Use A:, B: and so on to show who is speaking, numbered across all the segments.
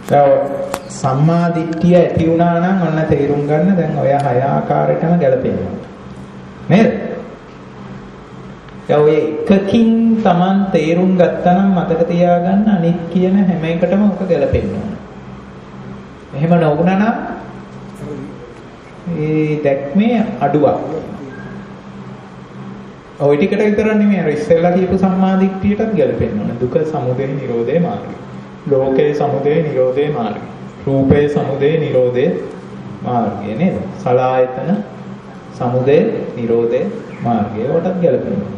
A: සම්මා දිට්ඨිය ඇති වුණා නම් ඔන්න තේරුම් ගන්න දැන් ඔය 6 ආකාරයටම ගැලපෙනවා. නේද? ඔය එකකින් Taman තේරුම් ගත්තා නම් මතක තියාගන්න අනිත් කියන හැම එකටම ඔක ගැලපෙනවා. එහෙම නොවුණා නම් ඒ දැක්මේ අඩුවක්. ඔය ටිකට විතර නෙමෙයි අර ඉස්සෙල්ලා කියපු සම්මාදිට්ඨියටත් ගැලපෙන්න ඕන. දුක සමුදය නිරෝධේ මාර්ගය. ලෝකේ සමුදය නිරෝධේ මාර්ගය. රූපේ සමුදය නිරෝධේ මාර්ගය නේද? සලආයතන සමුදය නිරෝධේ මාර්ගය. ඒකටත් ගැලපෙන්න ඕන.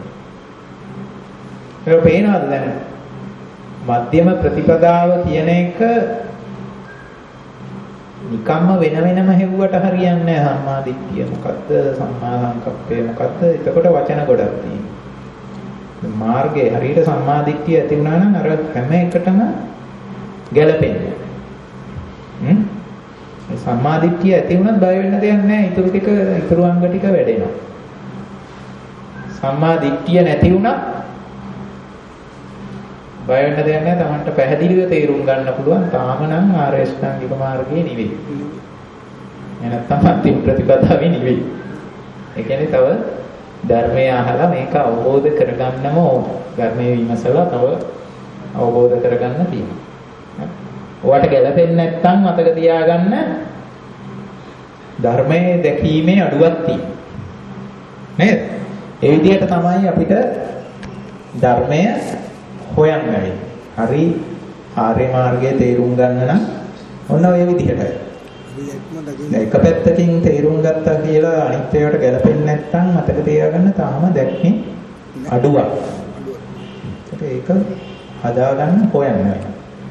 A: ඒක පේනවද දැන්? මධ්‍යම ප්‍රතිපදාව කියන එක නිකම්ම වෙන වෙනම හෙව්වට හරියන්නේ නැහැ. සම්මා දිට්ඨිය මොකද්ද? සම්මා සංකප්පය මොකද්ද? එතකොට වචන ගොඩක් තියෙනවා. මාර්ගයේ හරියට සම්මා දිට්ඨිය ඇති වුණා නම් අර හැම එකටම ගැලපෙන්නේ. සම්මා දිට්ඨිය ඇති වුණත් බය වෙන්න දෙයක් නැහැ. ඊටු අංග ටික වැඩෙනවා. සම්මා දිට්ඨිය නැති වුණා බය වෙන්න දෙයක් නැහැ. Tamanට පැහැදිලිව තේරුම් ගන්න පුළුවන් තාම නම් ආර්ය අෂ්ටාංගික මාර්ගයේ නෙවෙයි. නැත්නම් අන්තිම ප්‍රතිපදාවේ නෙවෙයි. ඒ කියන්නේ තව ධර්මය අහලා මේක අවබෝධ කරගන්නම ඕන. ධර්මයේ විමසලා තව අවබෝධ කරගන්න තියෙනවා. ඔයාට ගැලපෙන්නේ නැත්නම් මතක තියාගන්න ධර්මයේ දැකීමේ අඩුවක් තියෙනවා. නේද? ඒ විදිහට තමයි අපිට ධර්මය හොයන්න වෙන්නේ. හරි ආර්ය මාර්ගයේ තේරුම් ගන්න නම් ඔන්න ඔය විදිහටයි. එක පැත්තකින් තේරුම් ගත්තා කියලා අනිත් ඒවාට ගැලපෙන්නේ නැත්නම් මතක තියාගන්න තාම දැක්මේ අඩුවක්. ඒක හදාගන්න හොයන්න වෙනවා.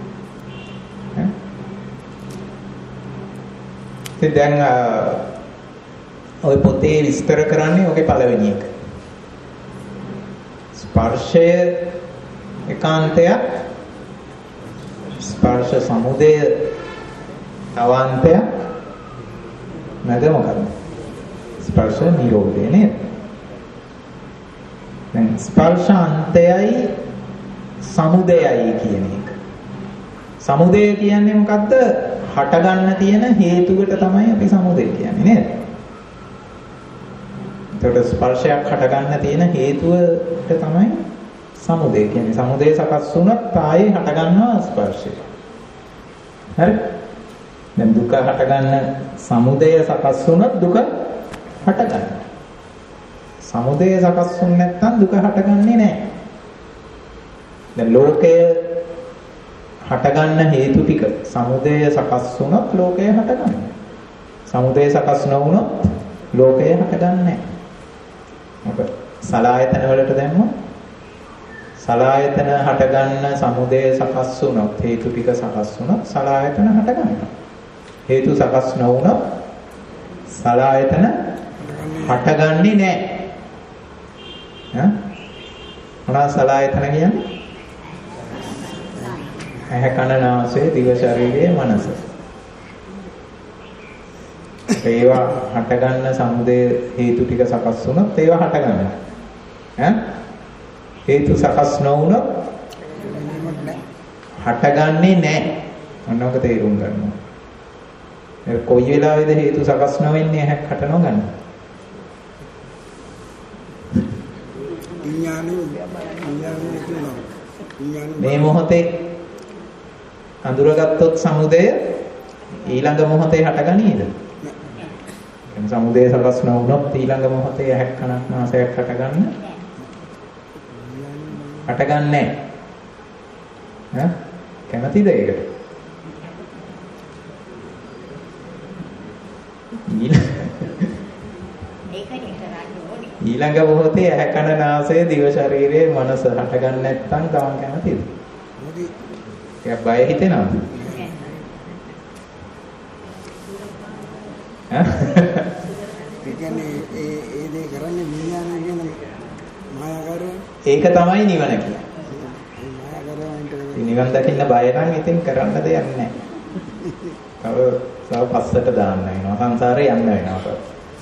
A: දැන් ඔය පොතේ විස්තර කරන්නේ ඔගේ පළවෙනි එක. ස්පර්ශය ඒකාන්තයක්, ස්පර්ශ සමුදය අවාන්තයක්, නැද මොකක්ද? ස්පර්ශ නිරෝධය නේද? දැන් ස්පර්ශ අන්තයයි සමුදයයි කියන එක. සමුදය කියන්නේ මොකද්ද? හටගන්න තියෙන හේතුවට තමයි අපි සමුදය කියන්නේ නේද? ඒකට ස්පර්ශයක් හටගන්න තියෙන හේතුවට තමයි සමුදය කියන්නේ. සමුදය සකස් වුණොත් ආයේ හටගන්නවා ස්පර්ශය. හරි? දැන් දුක හටගන්න සමුදය සකස් වුණොත් දුක හටගන්නවා. සමුදය සකස් වුනේ නැත්නම් දුක හටගන්නේ නැහැ. දැන් ලෝකය හටගන්න හේතු ටික සමුදය සකස් වුණොත් ලෝකය හටගන්නවා. සමුදය සකස් නොවුණොත් ලෝකය හටගන්නේ නැහැ. මොකද සලආයතන වලට දැම්මොත් සලආයතන හටගන්න සමුදය සකස් වුණොත් හේතු ටික සකස් වුණොත් සලආයතන හටගන්නවා. හේතු සකස් නොවුණොත් සලආයතන හටගන්නේ නැහැ. මොනවා සලආයතන කියන්නේ? ඇහැ කන නාසය දිව ශරීරය මනස. ඒවා හටගන්න සමුදය හේතු ටික සකස් වුණොත් ඒවා හටගන්නවා. හේතු සකස් නොවුණොත් හටගන්නේ නැහැ. මොනවාක තේරුම් ගන්නවා. ඒ කොයි වෙලාවෙද හේතු සකස් නොවෙන්නේ ඇහැක් හට නොගන්න. මේ මොහොතේ අඳුරගත්තොත් සමුදය ඊළඟ මොහොතේ හටගනීද? එහෙනම් සමුදය සකස් නොවුනොත් ඊළඟ මොහොතේ ඇහැක් කනක් නාසයක් හටගන්නේ නැහැ. කැමතිද ඒකට? ඊළඟ මොහොතේ ඇහැ කන නාසය දිව ශරීරය මනස හටගන්නේ නැත්නම් තාම කැමතිද? ඒක බය හිතෙනවද? ඒ
B: කියන්නේ ඒ දේ කරන්නේ විඥානය කියන මායාකාරය.
A: ඒක තමයි නිවන කියන්නේ. නිවන් දකින්න බය නම් ඉතින් කරන්න දෙයක් නැහැ. තව පස්සට දාන්න වෙනවා. සංසාරේ යන්න වෙනවා.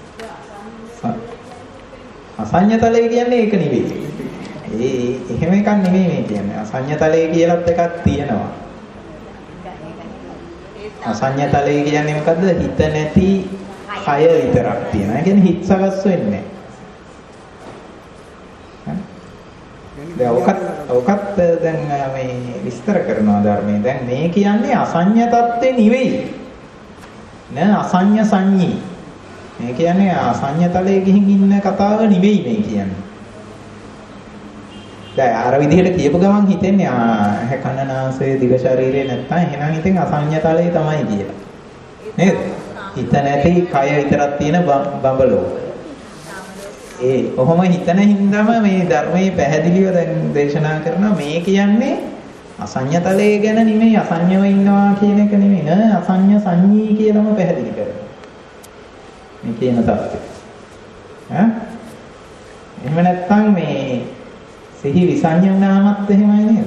A: අසඤ්ඤතලය කියන්නේ ඒක නෙවෙයි. එහෙම එකක් නෙවෙයි මේ කියන්නේ. අසඤ්ඤතලය කියලාත් එකක් තියෙනවා. අසඤ්ඤ තලය කියන්නේ මොකද්ද? හිත නැති කය විතරක් තියෙනවා. ඒ කියන්නේ හිත සකස් වෙන්නේ නැහැ. ඔකත් දැන් මේ විස්තර කරනවා ධර්මයේ. දැන් මේ කියන්නේ අසඤ්ඤ තත්ත්වේ නෙවෙයි. නෑ අසඤ්ඤ සංඤී. මේ කියන්නේ අසඤ්ඤ තලයේ ගිහින් ඉන්න කතාව නෙවෙයි මේ කියන්නේ. දැන් අර විදිහට කියපු ගමන් හිතෙන්නේ ඇහැ කන නාසය දිව ශරීරය නැත්තම් එහෙනම් ඉතින් අසඤ්ඤ තලයේ තමයි කියලා. නේද? හිත නැති කය විතරක් තියෙන බඹලෝ. කොහොම හිතන හින්දාම මේ ධර්මයේ පැහැදිලිව දැන් දේශනා කරනවා මේ කියන්නේ අසඤ්ඤ තලයේ ගැන නෙමෙයි අසඤ්ඤව ඉන්නවා කියන එක නෙමෙයි නෑ අසඤ්ඤ සංඤී කියලාම පැහැදිලි කරනවා. මේ කියන தත්ත්වය. එහෙම නැත්තම් මේ සිහි විසඤ්ඤ වුණාමත් එහෙමයි නේද?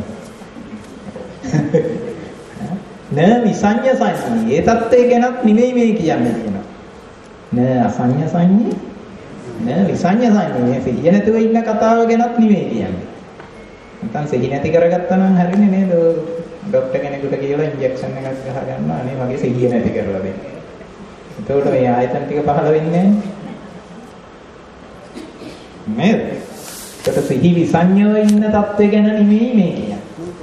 A: නෑ විසඤ්ඤ සංඤී. ඒ தත්ත්වය ගැනත් නෙමෙයි මේ කියන්නේ කියනවා. නෑ අසඤ්ඤ සංඤී නෑ විසඤ්ඤ සංඤී. මේ සිහිය නැතුව ඉන්න කතාව ගැනත් නෙමෙයි කියන්නේ. නැත්නම් සිහි නැති කරගත්තා නම් හරිනේ නේද? ડોක්ටර් කෙනෙකුට කියලා ඉන්ජෙක්ෂන් එකක් ගහ ගන්නවා අනේ මගේ සිහිය නැති කරලා දෙන්න. එතකොට මේ ආයතන ටික පහළ වෙන්නේ නෑ නේද? ඒකට සිහි විසඤ්ඤව ඉන්න තත්ත්වය ගැන නෙමෙයි මේ කියන්නේ.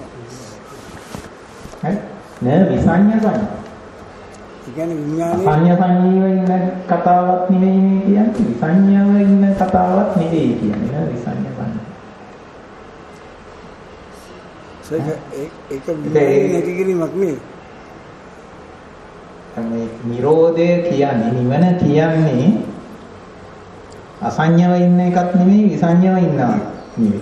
A: හරි? නෑ විසඤ්ඤ සංඤ්ඤ.
B: ඒ කියන්නේ විඥානයේ
A: සංඤ්ඤ සංඤීව ඉන්න කතාවක් නෙමෙයි මේ කියන්නේ. විසඤ්ඤව ඉන්න කතාවක් නෙවෙයි කියන්නේ. නේද? විසඤ්ඤ සංඤ්ඤ.
B: ඒක විඥානයේ නැති කිරීමක් නෙවෙයි.
A: මේ නිරෝධය කියන්නේ නිවන කියන්නේ අසඤ්ඤව ඉන්න එකක් නෙමෙයි විසඤ්ඤව ඉන්නවා නෙමෙයි.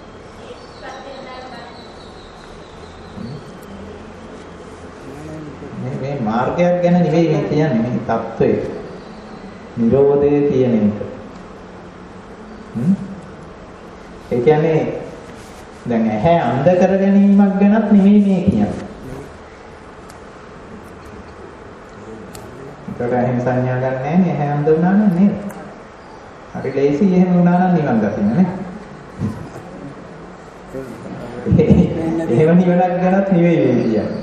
A: මේ මාර්ගයක් ගැන නෙවෙයි මේ කියන්නේ මේ தত্ত্বය. නිරෝධය කියන එක. ඒ කියන්නේ දැන් ඇහැ අන්ධ කර ගැනීමක් ගැනත් නෙමෙයි මේ කියන්නේ. ඒකට එහෙම සංඥා ගන්න නැහැ නේ ඇහැ අන්ධ වුණා නම් නේද? හරි ලේසි එහෙම වුණා නම් නිවන් දකින්න නේ. එහෙම නිවනක් ගැනත් නෙවෙයි මේ කියන්නේ.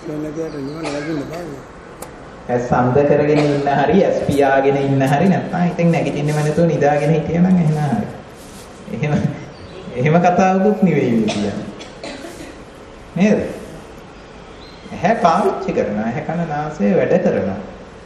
A: ඇස් අන්ධ කරගෙන ඉන්න හරි ඇස් පියාගෙන ඉන්න හරි නැත්නම් ඉතින් නැගිටින්නෙම නැතුව නිදාගෙන හිටියනම් එහෙම හරි. එහෙම කතාවකුත් නෙවෙයි මේ කියන්නේ. නේද? ඇහැ පාවිච්චි කරනවා. ඇහැ කන නාසය වැඩ කරනවා.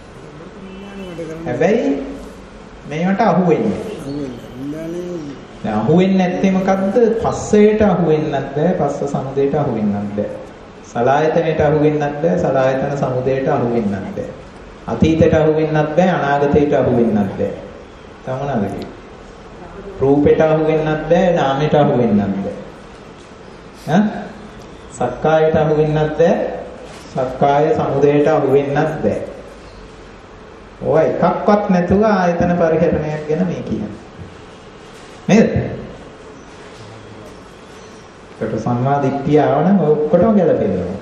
A: හැබැයි මේවට අහු වෙන්නේ. දැන් අහු වෙන්නේ නැත්තේ මොකද්ද? පස්සයට අහු වෙන්නත් බෑ. පස්ස සමුදයට අහු වෙන්නත් බෑ. සලායතනයට අහු වෙන්නත් බෑ. සලායතන සමුදයට අහු වෙන්නත් බෑ. අතීතයට අහු වෙන්නත් බෑ. අනාගතයට අහු වෙන්නත් බෑ. තමනද කිව්වේ? රූපයට අහු වෙන්නත් බෑ. නාමයට අහු වෙන්නත් බෑ. සක්කායට අහු වෙන්නත් බෑ. සක්කාය සමුදයට අහු වෙන්නත් බෑ. ඔය එකක්වත් නැතුව ආයතන පරිහරණයක් ගැන මේ කියන්නේ. නේද? ඒකට සම්මා දිට්ඨිය ආවනම් ඔක්කොටම ගැලපෙනවා.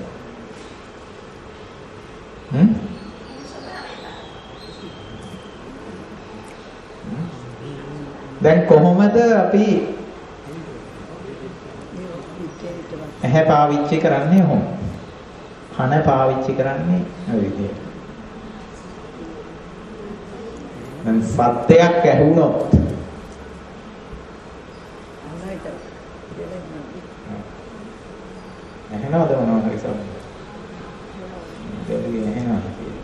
A: දැන් කොහොමද අපි ඇහැ පාවිච්චි කරන්නේ කොහොමද? කන පාවිච්චි කරන්නේ ඔය විදිහට. දැන් සත්‍යයක් ඇහුනොත් එහෙනවද මොනවා හරි සත්‍ය? දෙවියන් එහෙනවා.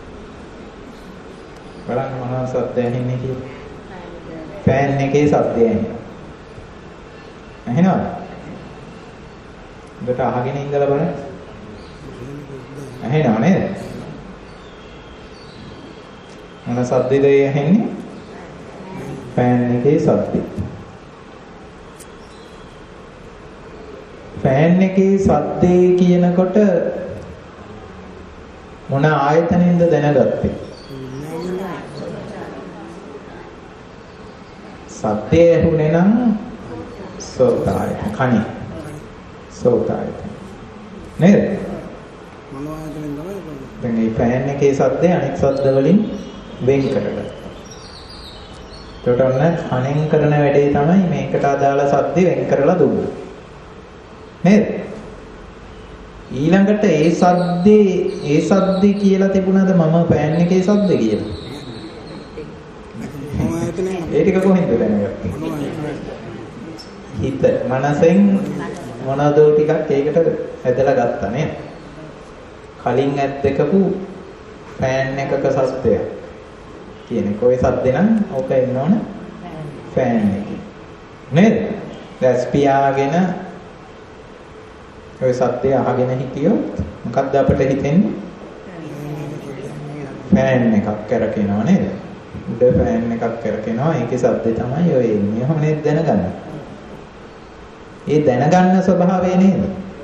A: බලන්න මොනවා සත්‍ය ඇහෙන්නේ කියලා. ෆෑන් එකේ සත්‍ය ඇහෙනවා. ඇහෙනවද? ඔබට අහගෙන ඉඳලා බලන්න. ඇහෙනව නේද? මොන සද්දේද ඇහෙන්නේ? ෆෑන් එකේ සද්දේ. ෆෑන් එකේ සද්දේ කියනකොට මොන ආයතනෙන්ද දැනගත්තේ? සද්දේ ඇහුනේ නම් සෝතායතන කණි. සෝතායතන. නේද?
B: මොන ආයතනෙන්ද තමයි?
A: දැන් මේ ෆෑන් එකේ සද්දේ අනිත් සද්ද වලින් වෙන් කරගත්තා. ඒකට ඔන්න කණෙන් කරන වැඩේ තමයි මේකට අදාළ සද්ද වෙන් කරලා දුන්නේ. නේද? ඊළඟට ඒ සද්දේ කියලා තිබුණාද මම පෑන් එකේ සද්ද කියලා? ඒ ටික කොහෙන්ද දැනගත්තේ? හිත මනසෙන් මොනවද ටිකක් ඒකට ඇදලා ගත්තා නේද? කලින් ඇද්දකපු ෆෑන් එකක සද්දයක් කියන්නේ කොයි සද්දේ නම් ඕක එන්න ඕන ෆෑන් එකේ නේද? දැස් පියාගෙන ඔය සද්දය අහගෙන හිටියොත් මොකක්ද අපිට හිතෙන්නේ? ෆෑන් එකක් කරකිනවා නේද? උඩ ෆෑන් එකක් කරකිනවා ඒකේ සද්දේ තමයි ඔය එන්නේ. එහෙම නේද දැනගන්න. ඒ දැනගන්න ස්වභාවය නේද?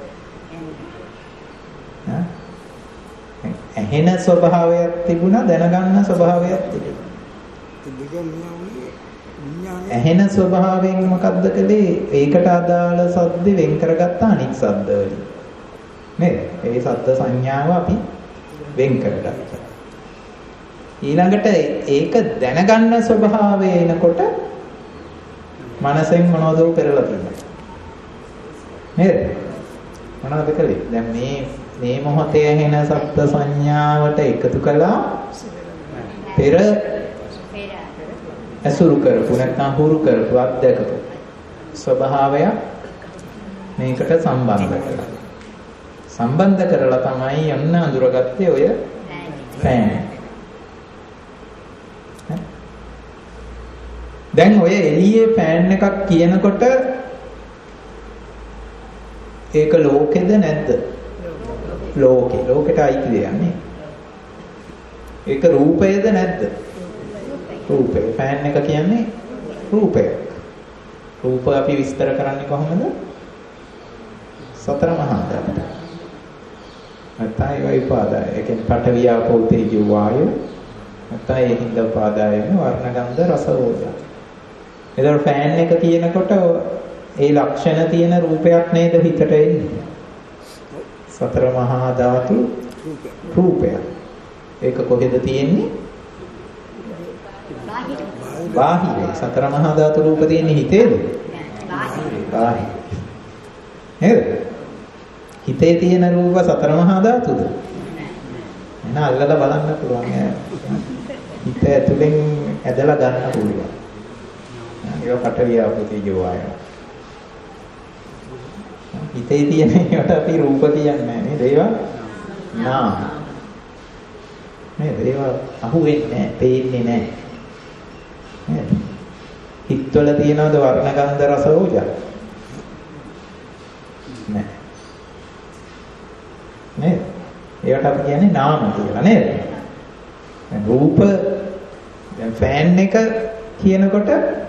A: ඇහෙන ස්වභාවයක් තිබුණා දැනගන්න ස්වභාවයක් තිබුණා. ඇහෙන ස්වභාවයෙන් මොකද්ද කළේ? ඒකට අදාළ සද්ද වෙන් කරගත්ත අනික් සද්ද වලින්. නේද? ඒ සද්ද සංඥාව අපි වෙන් කරගත්තා. ඊළඟට ඒක දැනගන්න ස්වභාවය එනකොට මනසෙන් මොනවද පෙරලා තියෙන්නේ? නේද? මොනවද කළේ? දැන් මේ මොහොතේ ඇහෙන සද්ද සංඥාවට එකතු කළා පෙර ඇසුරු කරපු නැත්නම් හුරු කරපු අත්දැකපු ස්වභාවය මේකට සම්බන්ධ කරලා. සම්බන්ධ කරලා තමයි යන්න අඳුරගත්තේ ඔය ෆෑන්. දැන් ඔය එළියේ ෆෑන් එකක් කියනකොට ඒක ලෝකෙද නැද්ද? ලෝකෙට අයිති දෙයක් නේ. ඒක රූපයද නැද්ද? රූපය. ෆෑන් එක කියන්නේ රූපයක්. රූප අපි විස්තර කරන්නේ කොහොමද? සතර මහා ධාතු. නැත්නම් ඒවා උපාදාය. ඒ කියන්නේ පඨවි ආපෝ තේජෝ වායෝ. නැත්නම් ඒ හින්ද උපාදාය වෙන වර්ණ ගන්ධ රස ඕජා. එතකොට ෆෑන් එක කියනකොට ඒ ලක්ෂණ තියෙන රූපයක් නේද හිතට එන්නේ? සතර මහා ධාතු රූපය. ඒක කොහෙද තියෙන්නේ? බාහිරේ. සතර මහා ධාතු රූප තියෙන්නේ හිතේද? බාහිර. නේද? හිතේ තියෙන රූප සතර මහා ධාතුද? එන අල්ලලා බලන්න පුළුවන්. හිත ඇතුලෙන් ඇදලා ගන්න පුළුවන්. ඒක පඨවි ආපෝ තේජෝ වායෝ. හිතේ තියෙන ඒවට අපි රූප කියන්නේ නැහැ නේද? ඒවා නාම. නේද? ඒවා අහුවෙන්නේ නැහැ, පේන්නේ නැහැ. නේද? හිතවල තියෙනවද වර්ණ ගන්ධ රස ඕජා? නැහැ. නේද? ඒවට අපි කියන්නේ නාම කියලා නේද? දැන් රූප දැන් ෆෑන් එක කියනකොට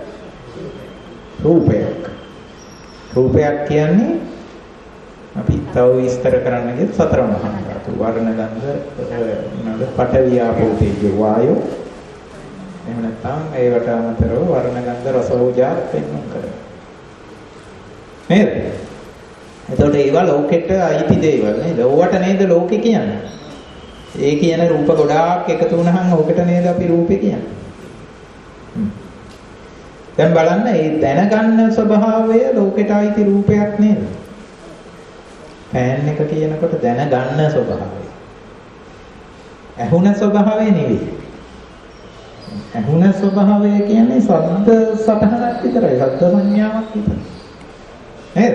A: රූපයක්. රූපයක් කියන්නේ අපි තව විස්තර කරන්න ගියොත් සතර මහා ධාතු වර්ණ ගන්ධ නේද? පඨවි ආපෝ තේජෝ වායෝ. එහෙම නැත්නම් ඒවට අමතරව වර්ණ ගන්ධ රස ඕජා පෙන්වන්න කරනවා. නේද? එතකොට ඒවා ලෝකෙට අයිති දේවල් නේද? ඕවට නේද ලෝකෙ කියන්නේ? ඒ කියන රූප ගොඩාක් එකතු වුණාම ඕකට නේද අපි රූපේ කියන්නේ? දැන් බලන්න මේ දැනගන්න ස්වභාවය ලෝකෙට අයිති රූපයක් නේද? ෆෑන් එක කියනකොට දැනගන්න ස්වභාවය. ඇහුණ ස්වභාවය නෙවෙයි. ඇහුණ ස්වභාවය කියන්නේ ශබ්ද සතහනක් විතරයි. ශබ්ද සංඥාවක් විතරයි. නේද?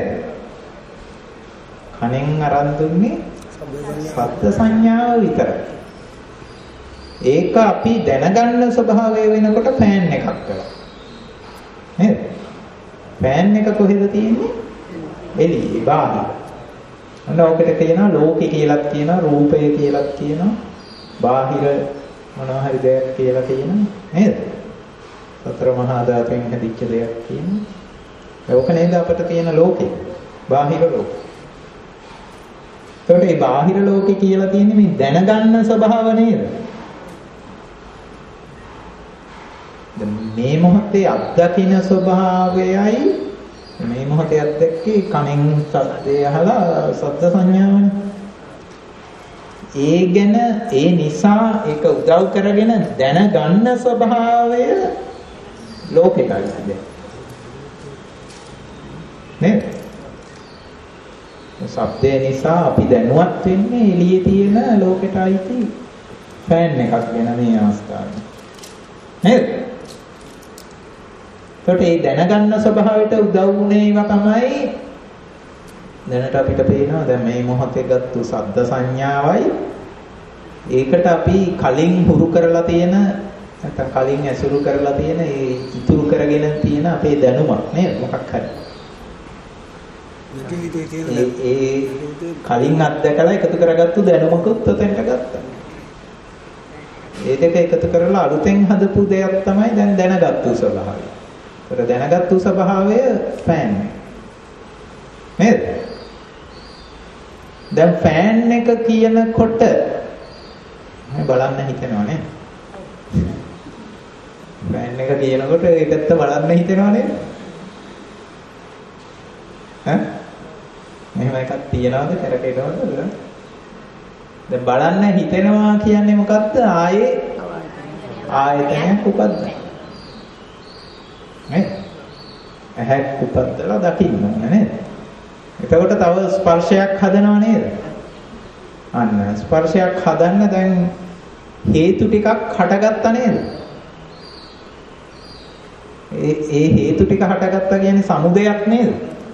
A: කනෙන් අරන් දුන්නේ ශබ්ද සංඥාව විතරයි. ඒක අපි දැනගන්න ස්වභාවය වෙනකොට ෆෑන් එකක් කරලා. නේද? ෆෑන් එක කොහෙද තියෙන්නේ? එළියේ බාහිර. අන්න ඔකට කියනවා ලෝකේ කියලාත් කියනවා රූපය කියලාත් කියනවා බාහිර මොනවා හරි දෙයක් කියලා කියනවා නේද? සතර මහා ධාතුන් හැදිච්ච දෙයක් කියනවා. ඒක නේද අපිට තියෙන ලෝකේ. බාහිර ලෝකේ. ඒකට මේ බාහිර ලෝකේ කියලා තියෙන්නේ මේ දැනගන්න ස්වභාව නේද? මේ මොහොතේ අත්දකින්න ස්වභාවයයි මේ මොහොතේ අත්දැකී කණෙන් ශබ්දය අහලා ශබ්ද සංඥාවනේ. ඒ ගැන ඒ නිසා ඒක උදව් කරගෙන දැනගන්න ස්වභාවය ලෝකෙටයි නේද? ශබ්දය නිසා අපි දැනුවත් වෙන්නේ එළියේ තියෙන ලෝකෙට අයිති ෆෑන් එකක් ගැන මේ අවස්ථාවේ. නේද? ඒකට ඒ දැනගන්න ස්වභාවයට උදව් වුණේ ඒවා තමයි දැනට අපිට පේනවා දැන් මේ මොහොතේ ගත්තු ශබ්ද සංඥාවයි ඒකට අපි කලින් හුරු කරලා තියෙන නැත්නම් කලින් ඇසුරු කරලා තියෙන ඒ ඉතුරු කරගෙන තියෙන අපේ දැනුමක් නේද මොකක් හරි ඒ කලින් අත්දැකලා එකතු කරගත්තු දැනුමකුත් උතෙන්ට ගත්තා. ඒ දෙක එකතු කරලා අලුතෙන් හදපු දෙයක් තමයි දැන් දැනගත්තු ස්වභාවය. ඒතර දැනගත්තු ස්වභාවය ෆෑන් එක. නේද? දැන් ෆෑන් එක කියනකොට බලන්න හිතෙනවා නේද? ෆෑන් එක කියනකොට ඒකත් බලන්න හිතෙනවා නේද? ඈ? මෙහෙම එකක් තියනවාද කරකේනවද? දැන් බලන්න හිතෙනවා කියන්නේ මොකද්ද? ආයතනයක් උපද්දන. නේද? ඇහැක් උපද්දලා දකින්න ඕන නේද? එතකොට තව ස්පර්ශයක් හදනව නේද? අන්න ස්පර්ශයක් හදන්න දැන් හේතු ටිකක් හටගත්තා නේද? ඒ හේතු ටික හටගත්තා කියන්නේ සමුදයක් නේද?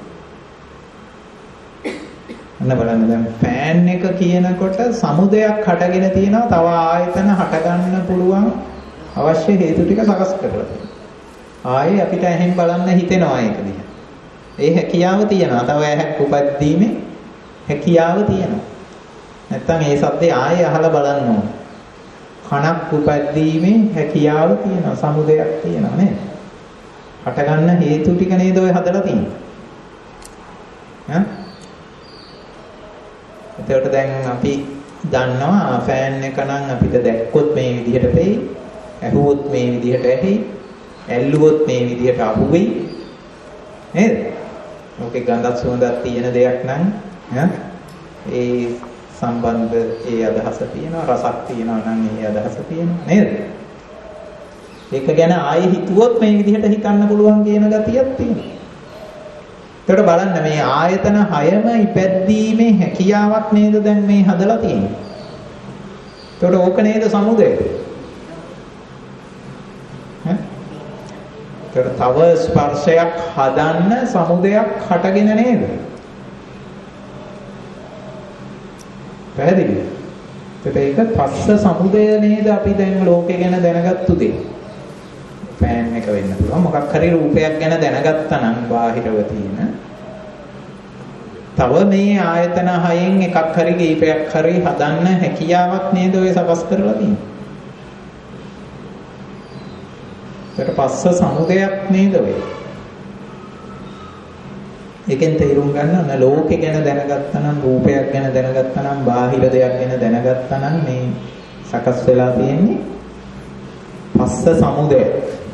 A: අන්න බලන්න දැන් ෆෑන් එක කියනකොට සමුදයක් හටගෙන තියෙනවා තව ආයතන හටගන්න පුළුවන් අවශ්‍ය හේතු ටික සකස් කරලා තියෙනවා. ආයේ අපිට ඇහෙන් බලන්න හිතෙනවා ඒක දිහා. ඒ හැකියාව තියෙනවා. තව ඇහැක් උපද්දීමේ හැකියාව තියෙනවා. නැත්තම් ඒ සද්දේ ආයේ අහලා බලන්න ඕන. කනක් උපද්දීමේ හැකියාව තියෙනවා. සමුදයක් තියෙනවා නේද? හටගන්න හේතු ටික නේද ඔය හදලා තියෙන්නේ. ඈ එතකොට දැන් අපි දන්නවා ෆෑන් එක නම් අපිට දැක්කොත් මේ විදිහට පෙයි, ඇහුවොත් මේ විදිහට ඇහි, ඇල්ලුවොත් මේ විදිහට අහුවෙයි. නේද? ඔකේ ගඳක් සුවඳක් තියෙන දෙයක් නම් ඒ සම්බන්ධ ඒ අදහස තියෙනවා, රසක් තියෙනවා නම් ඒ අදහස තියෙනවා නේද? ඒක ගැන ආයෙ හිතුවොත් මේ විදිහට හිතන්න පුළුවන් කියන ගතියක් තියෙනවා. ඒකට බලන්න මේ ආයතන 6ම ඉපැද්දීමේ හැකියාවක් නේද දැන් මේ හදලා තියෙන්නේ. ඒකට ඕක නේද සමුදය. ඒකට තව ස්පර්ශයක් හදන්න සමුදයක් හටගෙන නේද? පැහැදිලිද? ඒක පස්ස සමුදය නේද අපි දැන් ලෝකේ ගැන දැනගත්තු දේ. ෆෑන් එක වෙන්න පුළුවන් මොකක් හරි රූපයක් ගැන දැනගත්තා නම් බාහිරව තියෙන තව මේ ආයතන 6න් එකක් හරි කීපයක් හරි හදන්න හැකියාවක් නේද ඔය සකස් කරලා තියෙන්නේ. ඒකට පස්ස සමුදයක් නේද ඔය. ඒකෙන් තේරුම් ගන්න ලෝකේ ගැන දැනගත්තා නම් රූපයක් ගැන දැනගත්තා නම් බාහිර දෙයක් ගැන දැනගත්තා නම් මේ සකස් වෙලා තියෙන්නේ පස්ස සමුදය.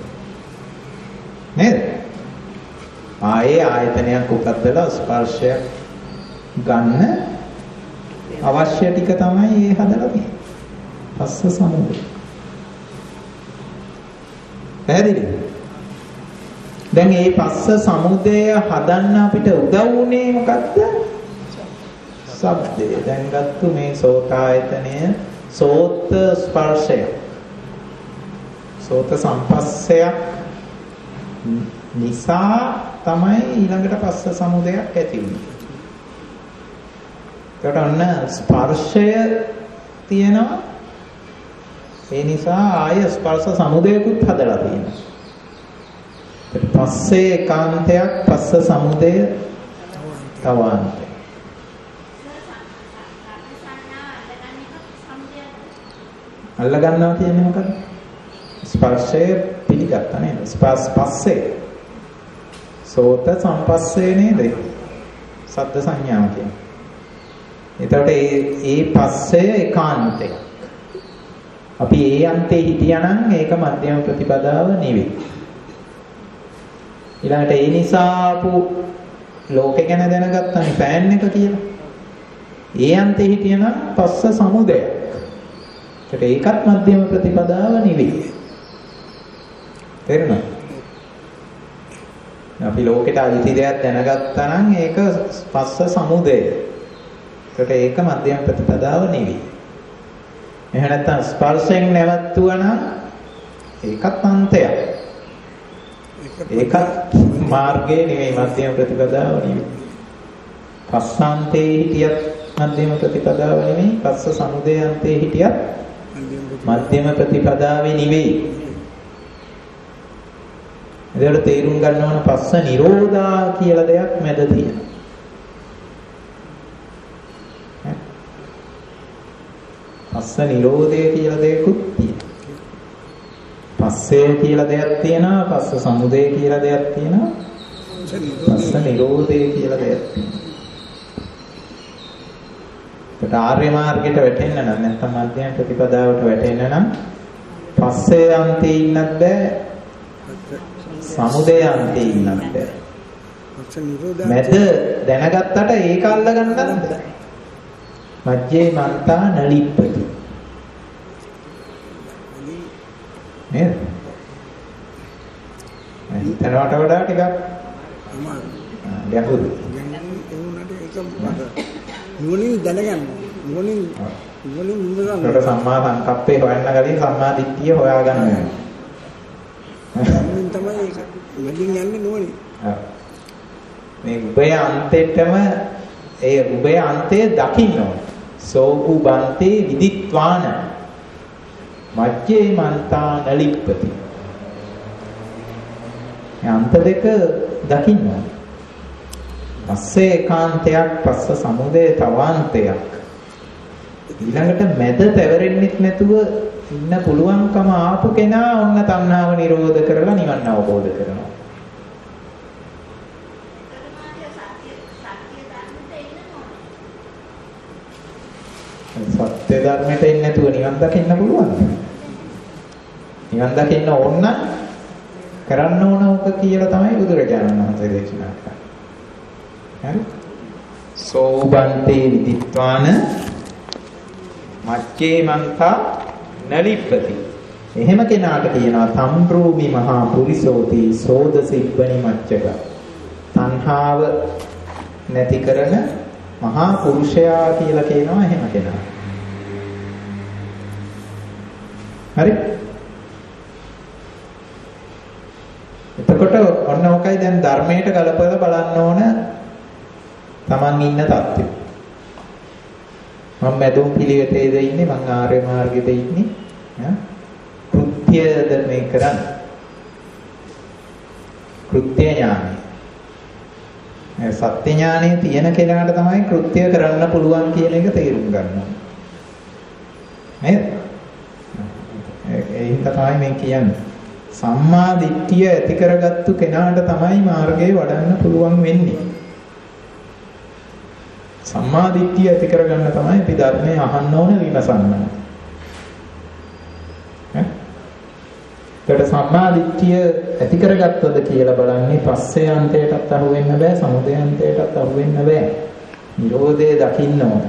A: නේද? ආයේ ආයතනයක් උපද්දලා ස්පර්ශයක් ගන්න අවශ්‍ය ටික තමයි ඒ හදලා තියෙන්නේ. පස්ස සමුදය. පැහැදිලිද? දැන් මේ පස්ස සමුදය හදන්න අපිට උදව් වුණේ මොකද්ද? ශබ්දය. දැන් ගත්තු මේ සෝත ආයතනය සෝත ස්පර්ශය. සෝත සම්පස්සයක් නිසා තමයි ඊළඟට පස්ස සමුදයක් ඇති වෙන්නේ. ඒකට අන්න ස්පර්ශය තියෙනවා. ඒ නිසා ආය ස්පර්ශ සමුදයකුත් හදලා තියෙනවා. පස්සේ ඒකාන්තයක් පස්ස සමුදය තවාන්තය. අල්ල ගන්නවා කියන්නේ මොකද? ස්පර්ශය පිළිගත්තා නේද? පස්සේ සෝත සම්පස්සේ නේද? සද්ද සංඥාව කියන්නේ. එතකොට ඒ පස්සේ ඒකාන්තයක්. අපි ඒ අන්තේ හිටියානම් ඒක මධ්‍යම ප්‍රතිපදාව නෙවෙයි. ඊළඟට ඒ නිසා ආපු ලෝකේ ගැන දැනගත්තානේ ෆෑන් එක කියලා. ඒ අන්තේ හිටියනම් පස්ස සමුදයක්. ඒකත් මධ්‍යම ප්‍රතිපදාව නෙවෙයි. තේරුණා? අපි ලෝකෙට අයිති දෙයක් දැනගත්තා නම් ඒක පස්ස සමුදය. ඒකට ඒක මධ්‍යම ප්‍රතිපදාව නෙවෙයි. එහෙම නැත්නම් ස්පර්ශයෙන් නැවතුවා නම් ඒකත් අන්තයක්. ඒකත් මාර්ගයේ නෙවෙයි මධ්‍යම ප්‍රතිපදාව නෙවෙයි. පස්සාන්තේ හිටියත් මධ්‍යම ප්‍රතිපදාව නෙවෙයි. පස්ස සමුදයාන්තේ හිටියත් මධ්‍යම ප්‍රතිපදාවේ නෙවෙයි. ඒකට තේරුම් ගන්න ඕන පස්ස නිරෝධා කියලා දෙයක් මැද තියෙනවා. පස්ස නිරෝධය කියලා දෙයක්ත් තියෙනවා. පස්සේ කියලා දෙයක් තියෙනවා, පස්ස සමුදය කියලා දෙයක් තියෙනවා. පස්ස නිරෝධය කියලා දෙයක් තියෙනවා. ඒකට ආර්ය මාර්ගයට වැටෙන්න නම් නැත්නම් මධ්‍යම ප්‍රතිපදාවට වැටෙන්න නම් පස්සේ අන්තේ ඉන්නත් බෑ. සමුදය අන්තේ ඉන්නත් බෑ. මැද දැනගත්තට ඒක අල්ල ගන්නත් බෑ. මජ්ජේ මන්තා නලිප්පති. නේද? හිතනවට වඩා ටිකක් ගැඹුරු.
B: නුවණින් දැනගන්න. නුවණින් ඉඳලා
A: ඒකට සම්මා සංකප්පේ හොයන්න කලින් සම්මා දිට්ඨිය හොයාගන්න වෙනවා.
B: නුවණින් තමයි ඒක. වැඩින් යන්නේ නුවණින්.
A: මේ උභය අන්තෙටම ඒ උභය අන්තය දකින්න ඕනේ. සෝපු බන්තේ විදිත්වාන මජ්ජේ මන්තා නලිප්පති. මේ අන්ත දෙක දකින්න ඕනේ. පස්සේ ඒකාන්තයක්, පස්ස සමුදය තවාන්තයක්. ඊළඟට මැද තැවරෙන්නෙත් නැතුව ඉන්න පුළුවන්කම ආපු කෙනා ඔන්න තණ්හාව නිරෝධ කරලා නිවන් අවබෝධ කරනවා. සත්‍ය ධර්මයට එන්නේ නැතුව නිවන් දකින්න පුළුවන්ද? නිවන් දකින්න ඕන නම් කරන්න ඕන ඕක කියලා තමයි බුදුරජාණන් වහන්සේ දේශනා කළේ. හරි? සෝබන්තේ විදිත්වාන මච්චේ මන්තා නලිප්පති. එහෙම කෙනාට කියනවා සම්බ්‍රූමි මහා පුරිසෝති සෝදසිබ්බනි මච්චක. තණ්හාව නැති කරන මහා පුරුෂයා කියලා කියනවා එහෙම කෙනා. හරි? එතකොට ඔන්න ඔකයි දැන් ධර්මයට ගලපලා බලන්න ඕන තමන් ඉන්න තත්ත්වය. මම මැදුම් පිළිවෙතේද ඉන්නේ, මං ආර්ය මාර්ගෙද ඉන්නේ. කෘත්‍යද මේ කරන්නේ. කෘත්‍ය ඥානය. සත්‍ය ඥානය තියෙන කෙනාට තමයි කෘත්‍ය කරන්න පුළුවන් කියන එක තේරුම් ගන්න ඕනේ. නේද? ඒක තමයි මේ කියන්නේ. සම්මා දිට්ඨිය ඇති කරගත්තු කෙනාට තමයි මාර්ගය වඩන්න පුළුවන් වෙන්නේ. සම්මා දිට්ඨිය ඇති කරගන්න තමයි අපි ධර්මයේ අහන්න ඕන, විමසන්න ඕන. ඒකට සම්මා දිට්ඨිය ඇති කරගත්තොද කියලා බලන්නේ පස්සේ අන්තයටත් අහු වෙන්න බෑ, සමුදය අන්තයටත් අහු වෙන්න බෑ. නිරෝධය දකින්න ඕන.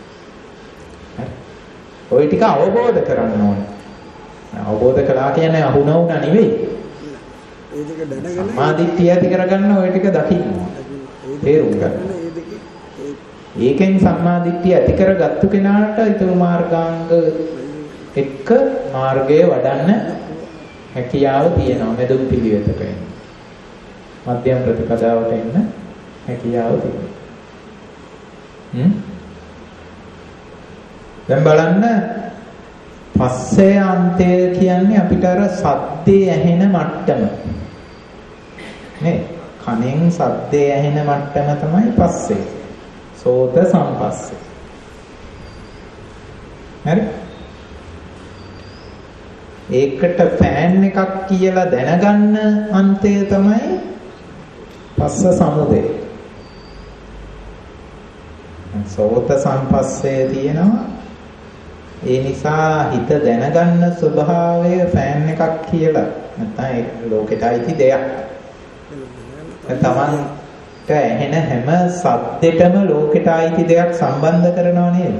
A: ඔය ටික අවබෝධ කරන්න ඕන. අවබෝධ කළා කියන්නේ අහුණා වුණා නෙවෙයි.
B: ඒ දෙක දැනගෙන
A: සම්මා දිට්ඨිය ඇති කරගන්න ඔය ටික දකින්න ඕන. තේරුම් ගන්න. ඒකෙන් සම්මා දිට්ඨිය ඇති කරගත්තු කෙනාට ඊතුරු මාර්ගාංග එක්ක මාර්ගය වඩන්න හැකියාව තියෙනවා. මෙදුම් පිළිවෙතට එන්න. මධ්‍යම ප්‍රතිපදාවට එන්න හැකියාව තියෙනවා. දැන් බලන්න පස්සේ අන්තය කියන්නේ අපිට අර සද්දේ ඇහෙන මට්ටම. නේ? කනෙන් සද්දේ ඇහෙන මට්ටම තමයි පස්සේ. සෝත සම්පස්සේ. හරි? ඒකට ෆෑන් එකක් කියලා දැනගන්න අන්තය තමයි පස්ස සමුදය. සෝත සම්පස්සේ තියෙනවා. ඒ නිසා හිත දැනගන්න ස්වභාවය ෆෑන් එකක් කියලා. නැත්නම් ඒ ලෝකෙට අයිති දෙයක්. තමන්ට ඇහෙන හැම සද්දෙටම ලෝකෙට අයිති දෙයක් සම්බන්ධ කරනව නේද?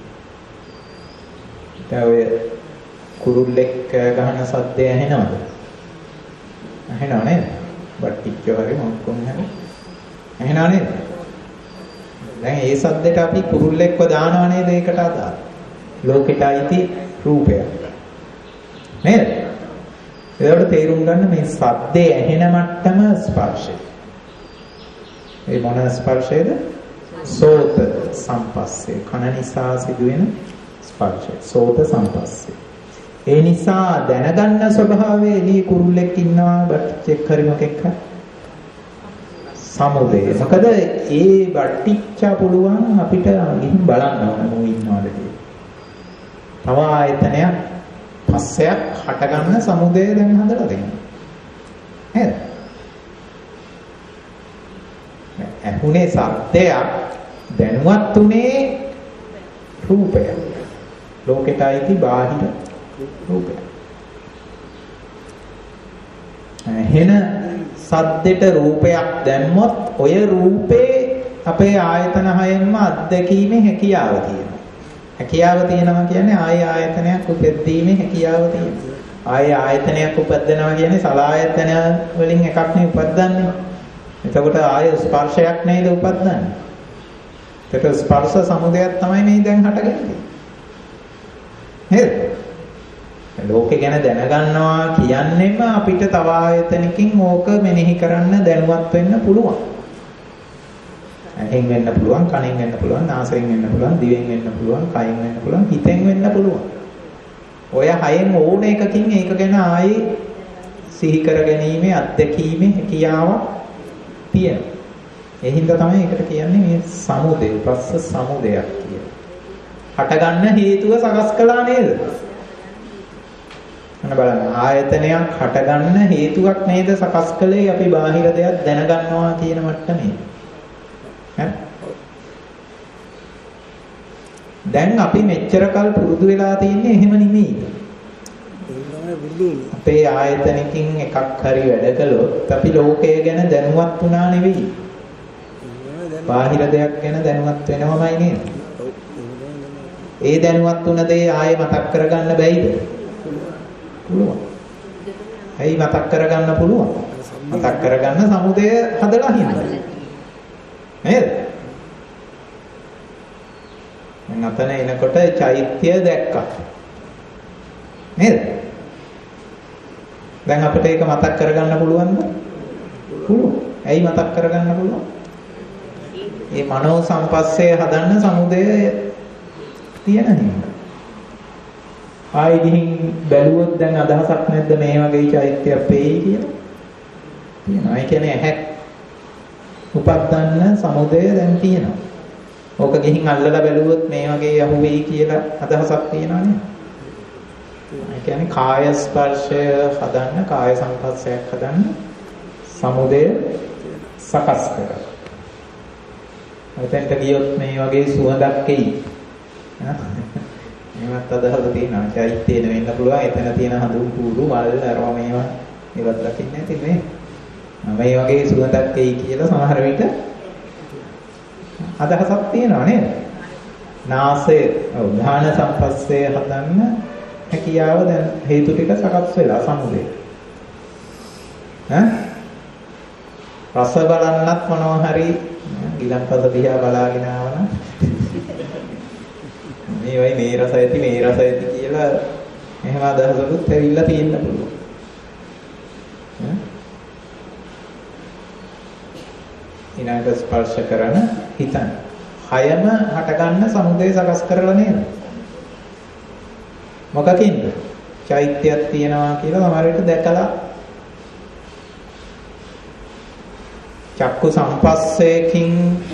A: ඔය කුරුල්ලෙක් ගහන සද්දය ඇහෙනවද? ඇහෙනව නේද? බට්ටිච්චෝ හරි මොකක්ද හරි ඇහෙනව නේද? දැන් ඒ සද්දෙට අපි කුරුල්ලෙක්ව දානවා නේද ඒකට අදාළ. ලෝකෙට අයිති රූපය. නේද? ඒකට තේරුම් ගන්න මේ සද්දේ ඇහෙන මට්ටම ස්පර්ශය. ඒ මොන ස්පර්ශයද? සෝත සම්පස්සේ. කන නිසා සිදුවෙන ස්පර්ශය. සෝත සම්පස්සේ. ඒ නිසා දැනගන්න ස්වභාවයේ එළිය කුරුල්ලෙක් ඉන්නවා බට් චෙක් හරි මොකෙක් හරි සමුදය. මොකද ඒ බට්ටිච්චා පුළුවන් අපිට ගිහින් බලන්න ඕන මොකෝ ඉන්නවද කියලා. තව ආයතනයක් පස්සයක් හටගන්න සමුදය දැන් හදලා දෙනවා. නේද? ඇහුනේ සත්‍යයක් දැනුවත් උනේ රූපය. ලෝකෙට අයිති බාහිර රූපය. එහෙන සද්දෙට රූපයක් දැම්මොත් ඔය රූපේ අපේ ආයතන හයෙන්ම අත්දැකීමේ හැකියාව තියෙනවා. හැකියාව තියෙනවා කියන්නේ ආය ආයතනයක් උපැද්දීමේ හැකියාව තියෙනවා. ආය ආයතනයක් උපදිනවා කියන්නේ සලආයතන වලින් එකක් නේ උපදින්නේ. එතකොට ආය ස්පර්ශයක් නේද උපදින්නේ. ඒක ස්පර්ශ සමුදයක් තමයි මේ දැන් හටගන්නේ. නේද? ලෝකේ ගැන දැනගන්නවා කියන්නේම අපිට තව ආයතනකින් ඕක මෙනෙහි කරන්න දැනුවත් වෙන්න පුළුවන්. ඇහෙන් වෙන්න පුළුවන්, කනෙන් වෙන්න පුළුවන්, නාසයෙන් වෙන්න පුළුවන්, දිවෙන් වෙන්න පුළුවන්, කයෙන් වෙන්න පුළුවන්, හිතෙන් වෙන්න පුළුවන්. ඔය හයෙන් ඕන එකකින් ඒක ගැන ආයේ සිහි කර ගැනීමේ අත්දැකීමේ හැකියාවක් තියෙනවා. ඒ හින්දා තමයි ඒකට කියන්නේ මේ සමුදය, පස්ස සමුදයක් කියලා. හටගන්න හේතුව සකස් කළා නේද? අන්න බලන්න ආයතනයක් හටගන්න හේතුවක් නේද සකස් කළේ අපි බාහිර දෙයක් දැනගන්නවා කියන මට්ටමේ. දැන් අපි මෙච්චර කල් පුරුදු වෙලා තින්නේ එහෙම නෙමෙයි. අපේ ආයතනකින් එකක් හරි වැඩ කළොත් අපි ලෝකය ගැන දැනුවත් වුණා නෙවෙයි. බාහිර දෙයක් ගැන දැනුවත් වෙනවමයි නේද? ඒ දැනුවත් වුණ දේ ආයෙ මතක් කරගන්න බැයිද? පුළුවන්. ඇයි මතක් කරගන්න පුළුවන්? මතක් කරගන්න සමුදය හදලා හින්දා. නේද? මම අතන එනකොට චෛත්‍ය දැක්කා. නේද? දැන් අපිට ඒක මතක් කරගන්න පුළුවන්ද? පුළුවන්. ඇයි මතක් කරගන්න පුළුවන්? මේ මනෝ සංපස්සේ හදන්න සමුදය තියෙන හින්දා. ආයි ගිහින් බැලුවොත් දැන් අදහසක් නැද්ද මේ වගේ චෛත්‍යයක් වෙයි කියලා? තියෙනවා. ඒ කියන්නේ ඇහැක් උපදින්න සමුදය දැන් තියෙනවා. ඕක ගිහින් අල්ලලා බැලුවොත් මේ වගේ යහුවෙයි කියලා අදහසක් තියෙනවා නේද? ඒ කියන්නේ කාය ස්පර්ශය හදන්න, කාය සංපස්සයක් හදන්න සමුදය සකස් කරනවා. එතෙන්ට ගියොත් මේ වගේ සුවඳක් එයි. මේවත් අදහලා තියෙනවා. චෛත්‍යේන වෙන්න පුළුවන්. එතන තියෙන හඳුන් කූරු මල් අරවා මේවා ඒවත් දකින්න ඇති නේ. මේ වගේ සුවඳක් එයි කියලා සමහර විට අදහසක් තියෙනවා නේද? නාසය, ධාන සංපස්සේ හදන්න හැකියාව දැන් හේතු ටික සකස් වෙලා සමුදේ. රස බලන්නත් මොනවා හරි ගිලන්පස දිහා බලාගෙන ආවනම් මේ වයි මේ රස ඇති මේ රස ඇති කියලා එහෙම අදහසකුත් ඇවිල්ලා තියෙන්න පුළුවන්. ඊළඟට ස්පර්ශ කරන හිතන. හයම හටගන්න සමුදේ සකස් කරලා නේද? මොකකින්ද? චෛත්‍යයක් තියෙනවා කියලා සමහර විට දැකලා චක්කු සංපස්සේකින්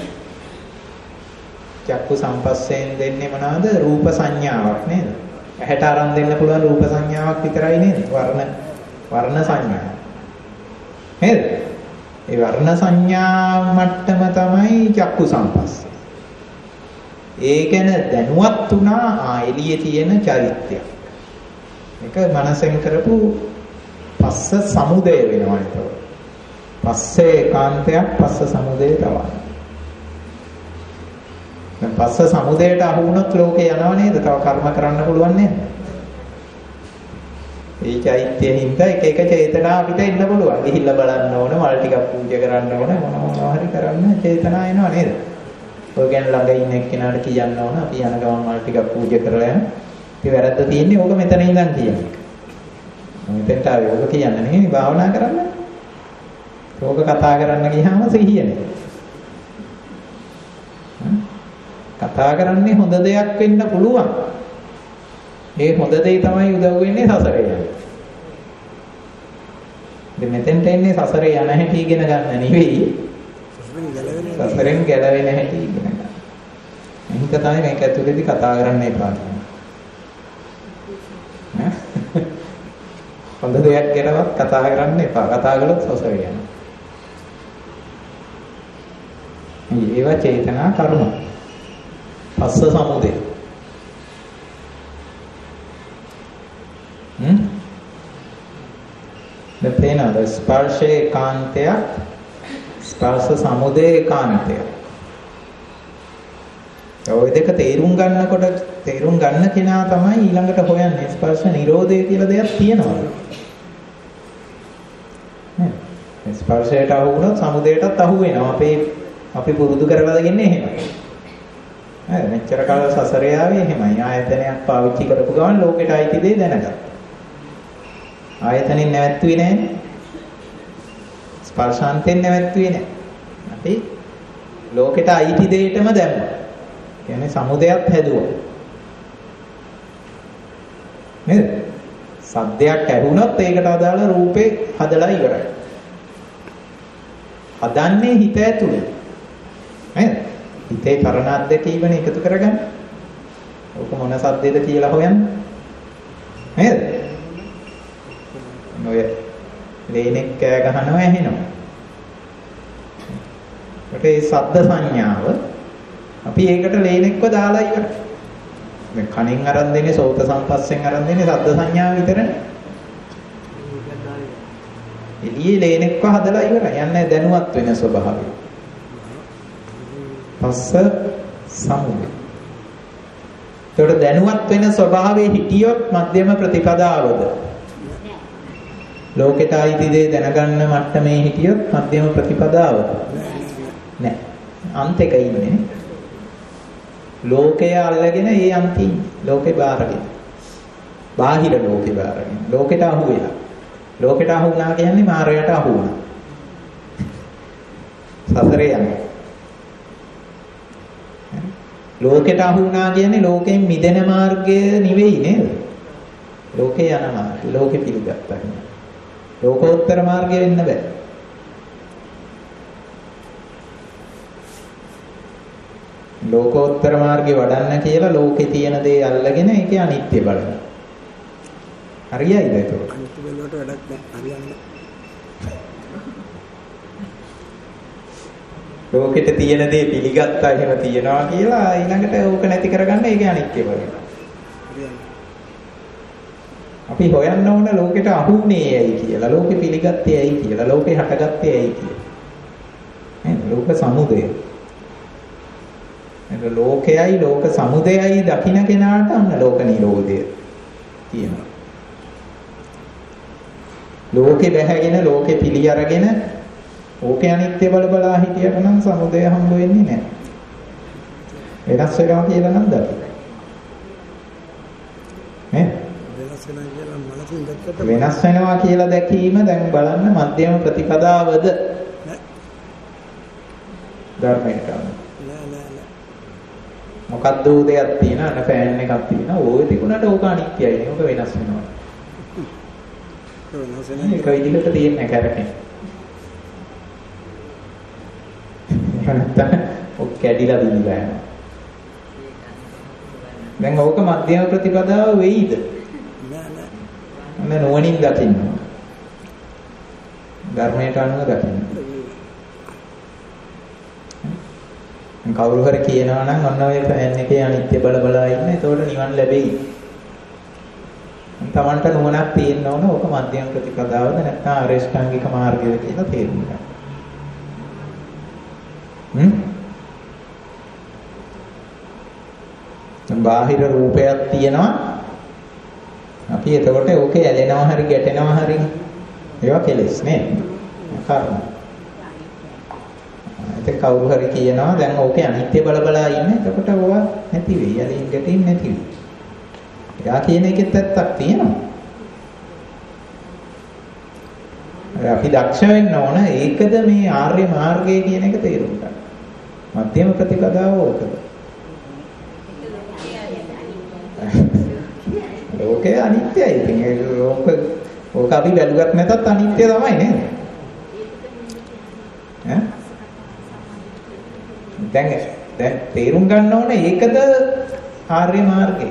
A: චක්කු සංපස්සෙන් දෙන්නේ මොනවාද? රූප සංඥාවක් නේද? ඇහැට අරන් දෙන්න පුළුවන් රූප සංඥාවක් විතරයි නේද? වර්ණ සංඥා. නේද? ඒ වර්ණ සංඥා මට්ටම තමයි චක්කු සංපස්සේ. ඒ ගැන දැනුවත් වුණා එළියේ තියෙන චෛත්‍යයක්. ඒක මනසෙන් කරපු පස්ස සමුදය වෙනවා ඒක. පස්සේ කාන්තයක් පස්ස සමුදය තමයි. දැන් පස්ස සමුදයට අහු වුණොත් ලෝකේ යනවා නේද? තව කර්ම කරන්න පුළුවන් නේද? ඒ චෛත්‍යයෙන් හින්දා එක එක චේතනා අපිට එන්න පුළුවන්. ගිහිල්ලා බලන්න ඕන, මල් ටිකක් පූජා කරන්න ඕන, මොනවා හරි කරන්න චේතනා එනවා නේද? ඔය ගැන ළඟ ඉන්න එක්කෙනාට කියන්න ඕන අපි යන ගමන් වල ටිකක් පූජා කරලා යන්න. ඉතින් වැරද්ද තියෙන්නේ ඕක මෙතන ඉඳන් කියන එක. මෙතෙන්ට ආවේ ඕක කියන්න නෙමෙයි භාවනා කරන්න. ඕක කතා කරන්න ගියාම සිහියනේ. කතා කරන්නේ හොඳ දෙයක් වෙන්න පුළුවන්. ඒ හොඳ දේ තමයි උදව් වෙන්නේ සසරේ යන්න. ඉතින් මෙතෙන්ට එන්නේ සසරේ යන හැටි ඉගෙන ගන්න නෙවෙයි. සසරෙන් ගැලවෙන හැටි ඉගෙන ගන්න. එහෙනම් තමයි මේක ඇතුලේදී කතා කරන්න එපා කියන්නේ. හොඳ දෙයක් ගැනවත් කතා කරන්න එපා. කතා කළොත් සසරේ යනවා. ඒවා චේතනා කර්ම. පස්ස සමුදය. දැන් තේනවද ස්පර්ශේ කාන්තය ස්පර්ශ සමුදය කාන්තය. ඔය දෙක තේරුම් ගන්නකොට තේරුම් ගන්න කෙනා තමයි ඊළඟට හොයන්නේ ස්පර්ශ නිරෝධය කියලා දෙයක් තියෙනවා. නේද? ස්පර්ශයට අහු වුණොත් සමුදයටත් අහු වෙනවා. අපි පුරුදු කරලා දෙන්නේ එහෙමයි. හරි මෙච්චර කාල සසරේ ආවේ එහෙමයි. ආයතනයක් පාවිච්චි කරපු ගමන් ලෝකෙට අයිති දේ දැනගත්තා. ආයතනෙන් නැවැත්තුවේ නැහැ. ස්පර්ශාන්තෙන් නැවැත්තුවේ නැහැ. අපි ලෝකෙට අයිති දෙයටම දැම්මා. කියන්නේ සමුදයක් හැදුවා. නේද? සද්දයක් ඇහුනොත් ඒකට අදාළ රූපේ හදලා ඉවරයි. හදන්නේ හිත ඇතුලේ. නේද? හිතේ පරණ අත්දැකීමනේ එකතු කරගන්න. ඕක මොන සද්දේද කියලා හොයන්න. නේද? ඔය ලේනෙක් කෑ ගහනවා ඇහෙනවා. ඒ ශබ්ද සංඥාව අපි ඒකට ලේනෙක්ව දාලා ඉවරයි. මේ කණෙන් අරන් දෙන්නේ සෝත සම්පස්යෙන් අරන් දෙන්නේ ශබ්ද සංඥාව විතරනේ. එළියේ ලේනෙක්ව හදලා ඉවරයි. යන්නේ දැනුවත් වෙන ස්වභාවය. පස්ස සමුදය. ඒකට දැනුවත් වෙන ස්වභාවයේ හිටියොත් මධ්‍යම ප්‍රතිපදාවද? ලෝකෙට ආйти දේ දැනගන්න මට්ටමේ හිටියොත් මධ්‍යම ප්‍රතිපදාවද? නෑ. අන්තික ඉන්නේ. ලෝකය අල්ලගෙන ඒ අන්තිම ලෝකේ බාරගෙන. බාහිර ලෝකේ බාරගෙන. ලෝකෙට අහු වෙලා. ලෝකෙට අහු වුණා කියන්නේ මායයට අහු වුණා. සසරේ යන්නේ. ලෝකෙට අහු වුණා කියන්නේ ලෝකයෙන් මිදෙන මාර්ගය නෙවෙයි නේද? ලෝකේ යන මාර්ගය. ලෝකෙ පිළිගත්තා කියන්නේ. ලෝකෝත්තර මාර්ගය වෙන්න බෑ. ලෝකෝත්තර මාර්ගේ වඩන්න කියලා ලෝකේ තියෙන දේ අල්ලගෙන ඒකේ අනිත්‍ය බලනවා. හරියයිද ඒක?
B: අනිත්‍ය බලවට වැඩක් නැහැ. හරියන්නේ.
A: ලෝකෙට තියෙන දේ පිළිගත්තා එහෙම තියනවා කියලා ඊළඟට ඕක නැති කරගන්න ඒකේ අනිත්‍ය බලනවා. අපි හොයන්න ඕන ලෝකෙට අහුුනේ ඇයි කියලා, ලෝකෙ පිළිගත්තේ ඇයි කියලා, ලෝකෙ හටගත්තේ ඇයි කියලා. නේද? ලෝක සමුදය. නේද? ලෝකයයි ලෝක සමුදයයි දකින්න කෙනාට අන්න ලෝක නිරෝධය තියෙනවා. ලෝකෙ බැහැගෙන ලෝකෙ පිළි අරගෙන ඕකේ අනිත්‍ය බල බලා හිටියට නම් සමුදය හම්බ වෙන්නේ නැහැ. වෙනස් වෙනවා කියලා නම් දකින්න. නේ? වෙනස් වෙනවා කියලා දැකීම දැන් බලන්න මධ්‍යම ප්‍රතිපදාවද? ධර්මයට. මොකද්ද උදයක් තියෙන අන ෆෑන් එකක් තියෙන ඕක තිබුණාට ඕක අනිත්‍යයි නේ. ඕක වෙනස් වෙනවා. ඒක විදිහට තියෙන කැරකේ. නැත්නම් ඔක් කැඩිලා දිවිලා යනවා. දැන් ඕක මධ්‍යම ප්‍රතිපදාව වෙයිද? නෑ නුවණින් දකින්න. ධර්මයට අනුව දකින්න. කවුරු හරි කියනවා නම් ඔන්න ඔය ෆෑන් එකේ අනිත්‍ය බල බලා ඉන්න. එතකොට නිවන් ලැබෙයි. තමන්ට නුවණක් තියෙන්න ඕන. ඕක මධ්‍යම ප්‍රතිපදාවද නැත්නම් ආරේෂ්ඨාංගික මාර්ගයද කියලා තේරුම් ගන්න. බාහිර රූපයක් තියෙනවා. අපි එතකොට ඕකේ ඇලෙනවා හරි ගැටෙනවා හරි ඒවා කෙලෙස් නේ. කර්ම. ඒක කවුරු හරි කියනවා දැන් ඕකේ අනිත්‍ය බල බලා ඉන්න. එතකොට ඕවා නැති වෙයි. යලින් ගැටින් නැති වෙයි. එයා කියන එකෙත් ඇත්තක් තියෙනවා. අපි දක්ෂ වෙන්න ඕන ඒකද මේ ආර්ය මාර්ගය කියන එක තේරුම් ගන්න. මධ්‍යම ප්‍රතිපදාව ඕකද? ලෝකේ අනිත්‍යයි. ඉතින් ඕක අපි බැලුවත් නැතත් අනිත්‍ය තමයි නේද? ඈ? දැන් තේරුම් ගන්න ඕනේ ඒකද ආර්ය මාර්ගය.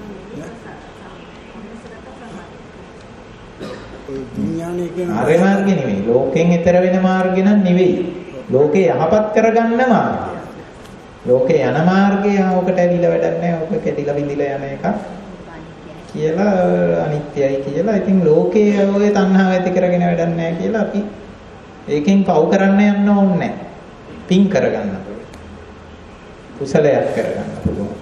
A: ආර්ය මාර්ගය නෙවෙයි. ලෝකෙන් ඈතර වෙන මාර්ගය නම් නෙවෙයි. ලෝකේ යහපත් කරගන්න මාර්ගය. ලෝකේ යන මාර්ගය ඔකට ඇවිල්ලා වැඩක් නැහැ. ඔක කැඩිලා විඳිලා යන එක කියලා අනිත්‍යයි කියලා. ඉතින් ලෝකේ ඔය තණ්හාව ඇති කරගෙන වැඩක් නැහැ කියලා අපි ඒකෙන් පව් කරන්න යන්න ඕනේ නැහැ. පින් කරගන්න පුළුවන්. කුසලයක් කරගන්න පුළුවන්.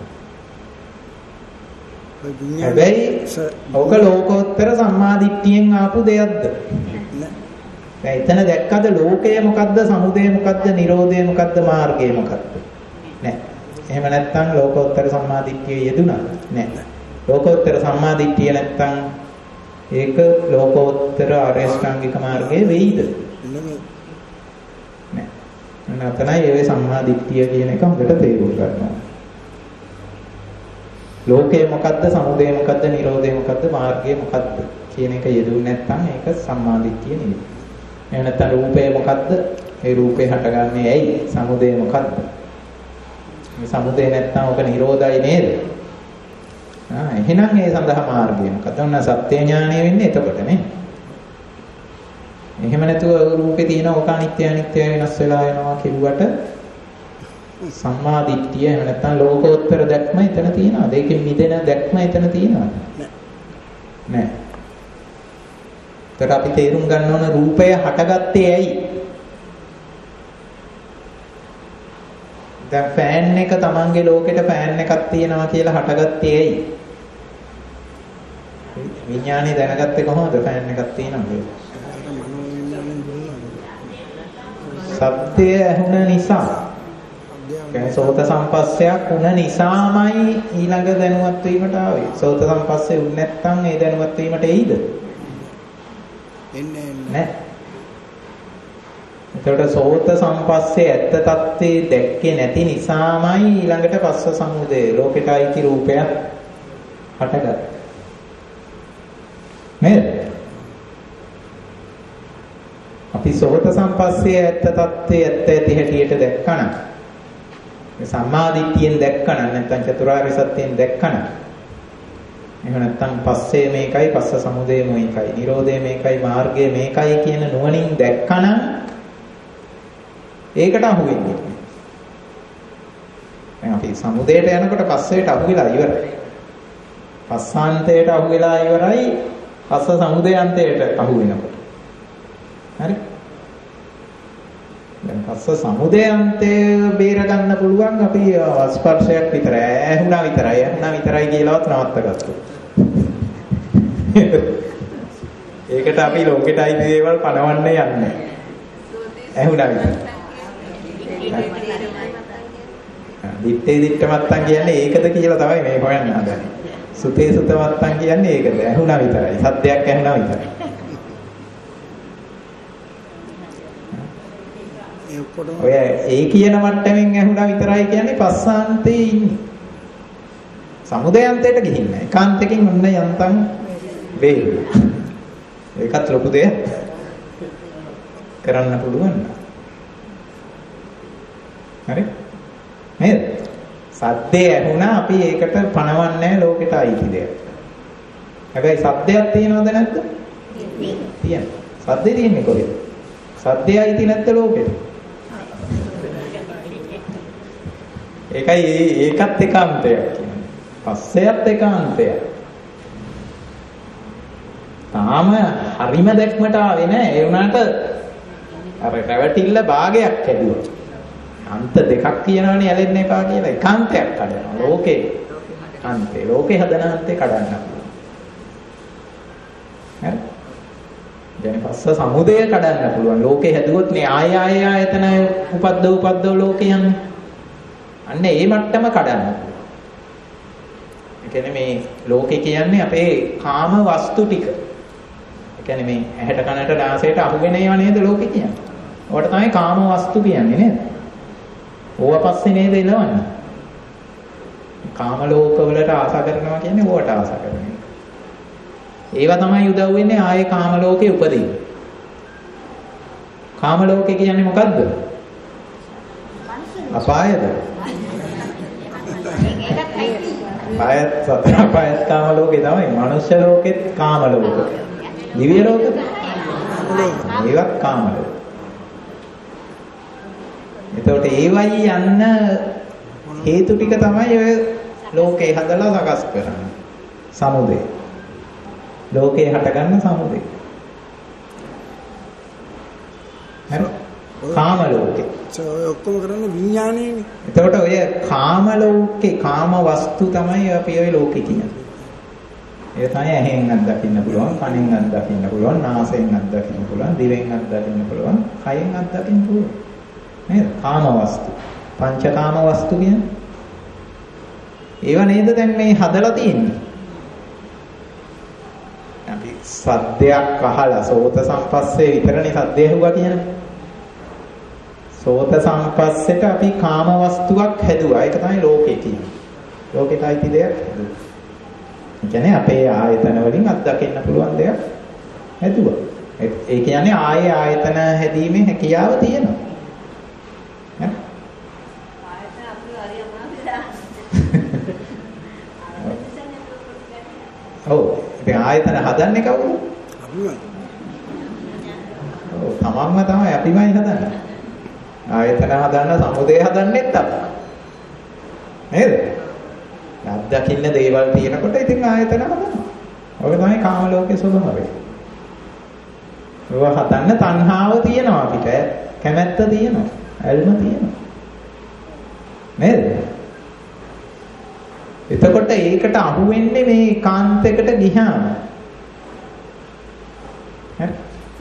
A: හැබැයි ඔක ලෝකෝත්තර සම්මාදිට්ඨියෙන් ආපු දෙයක්ද? දැන් එතන දැක්කද ලෝකය මොකද්ද, සමුදය මොකද්ද, නිරෝධය මොකද්ද, මාර්ගය මොකද්ද? නෑ. එහෙම නැත්නම් ලෝකෝත්තර සම්මාදිට්ඨිය යෙදුණා? නෑ. ලෝකෝත්තර සම්මාදිට්ඨිය නැත්නම් ඒක ලෝකෝත්තර ආර්ය ශ්‍රාංගික මාර්ගයේ වෙයිද? නෑ. නැත්නම්යි ඒ සම්මාදිට්ඨිය කියන එක හොඳට තේරුම් ගන්නවා. ලෝකය මොකද්ද, සමුදය මොකද්ද, නිරෝධය මොකද්ද, මාර්ගය මොකද්ද කියන එක යෙදුනේ නැත්නම් ඒක සම්මාදිට්ඨිය නෙවෙයි. එහෙම නැත්නම් රූපය මොකද්ද? ඒ රූපේ හටගන්නේ ඇයි? සමුදය මොකද්ද? මේ සමුදය නැත්නම් ඔක නිරෝධයි නේද? එහෙනම් ඒ සඳහා මාර්ගය මොකක්ද? ඔන්න සත්‍ය ඥානය වෙන්නේ එතකොට නේ. එහෙම නැතුව රූපේ තියෙන ඕක අනිත්‍ය අනිත්‍ය වෙනස් වෙලා යනවා කිව්වට සම්මා දිට්ඨිය එහෙම නැත්නම් ලෝකෝත්තර දැක්ම එතන තියෙනවා. ඒකෙන් මිදෙන දැක්ම එතන තියෙනවා. නෑ. ඒකට අපි තේරුම් ගන්න ඕන රූපය හටගත්තේ ඇයි? දැන් ෆෑන් එක Tamange ලෝකෙට ෆෑන් එකක් තියෙනවා කියලා හටගත්තේ ඇයි? විඥානේ දැනගත්තේ කොහොමද ෆෑන් එකක් තියෙනවා කියලා? ශබ්දය ඇහුණ නිසා. කියන්නේ සෝත සම්පස්සයක් වුණ නිසාමයි ඊළඟ දැනුවත් වීමට ආවේ. සෝත සම්පස්සේ වුණ නැත්නම් ඒ දැනුවත් වීමට එයිද? එන්නේ නැහැ. එතකොට සෝත සම්පස්සේ ඇත්ත తත්වේ දැක්කේ නැති නිසාමයි ඊළඟට පස්ස සමුදය ලෝකෙට අයිති රූපයක් හටගත්තා. නේද? අපි සෝත සම්පස්සේ ඇත්ත తත්වේ ඇත්ත ඇති හැටියට දැක්කනම් සම්මාදිට්ඨියෙන් දැක්කනම් නැත්නම් චතුරාර්ය සත්‍යයෙන් දැක්කනම් එහෙම නැත්නම් පස්සේ මේකයි පස්ස සමුදය මේකයි නිරෝධය මේකයි මාර්ගය මේකයි කියන නුවණින් දැක්කනම් ඒකට අහු වෙන්නේ. දැන් අපි සමුදයට යනකොට පස්සේට අහු වෙලා ඉවරයි. පස්සාන්තයට අහු වෙලා ඉවරයි පස්ස සමුදයාන්තයට අහු වෙනකොට. හරි? දැන් පස්ස සමුදයාන්තය බේර ගන්න පුළුවන් අපි ස්පර්ශයක් විතරයි. ඇහුණා විතරයි කියලාවත් නවත්තගත්තා. ඒකට අපි ලෝකෙට අයිති දේවල් පනවන්න යන්නේ. ඇහුණා විතරයි. දිත්තේ දිත්තමත්තන් කියන්නේ ඒකද කියලා තමයි මේ හොයන්න හදන්නේ. සුතේ සුතමත්තන් කියන්නේ ඒකද? ඇහුණා විතරයි. සද්දයක් ඇහුණා විතරයි. ඔය ඒ කියන මට්ටමින් ඇහුණා විතරයි කියන්නේ පස්සාන්තේ ඉන්නේ. සමුදයාන්තයට ගිහින් නැහැ. ඒකාන්තයෙන් ඔන්න යන්තම් වේවි. ඒකත් ලොකු දෙයක් කරන්න පුළුවන්. හරි? නේද? සද්දේ ඇහුණා අපි ඒකට පණවන්නේ ලෝකෙට අයිති දෙයක්. හැබැයි සද්දයක් තියෙනවද නැද්ද? තියෙනවා. සද්දේ තියෙන්නේ කොහෙද? සද්දේ අයිති නැත්ද ලෝකෙට? ඒකයි ඒකත් ඒකාන්තයක් කියන්නේ. පස්සෙයත් ඒකාන්තයක්. තාම හරිම දැක්මට ආවේ නැහැ. ඒ වුණාට අර රැවටිල්ල භාගයක් කැඩුවා. අන්ත දෙකක් කියනවනේ ඇලෙන්න එපා කියලා. ඒකාන්තයක් කඩනවා. ලෝකේ අන්තේ. ලෝකේ හදන අන්තේ කඩන්න. හරි? يعني පස්ස සමුදය කඩන්න පුළුවන්. ලෝකේ හැදුවොත් නේ ආය ආයතන උපද්දව ලෝකේ යන්නේ. අන්න ඒ මට්ටම කඩන්න. ඒ කියන්නේ මේ ලෝකේ කියන්නේ අපේ කාම වස්තු ටික. ඒ කියන්නේ මේ ඇහැට කනට නාසයට අහුවෙන ඒවා නේද ලෝකේ කියන්නේ. ඔකට තමයි කාම වස්තු කියන්නේ නේද? ඕවා පස්සේ නේද එළවන්නේ. කාම ලෝකවලට ආසා කරනවා කියන්නේ ඕවට ආසා කරන එක. ඒවා තමයි උදව් වෙන්නේ ආයේ කාම ලෝකේ උපදින්න. කාම ලෝකේ කියන්නේ මොකද්ද? අපායද? අපායත් සතර අපායත් කාම ලෝකේ තමයි. මනුෂ්‍ය ලෝකෙත් කාම ලෝක. දිව්‍ය ලෝකෙත් ඒවත් කාම ලෝක. එතකොට ඒවයි යන්න හේතු ටික තමයි ඔය ලෝකේ හදලා සකස් කරන්නේ. සමුදය. ලෝකේ හටගන්න සමුදය. හරි. කාම ලෝකේ.
B: ඔය ඔක්කොම කරන්නේ විඥානයනේ.
A: එතකොට ඔය කාම ලෝකේ කාම වස්තු තමයි අපි ඔය ලෝකේ කියන්නේ. ඒ තමයි ඇහෙන් අත්දකින්න පුළුවන්, කනෙන් අත්දකින්න පුළුවන්, නාසයෙන් අත්දකින්න පුළුවන්, දිවෙන් අත්දකින්න පුළුවන්, කයෙන් අත්දකින්න පුළුවන්. නේද? කාම වස්තු. පංචකාම වස්තු කියන්නේ. ඒවා නේද දැන් මේ හදලා තියෙන්නේ. අපි සද්දයක් අහලා සෝත සම්පස්සේ විතරනේ සද්දය ඇහුවා කියන්නේ. සෝත සම්පස්සෙට අපි කාම වස්තුවක් හැදුවා. ඒක තමයි ලෝකේ කියන්නේ. ලෝකෙට අයිති දෙයක් හැදුවා. ඒ කියන්නේ අපේ ආයතන වලින් අත්දකින්න පුළුවන් දෙයක් හැදුවා. ඒ කියන්නේ ආයේ ආයතන හැදීමේ හැකියාව තියෙනවා. ඔව්. ඉතින් ආයතන හදන්නේ කවුද? අපිමයි. ඔව් තමන්ම තමයි අපිමයි හදන්නේ. ආයතන හදන්න සමුදය හදන්නෙත් අපි. නේද? අත්දකින්න දේවල් තියෙනකොට ඉතින් ආයතන හදනවා. ඔය තමයි කාම ලෝකයේ ස්වභාවය. ඒවා හදන්න තණ්හාව තියෙනවා අපිට. කැමැත්ත තියෙනවා. ඇල්ම තියෙනවා. නේද? එතකොට ඒකට අහු වෙන්නේ මේ කාන්තයකට ගියාම. හරි.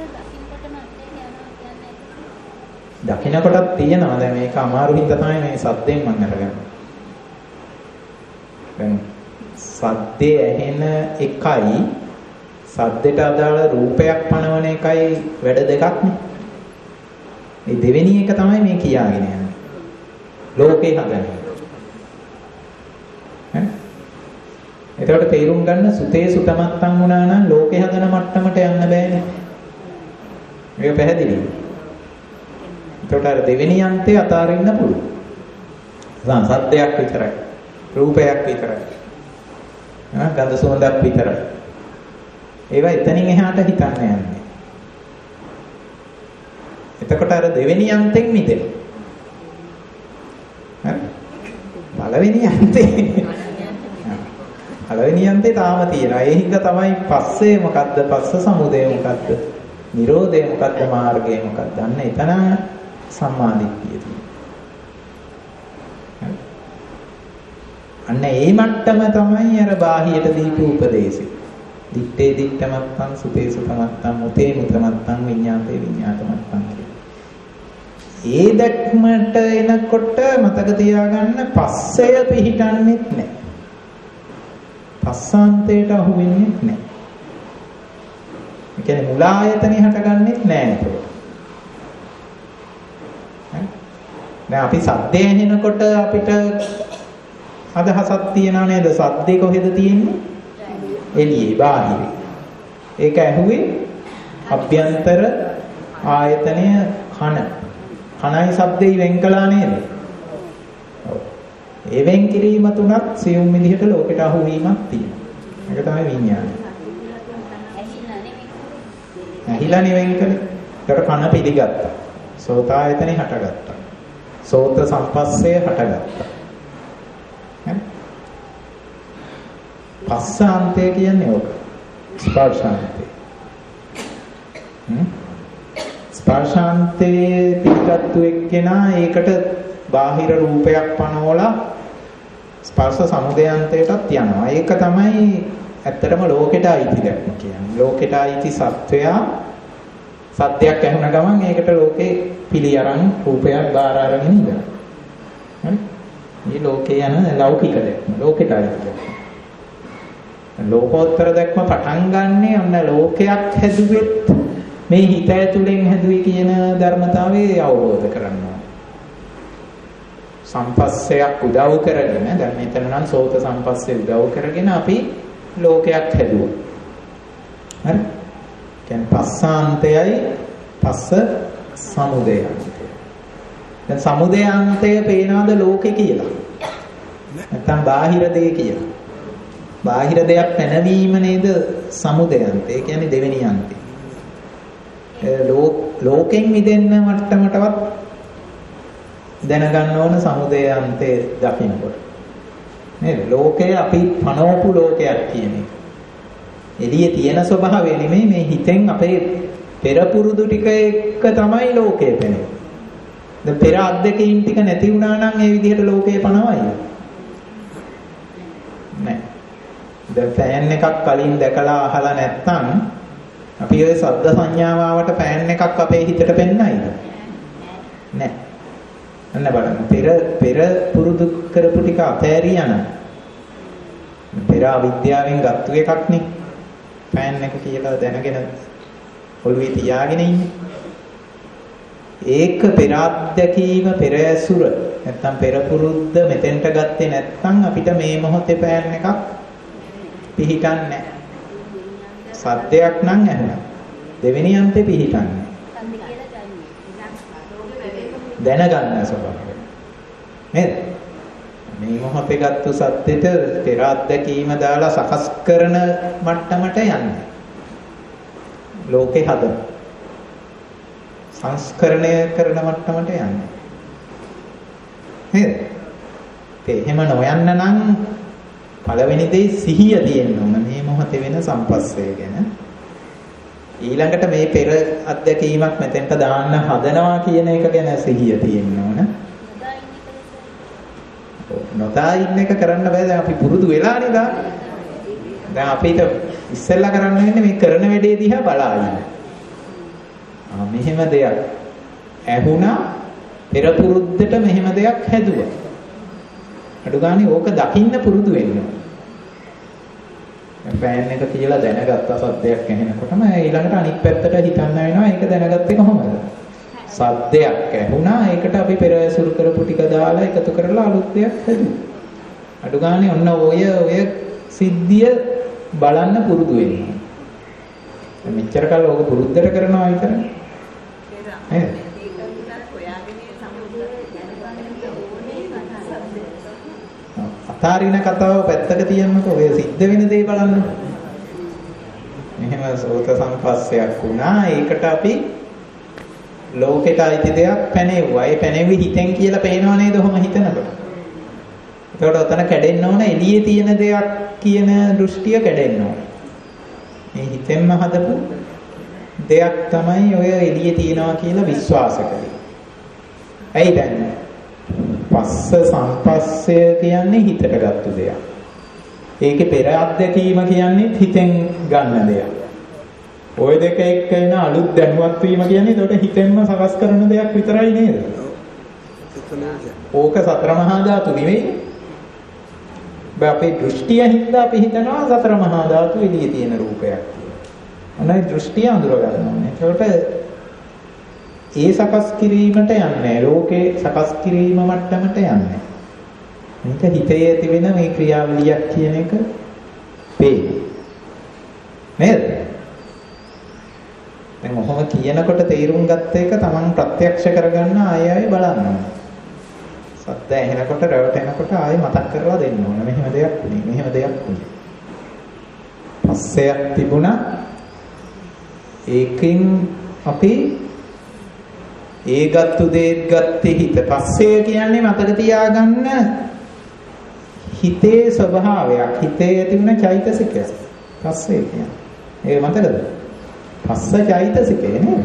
A: දකින්නකොටත් තියෙනවා. දැන් මේක අමාරු හින්දා තමයි මේ සද්දෙන් මම අරගන්නේ. දැන් සද්දේ ඇහෙන එකයි සද්දට අදාළ රූපයක් පනවන එකයි වැඩ දෙකක් නේ. මේ දෙවෙනි එක තමයි මේ කියාගෙන යන්නේ. ලෝකේ හදන්නේ. එතකොට තේරුම් ගන්න සුතේ සුතමත්තන් වුණා නම් ලෝකේ හදන මට්ටමට යන්න බෑනේ. මේක පැහැදිලිද? එතකොට අර දෙවෙනි අන්තේ අතාරින්න පුළුවන්. සද්දයක් විතරයි. රූපයක් විතරයි. ගන්ධ සුවඳක් විතරයි. ඒවා එතනින් එහාට හිතන්න යන්නේ. එතකොට අර දෙවෙනි අන්තෙන් මිදෙන්න. හරි? පළවෙනි අන්තේ පළවෙනි අන්තේ තාම තියෙනවා. ඒ හින්දා තමයි පස්සේ මොකද්ද? පස්ස සමුදය මොකද්ද? නිරෝධය මොකද්ද? මාර්ගය මොකද්ද? අන්න එතන සම්මාදිට්ඨිය තියෙනවා. අන්න ඒ මට්ටම තමයි අර බාහියට දීපු උපදේශය. දිත්තේ දිත්තමත්තං සුතේ සුතමත්තං මුතේ මුතමත්තං විඤ්ඤාතේ විඤ්ඤාතමත්තං කියලා. ඒ දැක්මට එනකොට මතක තියාගන්න පස්සය පිහිටන්නෙත් නැහැ. පස්සාන්තයට අහු වෙන්නේ නැහැ. ඒ කියන්නේ මුලායතනෙ හටගන්නෙත් නැහැ ඒක. දැන් අපි සද්දේ ඇහෙනකොට අපිට අදහසක් තියනා නේද? සද්දේ කොහෙද තියෙන්නේ? එළියේ බාහිරේ. ඒක ඇහුවේ අභ්‍යන්තර ආයතනය කනයි ශබ්දේ වෙන් කළා නේද? ඒ වෙන් කිරීම තුනක් සියුම් විදිහට ලෝකෙට අහු වීමක් තියෙනවා. ඒක තමයි විඥානය. ඇහිලා නෙවෙන් කළේ. ඒකට කන පිළිගත්තා. සෝතායතනෙ හටගත්තා. සෝත සම්පස්සේ හටගත්තා. හරි? පස්සාන්තය කියන්නේ ඕක. ස්පර්ශාන්තය. ස්පර්ශාන්තයේ පිටත්තු එක්කෙනා ඒකට බාහිර රූපයක් පනවලා ස්පර්ශ සමුදයන්තයටත් යනවා. ඒක තමයි ඇත්තටම ලෝකෙට අයිති දැක්ම කියන්නේ. ලෝකෙට අයිති සත්වයා සද්දයක් ඇහුණ ගමන් ඒකට ලෝකේ පිළි අරන් රූපයක් බාර අරගෙන ඉඳලා. හරි? මේ ලෝකේ යන ලෞකික දැක්ම. ලෝකෙට අයිති දැක්ම. ලෝකෝත්තර දැක්ම පටන් ගන්නේ ඔන්න ලෝකයක් හැදුවෙත් මේ හිත ඇතුලෙන් හැදුවේ කියන ධර්මතාවය අවබෝධ කරගන්නවා. සම්පස්සයක් උදව් කරගෙන දැන් මෙතන නම් සෝත සම්පස්සේ උදව් කරගෙන අපි ලෝකයක් හැදුවා. හරි? කියන්නේ පස්සාන්තයයි පස්ස සමුදයයි. දැන් සමුදයාන්තය පේනවාද ලෝකේ කියලා? නැත්නම් බාහිර දේ කියලා? බාහිර දෙයක් පැනවීම නේද සමුදයාන්තය. ඒ කියන්නේ දෙවෙනි අන්තය. ලෝකෙන් මිදෙන්න මට්ටමටවත් දැනගන්න ඕන සමුදයාන්තය දකින්නකොට. නේද? ලෝකය අපි පනවපු ලෝකයක් කියන එක. එළියේ තියෙන ස්වභාවය නෙමෙයි මේ හිතෙන් අපේ පෙර පුරුදු ටික එක්ක තමයි ලෝකය පෙනෙන්නේ. දැන් පෙර අද්දකීම් ටික නැති වුණා නම් ඒ විදිහට ලෝකය පනවයි. නෑ. දැන් ෆෑන් එකක් කලින් දැකලා අහලා නැත්නම් අපි ඔය ශබ්ද සංඥාවට ෆෑන් එකක් අපේ හිතට පෙන්නයිද? නෑ. අන්න බලන්න පෙර පුරුදු කරපු ටික අපෑරියා නම් පෙර අවිද්‍යාවෙන් ගත්තු එකක් නේ. ෆෑන් එක කියලා දැනගෙන ඔළුවේ තියාගෙන ඉන්නේ. ඒක පෙර අත්දැකීම පෙර ඇසුර නැත්තම් පෙර පුරුද්ද මෙතෙන්ට ගත්තේ නැත්නම් අපිට මේ මොහොතේ ෆෑන් එකක් පිහිටන්නේ නැහැ. සද්දයක් නම් ඇහුණා. දෙවෙනි අන්තේ පිහිටන්නේ. දැනගන්න ස්වභාවය. නේද? මේ මොහොතේ ගත්තු සද්දෙට පෙර අත්දැකීම දාලා සකස් කරන මට්ටමට යන්නේ. ලෝකේ හදන සංස්කරණය කරන මට්ටමට යන්නේ. නේද? ඒ එහෙම නොයන්න නම් පළවෙනි දේ සිහිය තියෙන්න ඕන මේ මොහොතේ වෙන සම්පස්සේ ගැන. ඊළඟට මේ පෙර අත්දැකීමක් මෙතෙන්ට දාන්න හදනවා කියන එක ගැන සිහිය තියෙන්න ඕන. නොදා ඉන්න එක කරන්න බෑ. දැන් අපි පුරුදු වෙලානේ දාන්නේ. දැන් අපිට ඉස්සෙල්ලා කරන්න වෙන්නේ මේ කරන වැඩේ දිහා බලා ඉන්න. මෙහෙම දෙයක් ඇහුණා පෙර පුරුද්දට මෙහෙම දෙයක් හැදුවා. අඩු ගානේ ඕක දකින්න පුරුදු වෙන්න. ෆෑන් එක කියලා දැනගත්ත සද්දයක් ඇහෙනකොටම ඊළඟට අනිත් පැත්තට හිතන්න වෙනවා ඒක දැනගත්තේ කොහොමද? සද්දයක් ඇහුණා ඒකට අපි පෙර ඇසුරු කරපු ටික දාලා එකතු කරලා අලුත් දෙයක් හැදුවා. අඩු ගානේ ඔන්න ඔය සිද්ධිය බලන්න පුරුදු වෙන්න. මෙච්චර කාල ඕක පුරුද්දට කරනවා විතරයි. නේද? අතාරින කතාව පැත්තක තියන්නකෝ. ඔය සිද්ධ වෙන දේ බලන්න. මෙහෙම සෝත සංපස්සයක් වුණා. ඒකට අපි ලෝකෙට අයිති දෙයක් පැනෙව්වා. ඒ පැනෙවි හිතෙන් කියලා පේනව නේද? ඔහොම හිතනකොට. ඒකට ඔතන කැඩෙන්න ඕන එළියේ තියෙන දෙයක් කියන දෘෂ්ටිය කැඩෙන්න ඕන. මේ හිතෙන්ම හදපු දෙයක් තමයි ඔය එළියේ තියනවා කියලා විශ්වාස කරන්නේ. ඇයි දැන්? පස්ස සම්පස්සය කියන්නේ හිතට ගත්ත දෙයක්. ඒකේ පෙර අත්දැකීම කියන්නේ හිතෙන් ගන්න දෙයක්. ওই දෙක එක්ක එන අලුත් දැනුවත් වීම කියන්නේ ඒකට හිතෙන්ම සකස් කරන දෙයක් විතරයි නේද? ඕක සතර මහා ධාතු නෙවෙයි. අපේ දෘෂ්ටිය හින්දා අපි හිතනවා සතර මහා ධාතු එළියේ තියෙන රූපයක් කියලා. අනයි දෘෂ්ටිය අඳුර ගන්න ඕනේ. ඒකට ඒ සකස් කිරීමට යන්නේ ලෝකේ සකස් කිරීම මට්ටමට යන්නේ. මේක හිතේ ඇති වෙන මේ ක්‍රියාවලියක් කියන එක පේන්නේ. නේද? දැන් ඔහොම කියනකොට තේරුම් ගත්ත එක Taman ප්‍රත්‍යක්ෂ කරගන්න ආයෙ බලන්න ඕනේ. සද්ද ඇහෙනකොට රැවටෙනකොට ආයෙ මතක් කරලා දෙන්න ඕන. මෙහෙම දෙයක් උනේ. මෙහෙම දෙයක් උනේ. පස්සයක් තිබුණා. ඒකෙන් අපි ඒගත්තු දේත් ගත්තේ හිත. පස්සේ කියන්නේ මතක තියාගන්න හිතේ ස්වභාවයක්. හිතේ ඇති වුණ චෛතසිකය. පස්සේ කියන්නේ. ඒක මතකද? පස්ස චෛතසිකය නේද?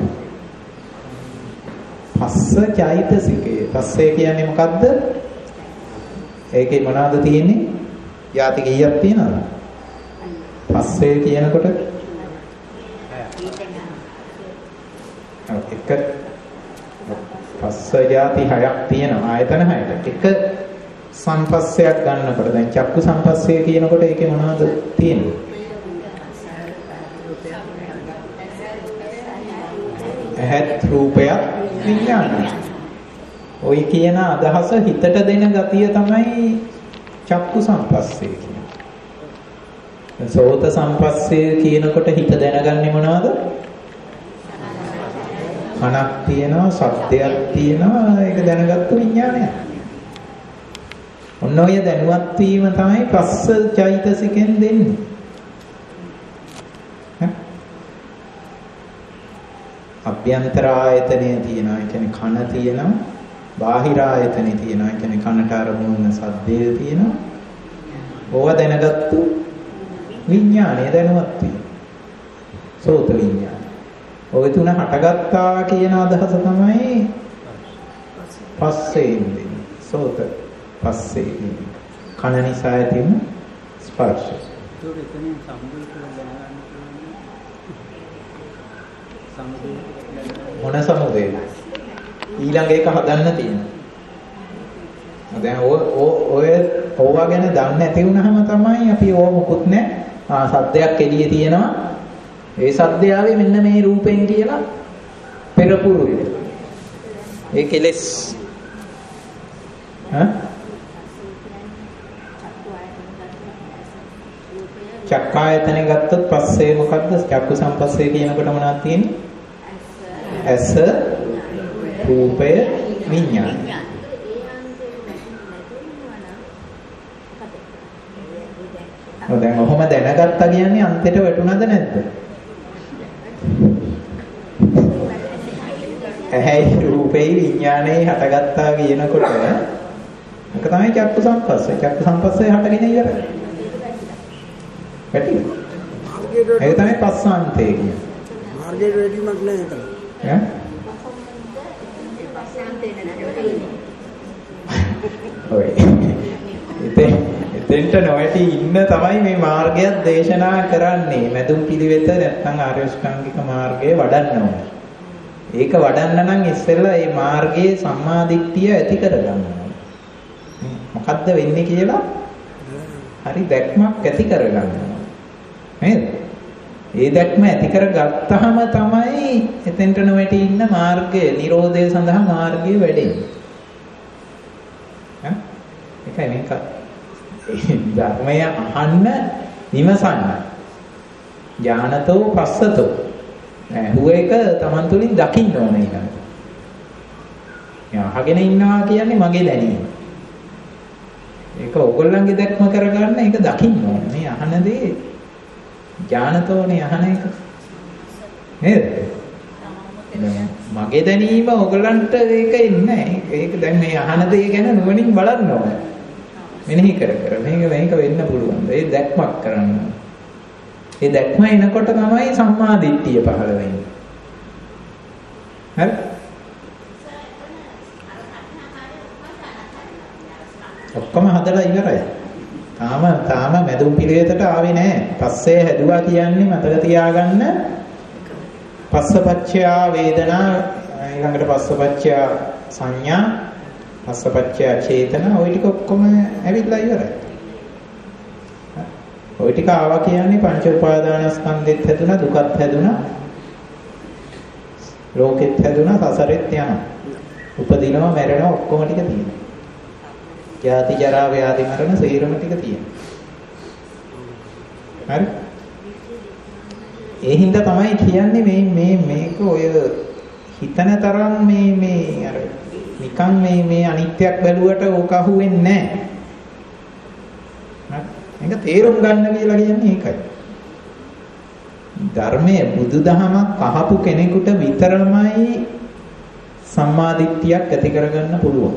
A: පස්ස චෛතසිකය. පස්සේ කියන්නේ මොකද්ද? ඒකේ මොනවද තියෙන්නේ? යාති කීයක් තියෙනවද? පස්සේ කියනකොට එක පස්ස જાති 6ක් තියෙනවා ආයතන 6ට. එක සංපස්සයක් ගන්නකොට දැන් චක්කු සංපස්සය කියනකොට ඒකේ මොනවද තියෙන්නේ? ඇහත් රූපයක් විඥානය. ඔය කියන අදහස හිතට දෙන ගතිය තමයි චක්කු සංපස්සය කියන්නේ. සෝත සංපස්සය කියනකොට හිත දැනගන්නේ මොනවද? කනක් තියෙනවා, ශබ්දයක් තියෙනවා, ඒක දැනගත්තු විඥානයක්. ඔන්න ඔය දැනුවත් වීම තමයි පස්ස චෛතසිකෙන් දෙන්නේ. අභ්‍යන්තර ආයතනය තියෙනවා, ඒ කියන්නේ කන තියෙනවා. බාහිර ආයතනෙ තියෙනවා, ඒ කියන්නේ කනට අරමුණු වෙන ශබ්දය තියෙනවා. ඕවා දැනගත්තු විඥානය දැනුවත් වීම. සෝත විඥාන. ඔය තුන හටගත්තා කියන අදහස තමයි පස්සේ ඉන්නේ. සෝත පස්සේ ඉන්නේ. කන නිසා ඇතිවන ස්පර්ශ. මොන සමුදේද? ඊළඟ එක හදන්න තියෙනවා. දැන් ඕවා ගැන දන්නේ නැති වුනහම තමයි අපි ඕව මුකුත් නැහැ. සද්දයක් එළියේ තියෙනවා. ඒ සද්දය ආවේ මෙන්න මේ රූපෙන් කියලා පෙරපුරුයි. ඒ කෙලස්. චක්කායතනෙ ගත්තොත් පස්සේ මොකද්ද? චක්කු සංපස්සේ කියනකොට මොනවද තියෙන්නේ? ඇස, රූපය, විඥාන. දැන් ඔහොම දැනගත්තා කියන්නේ අන්තිමට වැටුණාද නැද්ද? ඇහැයි රූපේ විඥානේ හටගත්තා කියනකොට ඒක තමයි චක්කු සංපස්සේ. චක්කු සංපස්සේ හටගෙන ඉවරයි. පැටි. ඒක තමයි පස්සාන්තේ කියන්නේ.
B: මාර්ගයට වැඩිමක් නැහැ එතන.
A: ඈ? ඔය. එතෙන්ට නොවැටි ඉන්න තමයි මේ මාර්ගයක් දේශනා කරන්නේ. මැදුම් පිළිවෙත නැත්නම් ආර්ය ශ්‍රාංගික මාර්ගය වඩන්න ඕනේ. ඒක වඩන්න නම් ඉස්සෙල්ලා මේ මාර්ගයේ සම්මාදිට්ඨිය ඇති කරගන්න ඕනේ. මොකද්ද වෙන්නේ කියලා හරි දැක්මක් ඇති කරගන්න ඕනේ. නේද? ඒ දැක්ම ඇති කරගත්තාම තමයි එතෙන්ට නොවැටි ඉන්න මාර්ගය, Nirodhe සඳහා මාර්ගය වැඩෙන්නේ. ඒකයි මේක. ධර්මය අහන්න විමසන්න. ඥානතෝ පස්සතෝ. හුව එක Taman තුලින් දකින්න ඕනේ ඊළඟට. අහගෙන ඉන්නවා කියන්නේ මගේ දැනීම. ඒක ඕගොල්ලන්ගේ දැක්ම කරගන්න ඒක දකින්න ඕනේ. මේ අහන දේ ඥානතෝනේ අහන එක. නේද? මගේ දැනීම ඕගොල්ලන්ට ඒක ඉන්නේ. ඒක දැන් මේ අහන දේ ගැන නුවණින් බලන්න ඕනේ. මෙනෙහි කර මේක වෙන්න පුළුවන්. ඒ දැක්මක් කරන්න. ඒ දැක්ම එනකොට තමයි සම්මා දිට්ඨිය පහළ වෙන්නේ. හරි? ඔක්කොම හදලා ඉවරයි. තාම මැදුම් පිළිවෙතට ආවේ නැහැ. පස්සේ හැදුවා කියන්නේ මතක තියාගන්න. පස්සපච්චයා වේදනා ඊළඟට පස්සපච්චයා සංඥා පස්සපච්චයා චේතනා ওই ටික ඔක්කොම ඇවිල්ලා ඉවරයි. ওই ටික ආවා කියන්නේ පංච උපාදානස්කන්ධෙත් හැදුනා, දුකත් හැදුනා, ලෝකෙත් හැදුනා, සසරෙත් යනවා. උපදිනවා, මැරෙනවා ඔක්කොම ටික තියෙනවා. ජාති ජරා ව්‍යාධි මරණ සේරම ටික තියෙනවා. හරි? ඒ හින්දා තමයි කියන්නේ මේක ඔය හිතන තරම් මේ අර නිකන් මේ අනිත්‍යක් බැලුවට ඕක අහුවෙන්නේ නැහැ. මේක තේරුම් ගන්න කියලා කියන්නේ ඒකයි. ධර්මයේ බුදුදහමක් අහපු කෙනෙකුට විතරමයි සම්මාදිට්ඨියක් ඇති කරගන්න පුළුවන්.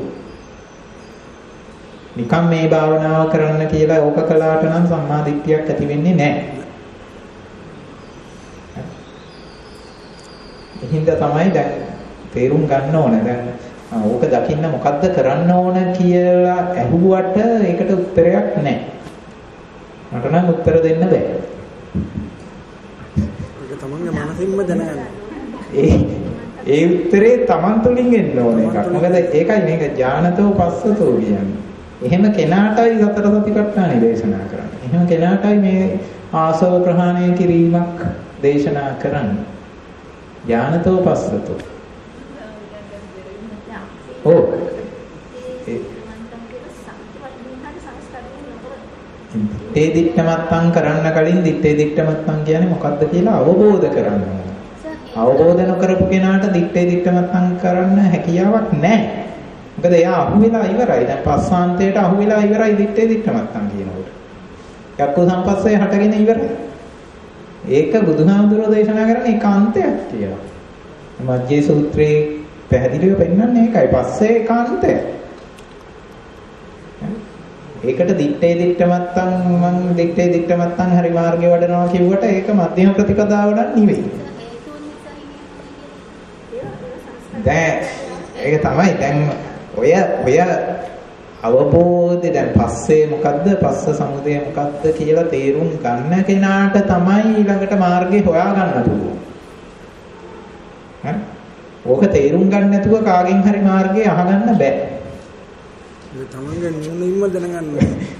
A: නිකන් මේ භාවනාව කරන්න කියලා ඕක කළාට නම් සම්මාදිට්ඨියක් ඇති වෙන්නේ නැහැ. හින්දා තමයි දැන් තේරුම් ගන්න ඕනේ. දැන් ඕක දකින්න මොකද්ද කරන්න ඕන කියලා ඇහුවට ඒකට උත්තරයක් නැහැ. මට නම් උත්තර දෙන්න බෑ. ඒක
B: තමන්ගේ මනසින්ම දැනගන්න.
A: ඒ උත්තරේ Taman තුලින් එන්න ඕන එකක්. මොකද ඒකයි මේක ඥානතෝ පස්සතෝ කියන්නේ. එහෙම කෙනාටයි සතර සතිපට්ඨානෙ දේශනා කරන්නේ. එහෙම කෙනාටයි මේ ආසව ප්‍රහාණය කිරීමක් දේශනා කරන්නේ. ඥානතෝ පස්සතෝ. ඔව්. දිත්තේ දිට්ඨමත්තං කරන්න කලින් දිත්තේ දිට්ඨමත්තං කියන්නේ මොකක්ද කියලා අවබෝධ කරගන්න ඕනේ. අවබෝධ නොකරපු කෙනාට දිත්තේ දිට්ඨමත්තං කරන්න හැකියාවක් නැහැ. මොකද එයා අහුවෙලා ඉවරයි. දැන් පස්සාන්තයට අහුවෙලා ඉවරයි දිත්තේ දිට්ඨමත්තං කියනකොට. චක්කු සම්පස්සේ හටගෙන ඉවරයි. ඒක බුදුහාමුදුරුවෝ දේශනා කරන්නේ ඒකාන්තයක් කියලා. මජ්ජේ සූත්‍රයේ පැහැදිලිව පෙන්නන්නේ ඒකයි. පස්සේ ඒකාන්තය. ඒකට දිත්තේ දිට්ඨමත්තං මං දිත්තේ දිට්ඨමත්තං හරි මාර්ගේ වඩනවා කිව්වට ඒක මධ්‍යම ප්‍රතිපදාව නම් නෙවෙයි. දැන් ඒක තමයි දැන් ඔය අවබෝධය දැන් පස්සේ මොකද්ද පස්ස සමුදය මොකද්ද කියලා තේරුම් ගන්න කෙනාට තමයි ඊළඟට මාර්ගේ හොයා ගන්න පුළුවන්. හරි? ඕක තේරුම් ගන්න නැතුව කාගෙන් හරි මාර්ගේ අහගන්න බෑ.
B: ඒ තමන්ගේ නුනින්ම දැනගන්න.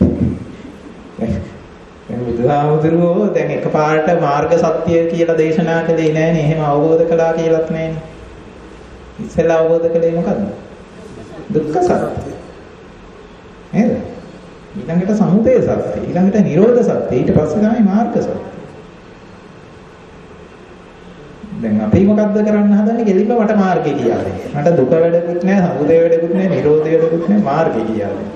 A: දැන් බුදුහාමුදුරුවෝ දැන් එකපාරට මාර්ග සත්‍ය කියලා දේශනා කළේ නෑනේ. එහෙම අවබෝධ කළා කියලාත් නෑනේ. ඉස්සෙල්ලා අවබෝධ කළේ මොකද්ද? දුක්ඛ සත්‍ය. නේද? ඊළඟට සමුදය සත්‍ය, ඊළඟට නිරෝධ සත්‍ය, ඊට පස්සේ තමයි මාර්ග සත්‍ය. දැන් අපි මොකද්ද කරන්න හදන්නේ? කෙලින්ම මට මාර්ගය කියලා දෙන්න. මට දුක වැඩකුත් නැහැ, සමුදය වැඩකුත් නැහැ, නිරෝධය වැඩකුත් නැහැ, මාර්ගය කියලා දෙන්න.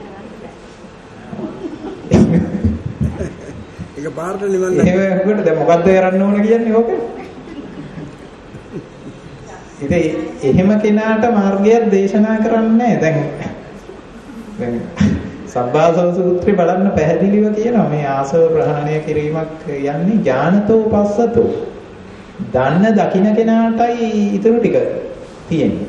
B: ඒක පාරට නිවන්.
A: එහෙම දැන් මොකද්ද කරන්න ඕන කියන්නේ ඕක? ඉතින් එහෙම කෙනාට මාර්ගයක් දේශනා කරන්නේ දැන් සබ්බාසව සූත්‍රේ බලන්න පැහැදිලිව කියනවා මේ ආසව ප්‍රහාණය කිරීමක් යන්නේ ඥානතෝ පස්සතෝ. දන්න දකින්න කෙනාටයි ඊටු ටික තියෙන්නේ.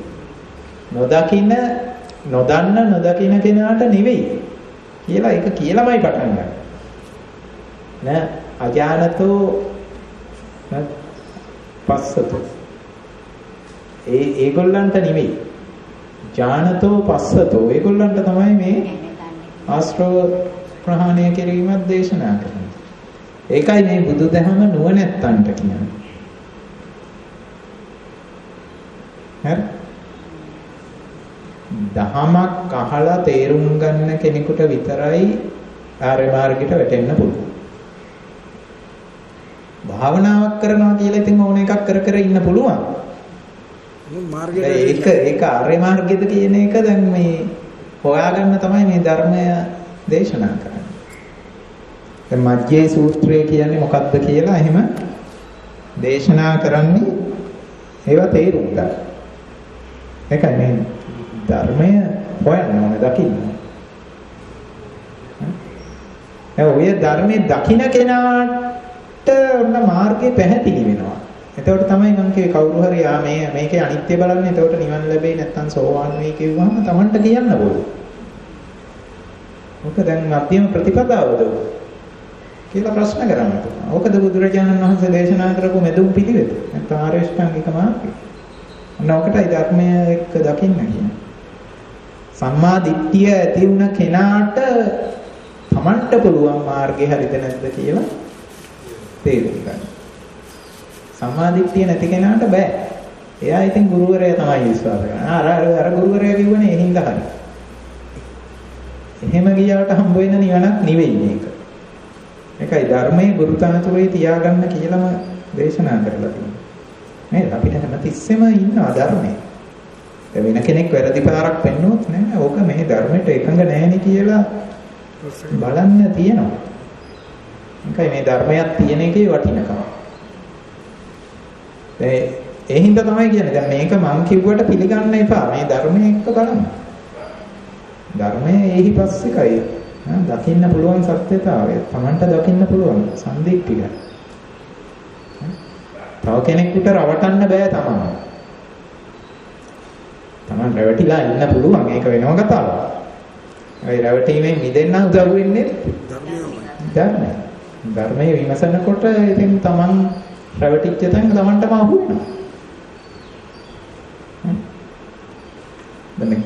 A: නොදන්න නොදකින්න කෙනාට නෙවෙයි කියලා ඒක කියලාමයි පටන් ගන්න. නෑ අඥානතෝ පස්සතෝ. ඒගොල්ලන්ට නෙවෙයි. ඥානතෝ පස්සතෝ. ඒගොල්ලන්ට තමයි මේ ආශ්‍රව ප්‍රහාණය කිරීමක් දේශනා කරන්නේ. ඒකයි මේ බුදුදහම නුවණැත්තන්ට කියන්නේ. හරි? දහමක් අහලා තේරුම් ගන්න කෙනෙකුට විතරයි ආර්ය මාර්ගයට වැටෙන්න පුළුවන්. භාවනාවක් කරනවා කියලා ඉතින් ඕන එකක් කර කර ඉන්න පුළුවන්. ඒක ආර්ය මාර්ගයද කියන එක දැන් මේ හොයාගන්න තමයි මේ ධර්මය දේශනා කරන්නේ. දැන් මජ්ජේ සූත්‍රය කියන්නේ මොකක්ද කියලා එහෙම දේශනා කරන්නේ ඒවා තේරුම් ගන්න. ඒකයි මේ ධර්මය හොයන්න ඕනේ දකින්න. ඔය ධර්මයේ දකින්න කෙනාට ඔන්න මාර්ගේ පැහැදිලි වෙනවා. එතකොට තමයි මම කියේ කවුරු හරි මේකේ අනිත්‍ය බලන්න එතකොට නිවන් ලැබෙයි නැත්නම් සෝවාන් වෙයි කිව්වම Tamanට කියන්න ඕනේ. මොකද දැන් මධ්‍යම ප්‍රතිපදාවද කියලා ප්‍රශ්න කරන්න පුළුවන්. ඕකද බුදුරජාණන් වහන්සේ දේශනා කරපු මෙදුම් පිළිවෙත. නැත්නම් ආර්ය ශ්‍රාංගික මාර්ගය. ඔන්නෝකටයි ධර්මය එක්ක දකින්න කියන්නේ. සම්මා දිට්ඨිය ඇති වුණ කෙනාට Tamanට පුළුවන් මාර්ගය හරිද නැද්ද කියලා තේරුම් ගන්න. සම්මා දිට්ඨිය නැති කෙනාට බෑ. එයා ඉතින් ගුරුවරයා තමයි විශ්වාස කරන්නේ. අර ගුරුවරයා කිව්වනේ ඒ හින්දා හරි. එහෙම ගියාට හම්බ වෙන නිවනක් නෙවෙයි මේක. ඒකයි ධර්මයේ ගුරුතනතුරේ තියාගන්න කියලාම දේශනා කරලා තියෙනවා. නේද? අපිට හැමතිස්සෙම ඉන්නවා ධර්මයේ. වෙන කෙනෙක් වැරදි පාරක් පෙන්නුවොත් නෑ ඕක මේ ධර්මයට එකඟ නෑනේ කියලා බලන්න තියෙනවා. ඒකයි මේ ධර්මයක් තියෙන එකේ වටිනකම. ඒ හින්දා තමයි කියන්නේ දැන් මේක මං කිව්වට පිළිගන්න එපා. මේ ධර්මයේ එක්ක බලන්න. ධර්මයේ එහි පස්සේකයි. දකින්න පුළුවන් සත්‍යතාවය. Tamanට දකින්න පුළුවන් සම්දික්තිය. තව කෙනෙකුට රවටන්න බෑ තමන්. තමන් රැවටිලා ඉන්න පුළුවන්. ඒක වෙනම කතාවක්. ඒ රැවටීමෙන් මිදෙන්න උදව් වෙන්නේ ධර්මය. ධර්මයේ විමසනකොට ඉතින් තමන් රැවටිච්ච තැන තමන්ටම අහු වෙනවා.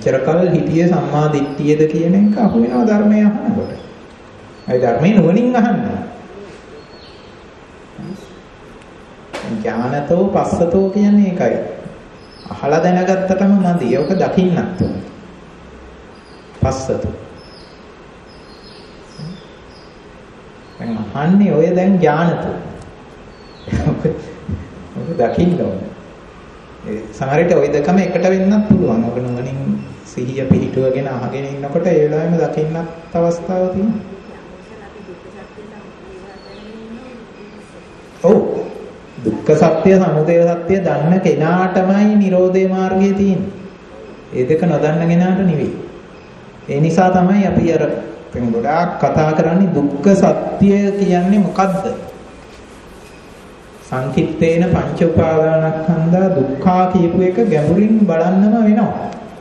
A: මෙච්චර කල් හිටියේ සම්මා දිට්ඨියද කියන එක අහු වෙනවා ධර්මය අහනකොට. ඒ ධර්මයේ නුවණින් අහන්න. ඥානතෝ පස්සතෝ කියන්නේ ඒකයි. අහලා දැනගත්තටම මදි. ඒක දකින්නත් ඕන. පස්සතෝ. දැන් අහන්නේ ඔය දැන් ඥානතෝ. ඔක දකින්න ඕනේ. ඒ සමහර විට ওই දෙකම එකට වෙන්නත් පුළුවන්. ඔක නුවණින් සිහිය පිහිටුවගෙන අහගෙන ඉන්නකොට ඒ වෙලාවෙම දකින්නත් අවස්ථාවක් තියෙනවා. ඔව්. දුක්ඛ සත්‍ය, සමුදය සත්‍ය දන්න කෙනාටමයි නිරෝධේ මාර්ගය තියෙන්නේ. ඒ දෙක නොදන්න කෙනාට නෙවෙයි. ඒ නිසා තමයි අපි අර ගොඩාක් කතා කරන්නේ දුක්ඛ සත්‍ය කියන්නේ මොකද්ද? සංකිට්ඨේන පංච උපාදානස්කන්ධා දුක්ඛා කියපු එක ගැඹුරින් බලන්නම වෙනවා.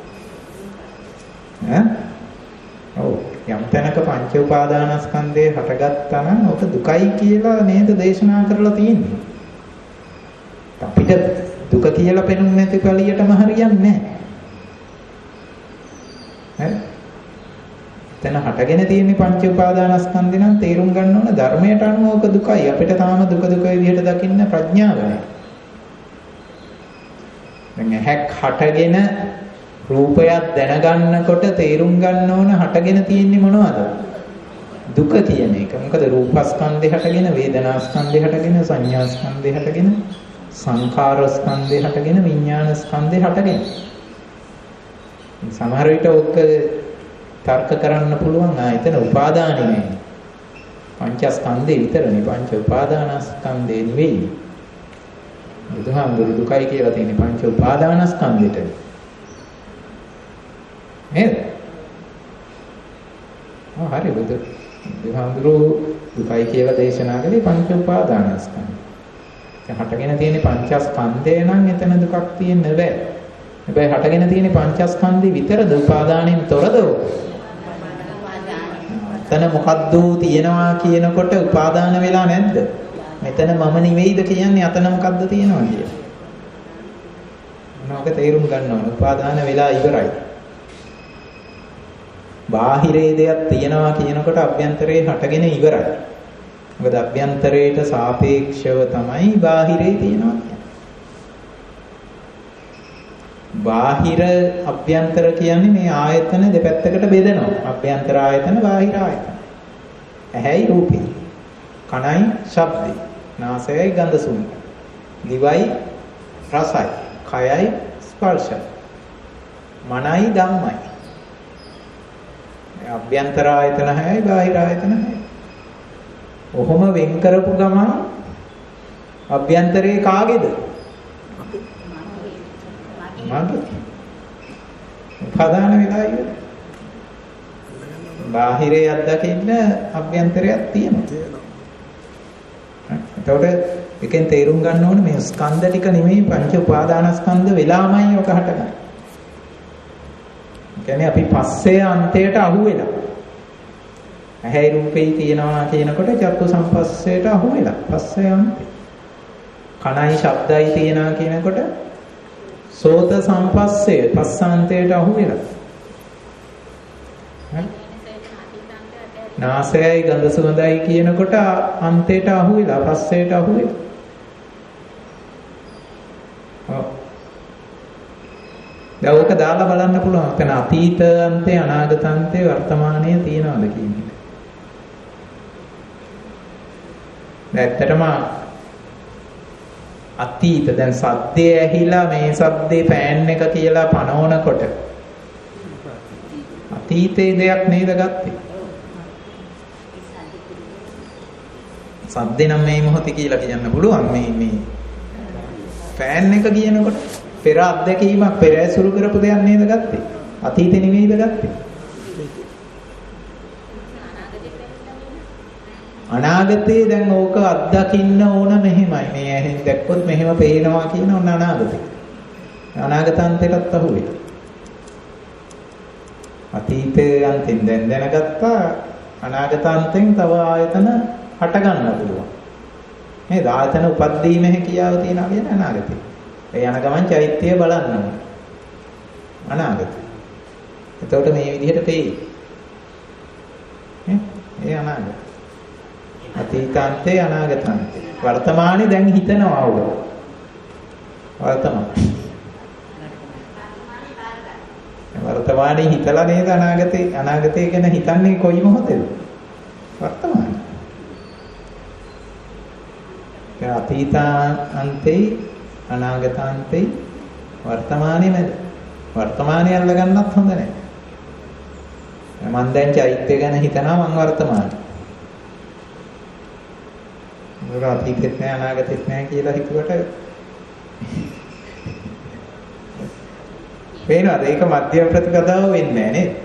A: ඔව් යම් තැනක පංච උපාදානස්කන්ධේ හටගත්තා නම් ඔක දුකයි කියලා නේද දේශනා කරලා තියෙන්නේ. අපිට දුක කියලා පෙනුනේ නැති කලියටම හරියන්නේ නැහැ. එතන හටගෙන තියෙන පංච උපාදානස්කන්ධේ නම් තේරුම් ගන්න ඕන ධර්මයට අනුව ඔක දුකයි. අපිට තාම දුක විදිහට දකින්න ප්‍රඥාව නැහැ. දැන් ඇහැක් හටගෙන රූපයක් දැනගන්නකොට තේරුම් ගන්න ඕන හටගෙන තියෙන්නේ මොනවද? දුක කියන එක. මොකද රූපස්කන්ධේ හටගෙන, වේදනාස්කන්ධේ හටගෙන, සංඥාස්කන්ධේ හටගෙන, සංඛාරස්කන්ධේ හටගෙන, විඥානස්කන්ධේ හටගෙන. සමහර විට ඔක තර්ක කරන්න පුළුවන් එතන උපාදානෙ නෙවෙයි. පංචස්කන්ධේ විතරනේ පංච උපාදානස්කන්ධේ නෙවෙයි. බුදුහාමුදුරු දුකයි කියලා තියෙන්නේ පංච උපාදානස්කන්ධෙට. නේද? හරි බුදුහාමුදුරු දුකයි කියලා දේශනා කළේ පංච උපාදානස්කන්ධ. හටගෙන තියෙන පංචස්කන්ධය නම් එතන දුකක් තියෙන්න බෑ. හැබැයි හටගෙන තියෙන පංචස්කන්ධي විතරද උපාදානෙන් තොරද? එතන මොකද්ද තියෙනවා කියනකොට උපාදාන වෙලා නැද්ද? මෙතන මම නෙවෙයිද කියන්නේ අතන මොකද්ද තියෙනවා කියලා. මොනවාක තේරුම් ගන්න ඕන උපාදාන වෙලා ඉවරයි. බාහිරේ දෙයක් තියෙනවා කියනකොට අභ්‍යන්තරේ හටගෙන ඉවරයි. මොකද අභ්‍යන්තරයට සාපේක්ෂව තමයි බාහිරේ තියෙනවා කියන්නේ. බාහිර අභ්‍යන්තර කියන්නේ මේ ආයතන දෙපැත්තකට බෙදෙනවා. අභ්‍යන්තර ආයතන, බාහිර ආයතන. ඇහැයි රූපේ, කනයි ශබ්දේ, නාසයයි ගන්ධ සුවඳ, දිවයි රසයි, කයයි ස්පර්ශයි, මනයි ධම්මයි. අභ්‍යන්තර ආයතන 6යි, බාහිර ආයතන 6යි. ඔහොම වෙන් කරපු ගමන් අභ්‍යන්තරේ කාගේද? මගේ. උපාදාන වෙලා ඉවර. බාහිරේ අත්දකින්න අභ්‍යන්තරයක් තියෙනවා. එතකොට එකෙන් තේරුම් ගන්න ඕනේ මේ ස්කන්ධ ටික නෙමෙයි පංච උපාදානස්කන්ධ වෙලාමයි ඔක හටගන්නේ. කියන්නේ අපි පස්සේ අන්තයට අහු වෙලා. ඇහැයි රූපේ තියෙනවා කියනකොට චක්කු සම්පස්සයට අහු වෙලා. පස්සේ අන්තේ. කනයි ශබ්දයි තියෙනවා කියනකොට සෝත සම්පස්සේ පස්සාන්තයට අහු වෙලා. නාසයයි ගන්ධ සුවඳයි කියනකොට අන්තයට අහු වෙලා, පස්සේට අහු වෙලා. ඔව්. දැන් ඔක දාලා බලන්න පුළුවන්. එතන අතීත අන්තේ, අනාගත අන්තේ, වර්තමානයේ තියනවාද කියන එක. ඇත්තටම අතීත දැන් සද්දේ ඇහිලා මේ සද්දේ පෑන් එක කියලා පනවනකොට අතීතේ දෙයක් නේද ගත්තේ? සද්දේ නම් මේ මොහොතේ කියලා කියන්න පුළුවන්. මේ පෑන් එක කියනකොට පෙර අත්දැකීමක් පෙර ඇසුරු කරපු දෙයක් නේද ගත්තේ? අතීතේ නෙවෙයිද ගත්තේ? අනාගතේ දැන් ඕක අත්දකින්න ඕන මෙහෙමයි. මේ ඇහෙන් දැක්කොත් මෙහෙම පේනවා කියන ඕන අනාගතේ. අනාගතාන්තයටත් අහුවේ. අතීතේ අන්තෙන් දැන් දැනගත්තා අනාගතාන්තෙන් තව ආයතන හට ගන්න පුළුවන්. නේද? ආයතන උපද්දීම හැකියාව තියනවා කියන්නේ අනාගතේ. ඒ යන ගමන් චෛත්‍යය බලන්න ඕන. අනාගතේ. එතකොට මේ විදිහට තේයි. ඒ අනාගත. අතීතාන්තේ අනාගතාන්තේ. වර්තමානයේ දැන් හිතනවා අවුල. වර්තමානයේ හිතලා නේද අනාගතේ ගැන හිතන්නේ කොයි මොහොතේද? වර්තමානයේ. ඒ අතීතාන්තේ අනාගතාන්තේ වර්තමානයේ නේද? වර්තමානයේ අල්ලගන්නත් හොඳ නැහැ. මම දැන් චෛත්‍ය ගැන හිතනවා මම වර්තමානයේ. මොකද අතීතෙත් නැහැ අනාගතෙත් නැහැ කියලා හිතුවට වෙනවද? ඒක මධ්‍යම ප්‍රතිපදාව වෙන්නේ නැහැ නේද?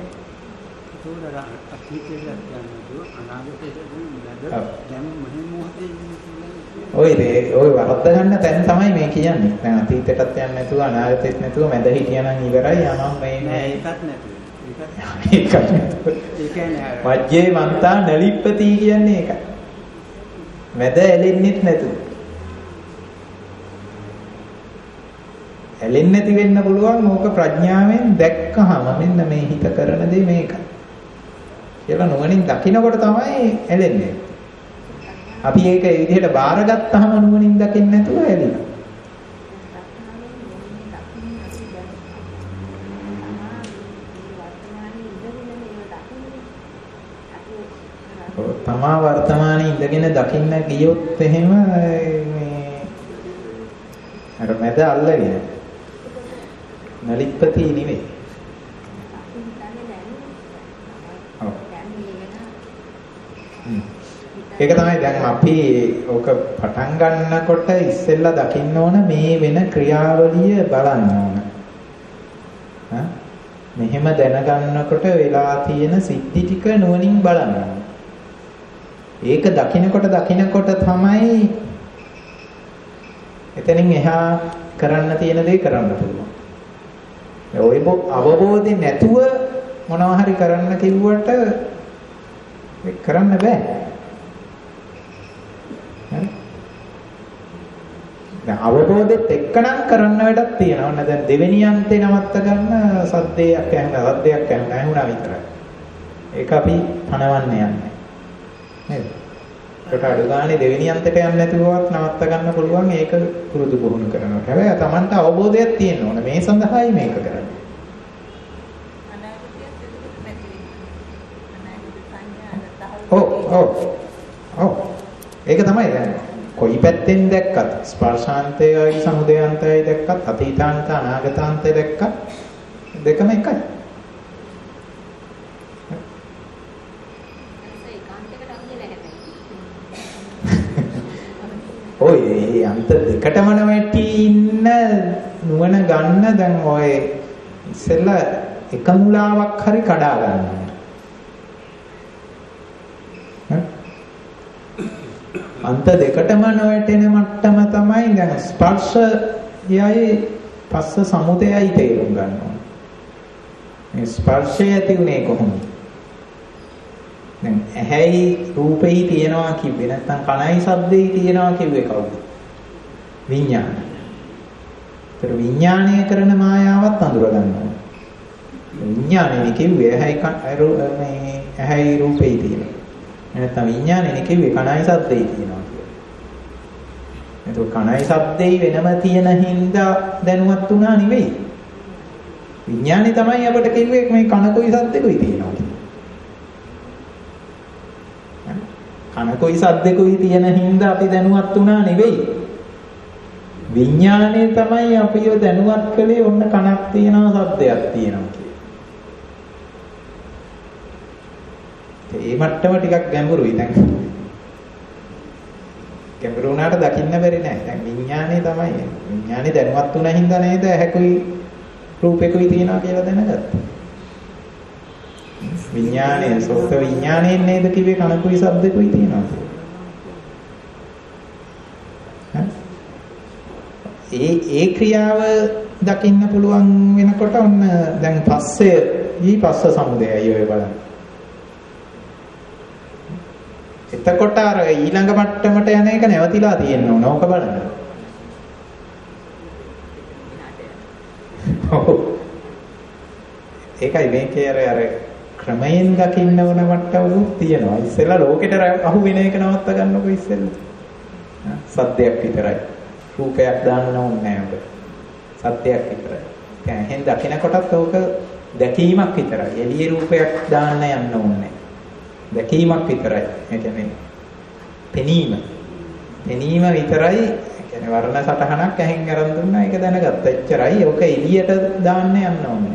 A: ඔය වරද්ද ගන්න තැන තමයි මේ කියන්නේ. දැන් අතීතයටත් යන්නේ නැතුව අනාගතෙත් නැතුව මැද හිටියනම් ඉවරයි. යමම් මේ නෑ ඒකත් නැතුව. ඒකත් නැතුව. ඒ කියන්නේ වජ්ජේ මන්තා නලිප්පති කියන්නේ ඒකයි. මැද ඇලෙන්නෙත් නැතුව. ඇලෙන්නේ නැති වෙන්න පුළුවන් ඕක ප්‍රඥාවෙන් දැක්කහම මෙන්න මේ හිත කරන දේ මේකයි. කියලා නුවණින් දකිනකොට තමයි ඇලෙන්නේ. අපි ඒක ඒ විදිහට බාරගත්තාම නුවණින් දකින්න නැතුව ඇලෙනවා. තමා වර්තමානයේ ඉඳගෙන දකින්න ගියොත් එහෙම මේ අර මැද අල්ලගෙන නලිප්පති නෙවෙයි. ඒක තමයි දැන් අපි ඕක පටන් ගන්නකොට ඉස්සෙල්ලා දකින්න ඕන මේ වෙන ක්‍රියාවලිය බලන්න ඕන. මෙහෙම දැනගන්නකොට වෙලා තියෙන සිද්ධි ටික නුවණින් බලන්න ඕන. ඒක දකින්නකොට තමයි එතනින් එහා කරන්න තියෙන දේ කරන්න පුළුවන්. ඔය අවබෝධය නැතුව මොනවා හරි කරන්න කිව්වට ඒක කරන්න බෑ. දැන් අවබෝධෙත් එක්කනම් කරන්න වැඩක් තියෙනවා. ඔන්න දැන් දෙවෙනි අන්තේ නවත්ත ගන්න සද්දයක් ඇහුණා විතරයි. ඒක අපි පණවන්න යන්නේ. නේද? ඒකට අඩු ගානේ දෙවෙනි අන්තයට යන්නේ නැතුවවත් නවත්ත ගන්න පුළුවන්. ඒක පුරුදු පුහුණු කරනවා. හැබැයි තමන්ට අවබෝධයක් තියෙන්න ඕන. මේ සඳහායි මේක කරන්නේ. ඔව්. ඒක තමයි දැන් කොයි පැත්තෙන් දැක්කත් ස්පර්ශාන්තයයි සමුදයාන්තයයි දැක්කත් අතීතාන්ත අනාගතාන්තය දැක්කත් දෙකම එකයි. ඔය අන්ත දෙකටම නැටි ඉන්න නුවණ ගන්න දැන් ඔය ඉස්සෙල්ලා එක මුලාවක් හරි කඩා ගන්න. අන්ත දෙකටම නොවැටෙන මට්ටම තමයි දැන් ස්පර්ශයයි පස්ස සමුදයයි තේරුම් ගන්න ඕනේ. මේ ස්පර්ශය ඇති උනේ කොහොමද? දැන් ඇහැයි රූපෙයි තියනවා කිව්වේ නැත්නම් කනයි ශබ්දෙයි තියනවා කිව්වේ කවුද? විඥානය. ඒතර විඥානය කරන මායාවත් අඳුර ගන්න ඕනේ. විඥානය කිව්වේ ඇහැයි රූපෙයි තියනවා. නැත්නම් විඥානේ කිව්වේ කණයි සද්දේ තියෙනවා කියලා. එතකොට කණයි සද්දේ වෙනම තියෙන හින්දා දැනුවත් වුණා නෙවෙයි. විඥානේ තමයි අපිට කිව්වේ මේ කනකුයි සද්දෙකුයි තියෙනවා කියලා. කනකුයි සද්දෙකුයි තියෙන හින්දා අපි දැනුවත් වුණා නෙවෙයි. විඥානේ තමයි අපිව දැනුවත් කළේ ඔන්න කනක් තියෙනවා සද්දයක් තියෙනවා. ඒ මට්ටම ටිකක් ගැඹුරුයි දැන්. ගැඹුරු වුණාට දකින්න බැරි නෑ. දැන් විඥානේ තමයි. විඥානේ දැනුවත් වුණා හින්දා නේද ඇහැකුයි රූපෙකුයි තියෙනවා කියලා දැනගත්තා. විඥානේ සෝත විඥානේ නේද කිව්වේ කනකුයි ශබ්දකුයි තියෙනවා. ඒ ක්‍රියාව දකින්න පුළුවන් වෙනකොට ඔන්න දැන් පස්ස සමුදයයි ඔය බලන්න. එතකොට අර ඊළඟ මට්ටමට යන එක නැවතිලා තියෙන්න ඕන. ඕක බලන්න. ඔව්. ඒකයි මේකේ අර ක්‍රමයෙන් දකින්න ඕන මට්ටමකුත් තියෙනවා. ඉස්සෙල්ලා ලෝකෙට අහු වෙන එක නවත්ත ගන්නකො ඉස්සෙල්ලා. සත්‍යයක් විතරයි. රූපයක් දාන්න ඕනේ නැහැ ඔබ. සත්‍යයක් විතරයි. එහෙන් දකිනකොටත් ඕක දැකීමක් විතරයි. එළියේ රූපයක් දාන්න යන්න ඕනේ. දැකීමක් විතරයි. ඒ කියන්නේ පෙනීම. පෙනීම විතරයි. ඒ කියන්නේ වර්ණ සටහනක් ඇහෙන් අරන් දුන්නා ඒක දැනගත්ත. එච්චරයි. ඕක එළියට දාන්න යන්න ඕනේ.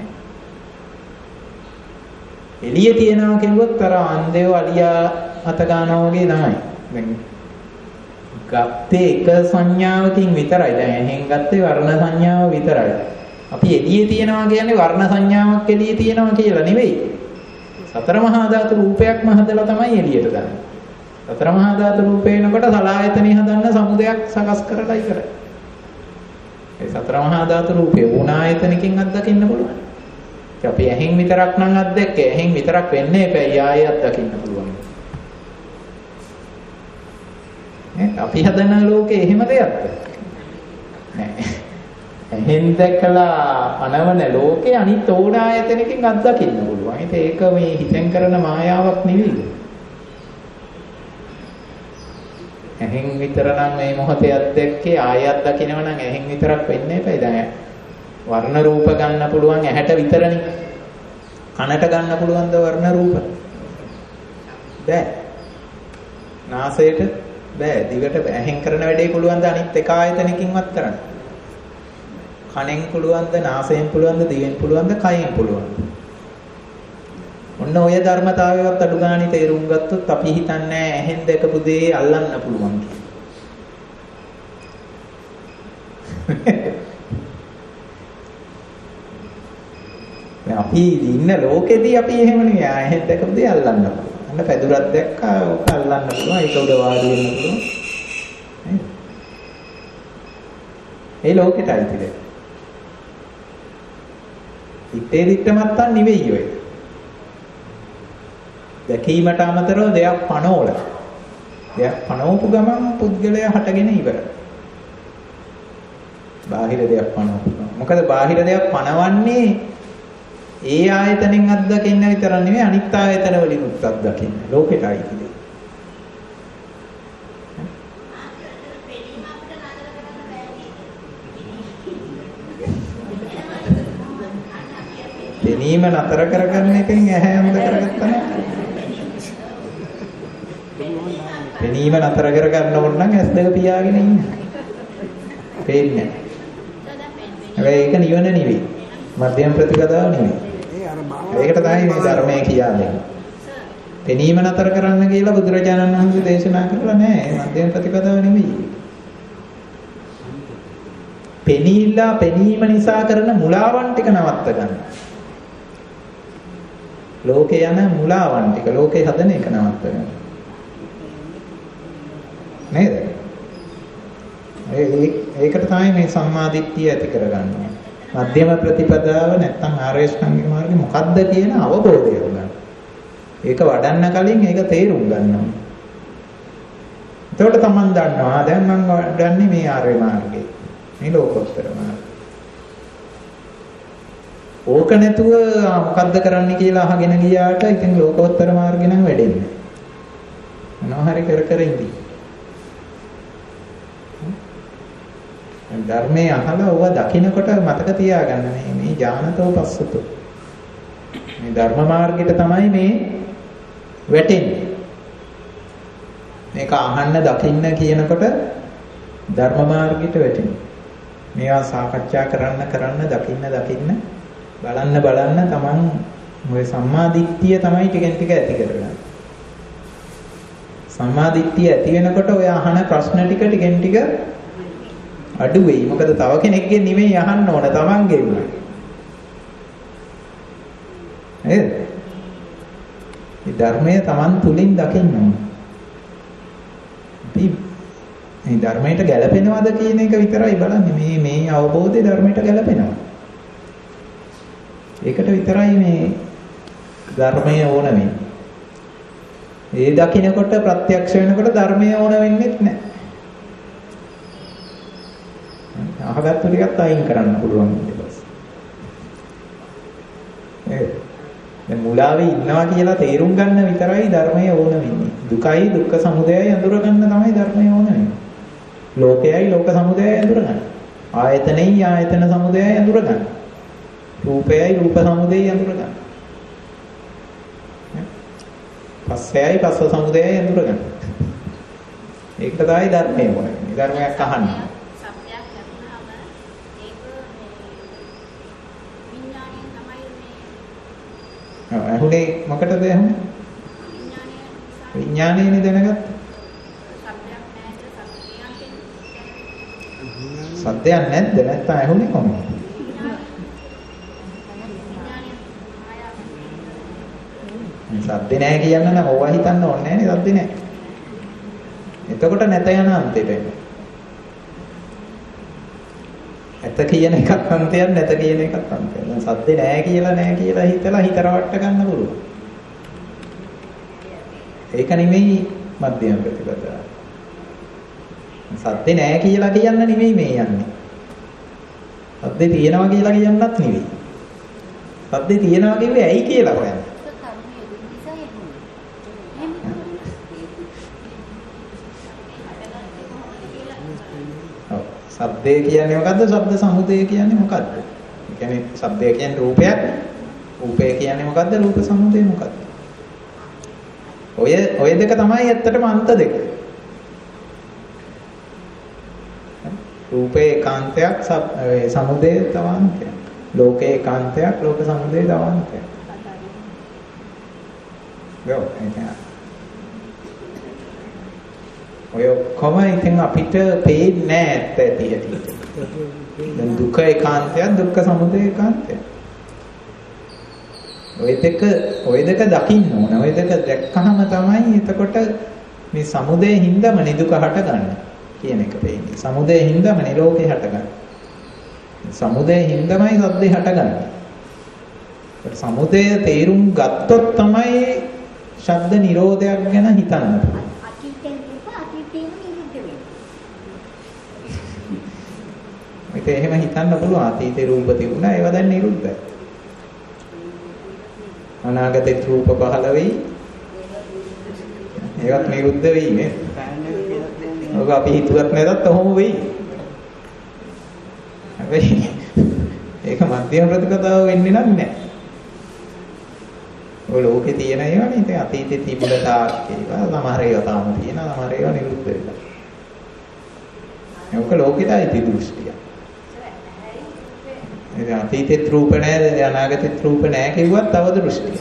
A: එළිය තියනවා කිව්වොත් අර අන්දේව අලියා අත ගන්නවා වගේ තමයි. දැන් ගත්තේ එක සංඥාවකින් විතරයි. දැන් එහෙන් ගත්තේ වර්ණ සංඥාව විතරයි. අපි එළියේ තියනවා කියන්නේ වර්ණ සංඥාවක් එළියේ තියනවා කියලා නෙවෙයි. සතර මහා ධාතු රූපයක්ම හදලා තමයි එළියට දාන්නේ. සතර මහා ධාතු රූපේ වෙනකොට සලආයතනෙ හදන්න සමුදයක් සකස් කරලා ඉවරයි. ඒ සතර මහා ධාතු රූපේ වුණායතනකින් අත්දකින්න පුළුවන්. අපි ඇහෙන් විතරක් නම් අත්දැක්කේ. ඇහෙන් විතරක් වෙන්නේ එපැයි ආයෙ අත්දකින්න පුළුවන්. අපි හදන ලෝකේ එහෙම දෙයක්ද? නෑ. එහෙන් දැකලා අනවන ලෝකේ අනිත් ඕන ආයතනකින් අත්දකින්න පුළුවන්. ඒක මේ හිතෙන් කරන මායාවක් නෙවෙයි. එහෙන් විතර නම් මේ මොහොතේ අත්දැක්කේ ආයෙ අත්දකින්නව නම් එහෙන් විතරක් වෙන්නේ එපයි. දැන් වර්ණ රූප ගන්න පුළුවන් ඇහැට විතරනේ. කනට ගන්න පුළුවන්ද වර්ණ රූප? බෑ. නාසයට බෑ. දිවට ඇහෙන් කරන වැඩේ පුළුවන්ද අනිත් එක ආයතනකින්වත් කරන්න? කනෙන් පුළුවන්ද, නාසයෙන් පුළුවන්ද, දිවෙන් පුළුවන්ද, කයෙන් පුළුවන්ද? ඔන්න ඔය ධර්මතාවයවත් අඩු ගානේ තේරුම් ගත්තොත් අපි හිතන්නේ ඇහෙන් දැකපු දේ අල්ලන්න පුළුවන් කියලා. අපි ඉන්න ලෝකෙදී අපි එහෙම නෙවෙයි. ඇහෙන් දැකපු දේ අල්ලන්න පුළුවන්. අන්න පැදුරක් දැක්කා ඔක අල්ලන්න පුළුවන්. ඒක උඩ වාඩි වෙන්න පුළුවන්. ඒ ලෝකෙටයි තිබෙන්නේ. ඉතේ දිට්ඨමත්තන් නෙවෙයි ඔය. දැකීමට අමතරව දෙයක් පනෝල. දෙයක් පනෝපු ගමන් පුද්ගලයා හටගෙන ඉවරයි. බාහිර දෙයක් පනෝපු ගමන්. මොකද බාහිර දෙයක් පනවන්නේ ඒ ආයතනෙන් අත්දකින්න විතර නෙවෙයි අනිත් ආයතන වලින් අත්දකින්න. ලෝකෙටයි ඉතින්. පෙනීම නතර කරගන්න එකෙන් ඇහැ අන්ධ කරගත්තා නේද? පෙනීම නතර කරගන්න ඕන නම් ඇස් දෙක පියාගෙන ඉන්න. පේන්නේ. හැබැයි ඒක නිවන නෙවෙයි. මධ්‍යම ප්‍රතිපදාව නෙවෙයි. ඒකට තමයි මේ ධර්මයේ කියන්නේ. පෙනීම නතර කරන්න කියලා බුදුරජාණන් වහන්සේ දේශනා කරලා නැහැ. මධ්‍යම ප්‍රතිපදාව නෙවෙයි. පෙනීම නිසා කරන මුලාවන් ටික නවත්ත ගන්න. ලෝකේ යන මුලාවන් ටික ලෝකේ හදන එක නවත්ත ගන්න. නේද? ඒකට තමයි මේ සම්මා දිට්ඨිය ඇති කරගන්නේ. මධ්‍යම ප්‍රතිපදාව නැත්නම් ආර්ය ශ්‍රාංගික මාර්ගය මොකක්ද කියන අවබෝධය ගන්න. ඒක වඩන්න කලින් ඒක තේරුම් ගන්න ඕනේ. එතකොට තමන් දන්නවා දැන් මම වඩන්නේ මේ ආර්ය මාර්ගය. මේ ලෝකෝත්තර මාර්ගය. ඕක නැතුව මොකද්ද කරන්න කියලා අහගෙන ගියාට ඉතින් ලෝකෝත්තර මාර්ගේ නම් වැඩෙන්නේ නැහැ. මොනවා හරි කර ඉඳී. ධර්මයේ අහලා ඔව දකින්නකොට මතක තියාගන්න මේ ඥානතෝ පස්සතෝ. මේ ධර්ම මාර්ගයට තමයි මේ වැටෙන්නේ. මේක අහන්න දකින්න කියනකොට ධර්ම මාර්ගයට වැටෙන්නේ. මේවා සාකච්ඡා කරන්න දකින්න බලන්න තමන් ඔය සම්මා දිට්ඨිය තමයි ටිකෙන් ටික ඇති කරගන්නේ. සම්මා දිට්ඨිය ඇති වෙනකොට ඔය අහන ප්‍රශ්න ටික ටිකෙන් ටික අඩු වෙයි. මොකද තව කෙනෙක්ගෙන් නෙමෙයි අහන්න ඕන තමන්ගෙන්ම. නේද? මේ ධර්මය තමන් තුලින් දකින්න ඕන. මේ ධර්මයට ගැළපෙනවද කියන එක විතරයි බලන්නේ. මේ අවබෝධය ධර්මයට ගැළපෙනවා. ඒකට විතරයි මේ ධර්මය ඕන වෙන්නේ. ඒ දකින්නකොට ප්‍රත්‍යක්ෂ වෙනකොට ධර්මය ඕන වෙන්නේ නැහැ. අහගත්තු ටිකත් අයින් කරන්න පුළුවන් ඊට පස්සේ. නේද? දැන් මුලාවේ ඉන්නවා කියලා තේරුම් ගන්න විතරයි ධර්මය ඕන වෙන්නේ. දුකයි දුක්ඛ සමුදයයි අඳුර ගන්න තමයි ධර්මය ඕන වෙන්නේ. ලෝකයයි ලෝක සමුදයයි අඳුර ගන්න. ආයතනෙයි ආයතන සමුදයයි අඳුර ගන්න. රූපයයි රූප සමුදයයි අඳුර ගන්න. පස්සයයි පස්ස සමුදයයි අඳුර ගන්න. ඒක තමයි ධර්මය ඕන වෙන්නේ. ධර්මයක් අහන්න. ඇහුනේ මොකටද ඇහුනේ? විඥානයනේ දැනගත්තා. සත්‍යයක් නැද්ද? නැත්තම් ඇහුනේ කොහොමද? සද්ද නැහැ කියන්න නම් ඕවා හිතන්න ඕනේ නැහැ නේ. සද්ද නැහැ. එතකොට නැත යන අන්තයට එන්නේ. ඇත කියන එකත් අන්තයක් නැත කියන එකත් අන්තයක්. දැන් සද්ද නැහැ කියලා හිතලා හිත රවට්ට ගන්න පුළුවන්. ඒක නෙමෙයි මධ්‍යම ප්‍රතිපදාව. සද්ද නැහැ කියලා කියන්න නෙමෙයි මේ යන්නේ. සද්ද තියෙනවා කියලා කියන්නත් නෙවෙයි. සද්ද තියෙනවා කියන්නේ ඇයි කියලා හොයන්න. ශබ්දය කියන්නේ මොකද්ද? ශබ්ද සමුදය කියන්නේ මොකද්ද? ඒ කියන්නේ ශබ්දය කියන්නේ රූපයක්. රූපය කියන්නේ මොකද්ද? රූප සමුදය මොකද්ද? ඔය දෙක තමයි ඇත්තටම අන්ත දෙක. රූපේ ඒකාන්තයක් සමුදය තවාන්තයක්. ලෝකේ ඒකාන්තයක් ලෝක සමුදය තවාන්තයක්. ඔය කොහොම ඉතින් අපිට පේන්නේ නැහැ ඇත්ත ඇති හැටි. දැන් දුක ඒකාන්තයක් දුක්ඛ සමුදය ඒකාන්තයක්. ඔය දෙක දකින්න ඕන. ඔය දෙක දැක්කහම තමයි එතකොට මේ සමුදය හින්දාම නිදුක හටගන්නේ කියන එක පේන්නේ. සමුදය හින්දාම නිරෝධය හටගන්නේ. සමුදය හින්දාමයි සද්දේ හටගන්නේ. ඒත් සමුදය තේරුම් ගත්තොත් තමයි ශබ්ද නිරෝධයක් ගැන හිතන්න පුළුවන්. ඒක එහෙම හිතන්න පුළුවන්. අතීතේ රූප තිබුණා ඒවා දැන් නිරුද්ධයි. අනාගතේ රූප පහළ වෙයි. ඒවත් නිරුද්ධ වෙයි නේ. ඔබ අපි හිතුවත් නැතත් ඔහොම වෙයි. හැබැයි ඒක මධ්‍යම ප්‍රතිපදාව වෙන්නේ නැහැ. ඔය ලෝකේ තියෙන ඒවානේ ඉතින් අතීතේ තිබුණ තාක් ඒවා සමහර ඒවා තාම තියෙනවා සමහර ඒවා නිරුද්ධ වෙලා. ඒක ලෝකෙටයි දෘෂ්ටිය. ඒ අතීතේ රූප නැහැ අනාගතේ රූප නැහැ කිව්වත් තව දෘෂ්ටිය.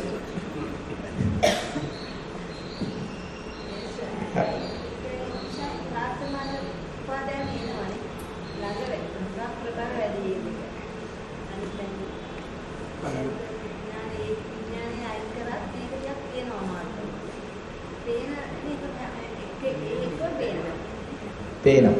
A: පේනවා.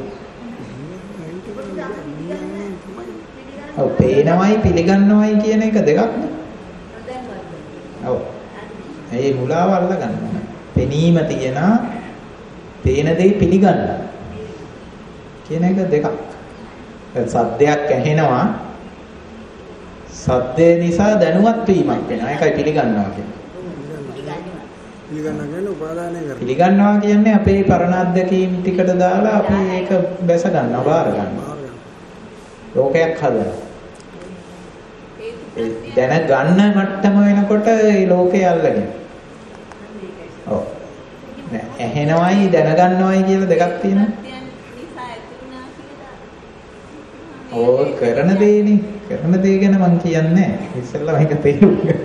A: ඔව් පේනවයි පිළිගන්නවයි කියන එක දෙකක් නේ. ඔව්. ඒ මුලාව අල්ල ගන්නවා. පෙනීම තියනා පේන දේ පිළිගන්න. කියන එක දෙකක්. සද්දයක් ඇහෙනවා. සද්දේ නිසා දැනුවත් වීමක් වෙනවා. ඒකයි පිළිගන්නවා කියන්නේ. පිළිගන්නවා කියන්නේ අපේ පරණ අත්දැකීම් ටිකට දාලා අපි ඒක බැස ගන්නවා බාර ගන්නවා. ලෝකයක් හදනවා. දැන ගන්න මට්ටම වෙනකොට ඒ ලෝකේ අල්ලගෙන. ඔව්. ඇහෙනවයි දැනගන්නවයි කියලා දෙකක් තියෙනවා. ඔව් කරන දේනේ. කරන දේ ගැන මම කියන්නේ නැහැ. ඉස්සෙල්ලා මේක තේරුම් ගන්න.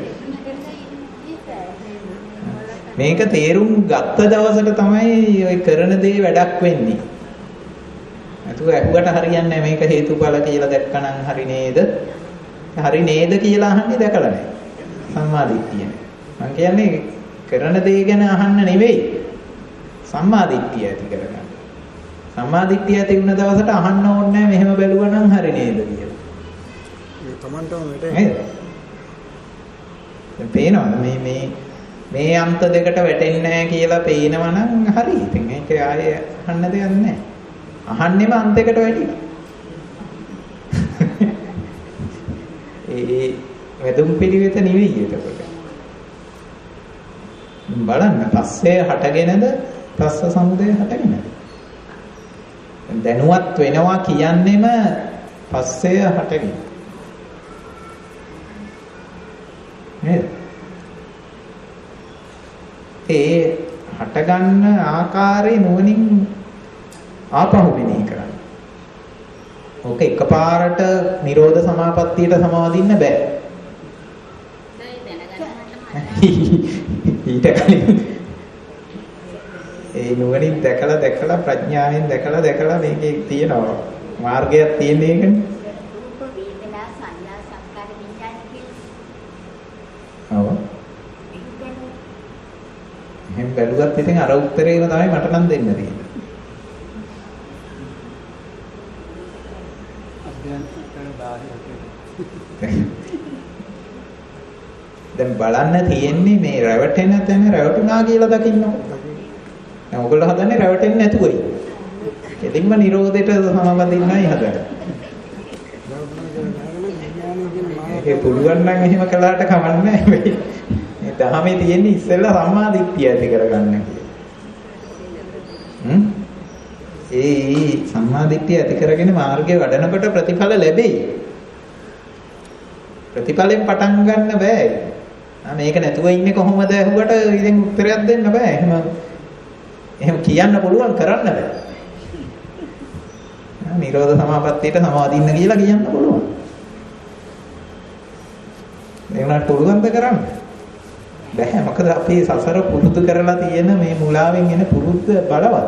A: මේක තේරුම් ගත්ත දවසට තමයි ඔය කරන දේ වැඩක් වෙන්නේ. අතුව ඇහුවට හරියන්නේ නැහැ මේක හේතුඵල කියලා දැක්කනම් හරි නේද? හරි නේද කියලා අහන්නේ දැකලා නැහැ. සම්මාදිට්ඨිය. මම කියන්නේ කරන දේ ගැන අහන්න නෙවෙයි. සම්මාදිට්ඨිය ඇති කරගන්න. සම්මාදිට්ඨිය ඇති වුණ දවසට අහන්න ඕනේ නැහැ මෙහෙම බැලුවා නම් හරි නේද කියලා.
B: ඒ තමන්ටම වැටෙන්නේ.
A: දැන් පේනවද මේ අන්ත දෙකට වැටෙන්නේ නැහැ කියලා පේනවා නම් හරි. ඉතින් ඒක ආයේ අහන්න දෙයක් නැහැ. අහන්නෙම අන්තයකට වැටිලා. වැදුම් පිළිවෙත නෙවෙයි එතකොට. බලන්න පස්සේ හටගෙනද පස්ස සමුදය හටගෙනද? දැනුවත් වෙනවා කියන්නේම පස්සේ හටගෙන. නේද? ඒ හටගන්න ආකාරයේ නුවණින් ආපහු මෙනෙහි කරන්න. ඕක එකපාරට නිරෝධ සමාපත්තියට සමාදින්න බෑ. ඊට කලින් ඒ නුවණින් දැකලා ප්‍රඥාවෙන් දැකලා මේකේ තියෙනවා මාර්ගයක් තියෙන එකනේ.
C: රූප වේදනා සංඥා සංකාර විඥාන
A: ඔව්. එහෙන් බැලුවත් ඉතින් අර උත්තරේම තමයි මට නම් දෙන්න තියෙන්නේ. දැන් බලන්න තියෙන්නේ මේ රැවටෙන තැන රැවටුණා කියලා දකින්නකො. දැන් ඔයගොල්ලෝ හදන්නේ රැවටෙන්නේ නැතුවයි. එදින්ම නිරෝධයට සමවදින්නයි හදන්නේ. ඒක පුළුවන් නම් එහෙම කළාට කමන්නේ නැහැ. මේ දහමේ තියෙන්නේ ඉස්සෙල්ලා සම්මා දිට්ඨිය ඇති කරගන්න කියලා. ඒ සම්මා දිට්ඨිය ඇති කරගෙන මාර්ගයේ වඩනකොට ප්‍රතිඵල ලැබෙයි. ප්‍රතිඵලෙන් පටන් ගන්න බෑ. මේක නැතුව ඉන්නේ කොහොමද ඇහුවට ඉතින් උත්තරයක් දෙන්න බෑ. එහෙම කියන්න පුළුවන් කරන්න බෑ. නිරෝධ සමාපත්තියට සමාදින්න කියලා කියන්න පුළුවන්. ඒ වුණාට පුළුවන්ද කරන්න? බෑ. මොකද අපි සසර පුරුදු කරලා තියෙන මේ මුලාවෙන් එන පුරුද්ද බලවත්.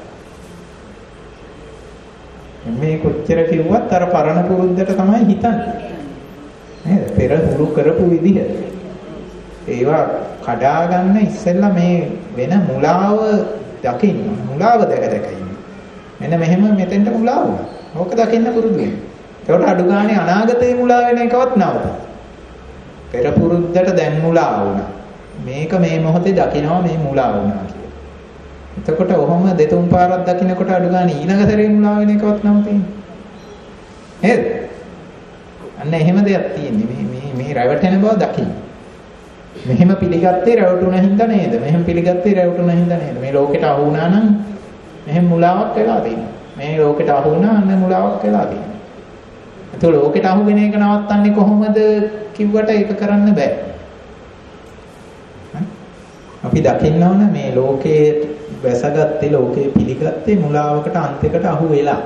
A: මේ කොච්චර කිව්වත් අර පරණ පුරුද්දට තමයි හිතන්නේ. නේද? පෙර හුරු කරපු විදිහ. ඒවා කඩා ගන්න ඉස්සෙල්ලා මේ වෙන මුලාව දකින්න. මුලාව දැක ඉන්න. මෙන්න මෙහෙම මෙතෙන්ට මුලාව වුණා. ඕක දකින්න පුරුදු වෙන්න. ඒකට අඩු ගානේ අනාගතේ මුලා වෙන එකවත් නවත. පෙර පුරුද්දට දැන් මුලා වුණා. මේක මේ මොහොතේ දකිනවා මේ මුලා වුණා කියලා. එතකොට ඔහොම දෙතුන් පාරක් දකින්නකොට අඩු ගානේ ඊළඟ සැරේ මුලා වෙන එකවත් නවතින්නේ. නේද? අන්න එහෙම දෙයක් තියෙන්නේ. මේ රැවටෙන බව දකින්න. මෙහෙම පිළිගත්තේ රැවටුණ හින්දා නේද? මෙහෙම පිළිගත්තේ රැවටුණ හින්දා නේද? මේ ලෝකෙට අහු වුණා නම් මෙහෙම මුලාවක් වෙලා තියෙනවා. මේ ලෝකෙට අහු වුණා අන්න මුලාවක් වෙලා තියෙනවා. ඒතකොට ලෝකෙට අහු වෙන එක නවත්තන්නේ කොහොමද කිව්වට ඒක කරන්න බෑ. අපි දකින්න ඕන මේ ලෝකයේ වැසගත්තේ ලෝකයේ පිළිගත්තේ මුලාවකට අන්තයකට අහු වෙලා.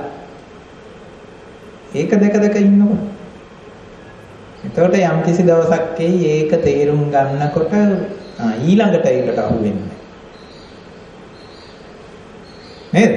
A: ඒක දැක ඉන්නකො. එතකොට යම් කිසි දවසක් ඒක තේරුම් ගන්නකොට ඊළඟට ඒකට අහු වෙන්නේ. නේද?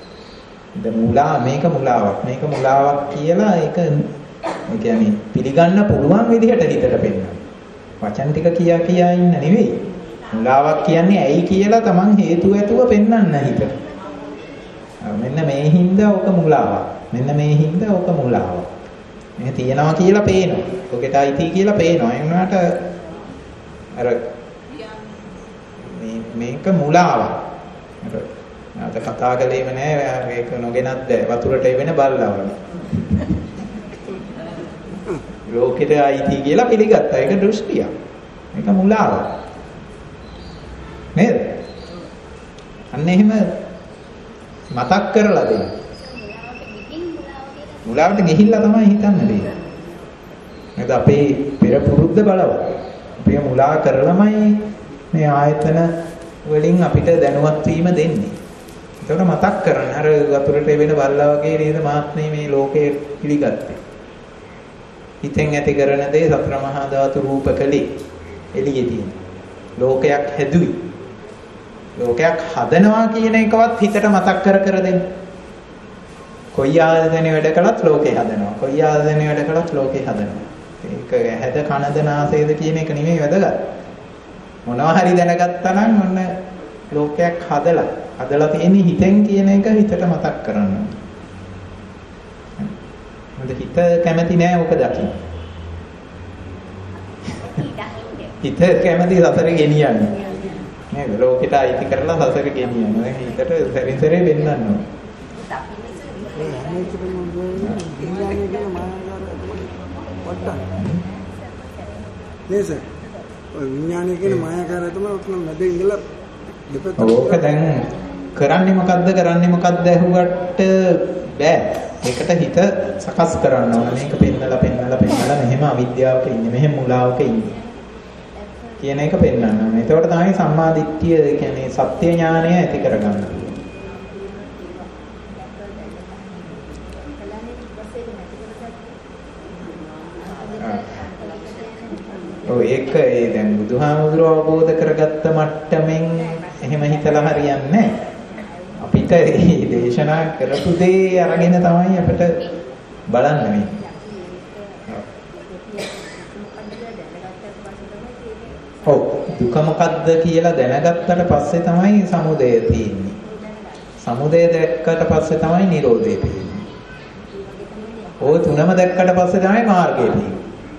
A: මේක මුලාවක් කියලා ඒක කියන්නේ පිළිගන්න පුළුවන් විදිහට හිතට පෙන්නනවා. වචන ටික කියා ඉන්න නෙවෙයි. මුලාවක් කියන්නේ ඇයි කියලා Taman හේතු ඇතුව පෙන්වන්න හිතට. මෙන්න මේ හින්දා ඔක මුලාවක්. මෙන්න මේ හින්දා ඔක මුලාවක්. මේ තියනවා කියලා පේනවා. ඔකට අයිති කියලා පේනවා. ඒ වුණාට අර මේක මුලාවක්. අද කතා කළේම නෑ මේක නොගෙනත් වතුරට වෙන බල්ලා වගේ. ලෝකෙට අයිති කියලා පිළිගත්තා. ඒක දෘෂ්ටියක්. මේක මුලාවක්. නේද? අන්න එහෙම මතක් කරලා දෙන්න. මුලාවට ගිහිල්ලා තමයි හිතන්න දෙන්නේ. නේද? අපේ පෙර පුරුද්ද බලවත්. අපි මුලා කරලමයි මේ ආයතන වලින් අපිට දැනුවත් වීම දෙන්නේ. ඒකට මතක් කරන්න. අර වතුරට වෙන බල්ලා වගේ නේද මාත්මේ මේ ලෝකේ පිළිගත්තේ. හිතෙන් ඇති කරන දේ සතර මහා ධාතු රූපකලේ එළියේ තියෙන. ලෝකයක් හැදුයි. ලෝකයක් හදනවා කියන එකවත් හිතට මතක් කර දෙන්න. කොයි ආයතනෙ වැඩ කළත් ලෝකේ හදනවා. කොයි ආයතනෙ වැඩ කළත් ලෝකේ හදනවා. ඒක හැද කනද නාසයද කියන එක නෙමෙයි වැදගත්. මොනවා හරි දැනගත්තා නම් ඔන්න ලෝකයක් හදලා තියෙන්නේ හිතෙන් කියන එක හිතට මතක් කරන්න. මොකද හිත කැමති නෑ ඔක දකින්න. හිත කැමති සසරේ ගෙනියන්නේ. නේද? ලෝකෙට අයිති කරලා සසරේ ගෙනියනවා. දැන් හිතට සැරිසරේ වෙන්නන්න ඕන.
B: නේද සර්? ඔය විඥානය කියන මායාකාරය තමයි උතන මැද ඉඳලා දෙපැත්ත.
A: ඕක දැන් කරන්නේ මොකද්ද ඇහුවට බෑ. ඒකට හිත සකස් කරන්න ඕන. මේක පෙන්නලා මෙහෙම අවිද්‍යාවක ඉන්නේ, මෙහෙම මුලාවක ඉන්නේ කියන එක පෙන්වන්න ඕන. එතකොට තමයි සම්මා දිට්ඨිය කියන්නේ සත්‍ය ඥානය ඇති කරගන්න. ඒක දැන් බුදුහාමුදුරුවෝ අවබෝධ කරගත්ත මට්ටමින් එහෙම හිතලා හරියන්නේ නැහැ. අපිට මේ දේශනා කරපු දේ අරගෙන තමයි අපිට බලන්න වෙන්නේ. ඔව් දුක මොකද්ද කියලා දැනගත්තට පස්සේ තමයි සමුදය තියෙන්නේ. සමුදය දැක්කට පස්සේ තමයි නිරෝධය තියෙන්නේ. ඔය තුනම දැක්කට පස්සේ තමයි මාර්ගය තියෙන්නේ.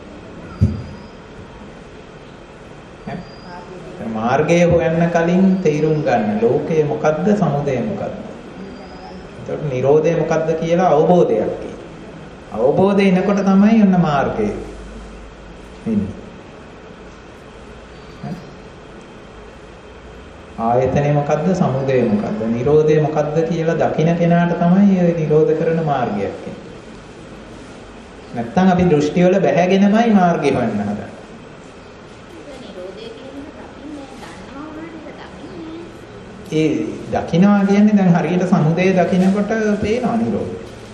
A: මාර්ගය හොයන්න කලින් තේරුම් ගන්න ලෝකය මොකද්ද සමුදය මොකද්ද. එතකොට නිරෝධය මොකද්ද කියලා අවබෝධයක් එන්නේ. අවබෝධය එනකොට තමයි ඔන්න මාර්ගය එන්නේ. ආයතනය මොකද්ද සමුදය මොකද්ද නිරෝධය මොකද්ද කියලා දකින්න කෙනාට තමයි ඔය නිරෝධ කරන මාර්ගයක් එන්නේ. නැත්තම් අපි දෘෂ්ටි වල බැහැගෙනමයි මාර්ගය හොයන්න හදන්නේ. ඒ දකින්නවා කියන්නේ දැන් හරියට සමුදය දකින්නකොට පේනවා නිරෝධය.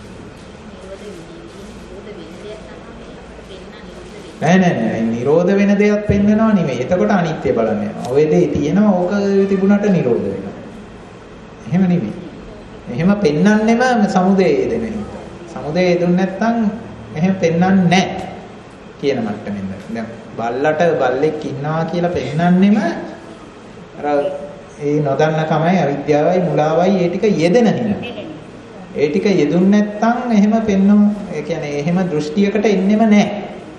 A: නෑ නිරෝධ වෙන දෙයක් පෙන්වනවා නෙමෙයි. එතකොට අනිත්‍ය බලන්න යනවා. ඔය දේ තියෙනවා ඕක තිබුණට නිරෝධ වෙනවා. එහෙම නෙමෙයි. එහෙම පෙන්වන්නෙම සමුදය දෙන හිත. සමුදය දුන්න නැත්නම් එහෙම පෙන්වන්නේ නැහැ කියන මට්ටමින්ද. දැන් බල්ලට බල්ලෙක් ඉන්නවා කියලා පෙන්වන්නෙම අර ඒ නොදන්න කමයි අවිද්‍යාවයි මුලාවයි ඒ ටික යෙදෙන හිනා. ඒ ටික යෙදුන් නැත්නම් එහෙම පෙන්වන ඒ කියන්නේ එහෙම දෘෂ්ටියකට එන්නෙම නැහැ.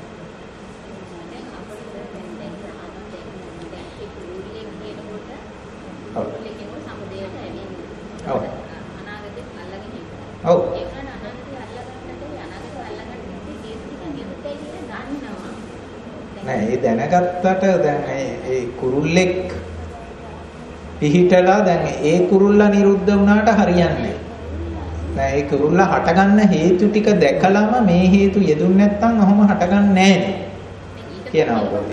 A: නෑ ඒ දැනගත්තට දැන් ඒ කුරුල්ලෙක් පිහිටලා දැන් ඒ කුරුල්ලා නිරුද්ධ වුණාට හරියන්නේ නැහැ. දැන් ඒ කුරුල්ලා හටගන්න හේතු ටික දැකලාම මේ හේතු යෙදුන් නැත්නම් ඔහොම හටගන්නේ නැහැ කියන අවබෝධය.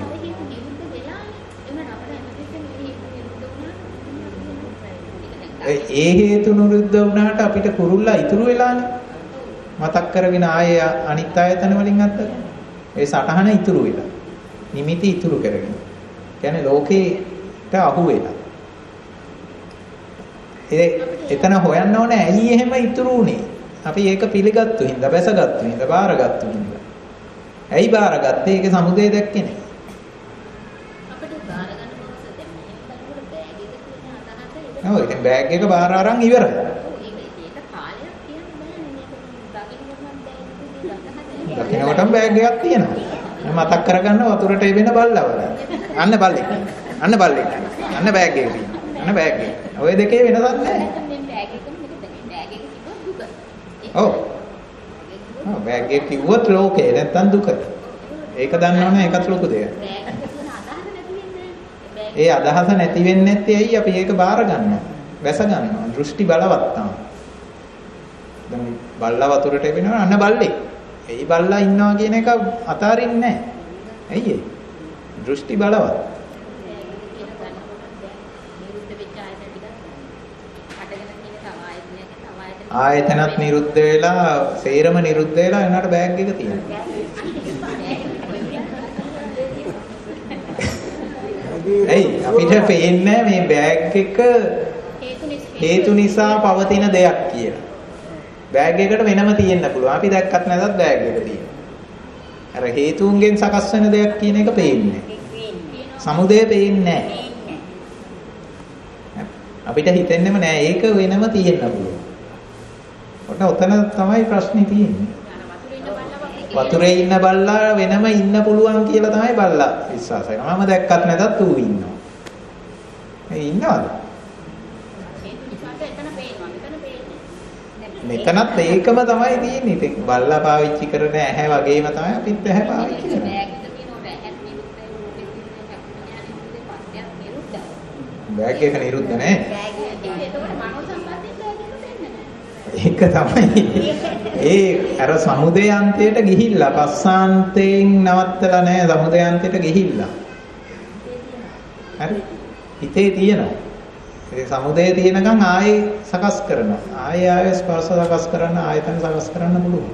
A: ඒ හේතු නිරුද්ධ වුණාට අපිට කුරුල්ලා ඉතුරු වෙලානේ. මතක් කරගෙන ආයේ අනිත් ආයතන වලින් අත්දැක. ඒ සටහන ඉතුරු වෙලා. නිමිති ඉතුරු කරගෙන. කියන්නේ ලෝකේට අහු වෙලා. එතන හොයන්න ඕනේ ඇයි එහෙම ඉතුරු උනේ? අපි ඒක පිළිගත්තු හින්දා, බැසගත්තු හින්දා, බාරගත්තු හින්දා. ඇයි බාරගත්තේ? ඒක සමුදේ දැක්කේ නෑ. අපිට බාර ගන්න මොකද දැන් මෙහෙම බලනකොට බෑග් එක තියෙන අදහස ඒක. ඔව් ඉතින් බෑග් එක බාර අරන් ඉවරයි. ඔව් ඒක කාලයක් කියන්න බෑනේ මේක දකින්නකොටම බෑග් එකක් තියෙනවා. මතක් කරගන්න වතුරට එවෙන බල්ලවල. අන්න බල්ලෙක්. අන්න බල්ලෙක්. අන්න බෑග් එක තියෙනවා. අන්න බෑග් එක. ඔය දෙකේ වෙනසක් නැහැ. මේ බෑග් එකම බෑග් එක කිව්වොත් දුක. ඔව්. ඔව් බෑග් එක කිව්වොත් ලෝකේ නැත්තම් දුක. ඒක දන්නවනේ ඒකත් ලොකු දෙයක්. ඒ අදහස නැති වෙන්නේ නැත්තේ ඇයි අපි ඒක බාර ගන්නවා. වැස ගන්නවා. දෘෂ්ටි බලවත් තමයි. දැන් බල්ලා වතුරට එවෙනවා අන්න බල්ලෙක්. ඒ බල්ලා ඉන්නවා කියන එක අතාරින්නේ නැහැ. ඇයි ඒ? දෘෂ්ටි බලවත්. ආයතනත් නිරුද්ධ වෙලා, සේරම නිරුද්ධ වෙලා එනකට බෑග් එක තියෙනවා. ඇයි අපිට පේන්නේ මේ බෑග් එක හේතු නිසා පවතින දෙයක් කියලා. බෑග් එකට වෙනම තියෙන්න පුළුවන්. අපි දැක්කත් නැතත් බෑග් එක තියෙනවා. අර හේතුන්ගෙන් සකස් වෙන දෙයක් කියන එක පේන්නේ නැහැ. සමුදය පේන්නේ නැහැ. අපිට හිතෙන්නෙම නෑ ඒක වෙනම තියෙන්න පුළුවන්. ඔතන තමයි ප්‍රශ්නේ තියෙන්නේ. වතුරේ ඉන්න බල්ලා වෙනම ඉන්න පුළුවන් කියලා තමයි බල්ලා විශ්වාස කරනවා. මම දැක්කත් නැතත් ඌ ඉන්නවා. ඒ ඉන්නවද? මෙතනත් ඒකම තමයි තියෙන්නේ. ඉතින් බල්ලා පාවිච්චි කරන ඇහැ වගේම තමයි අපිත් ඇහැ පාවිච්චි කරන්නේ. බෑග් එක නිරුද්ධ නැහැ.
C: බෑග් එක ඒකට මනෝ සම්පස්සේ බෑග් එක දෙන්නේ නැහැ.
A: ඒක තමයි. ඒ අර සමුදයාන්තයට ගිහිල්ලා පස්සාන්තයෙන් නවත්තලා නැහැ සමුදයාන්තයට ගිහිල්ලා. හරි. හිතේ තියෙනවා. ඒ සමුදේ තියෙනකන් ආයේ සකස් කරනවා. ආයේ ස්පර්ශ සකස් කරන්න ආයතන සකස් කරන්න පුළුවන්.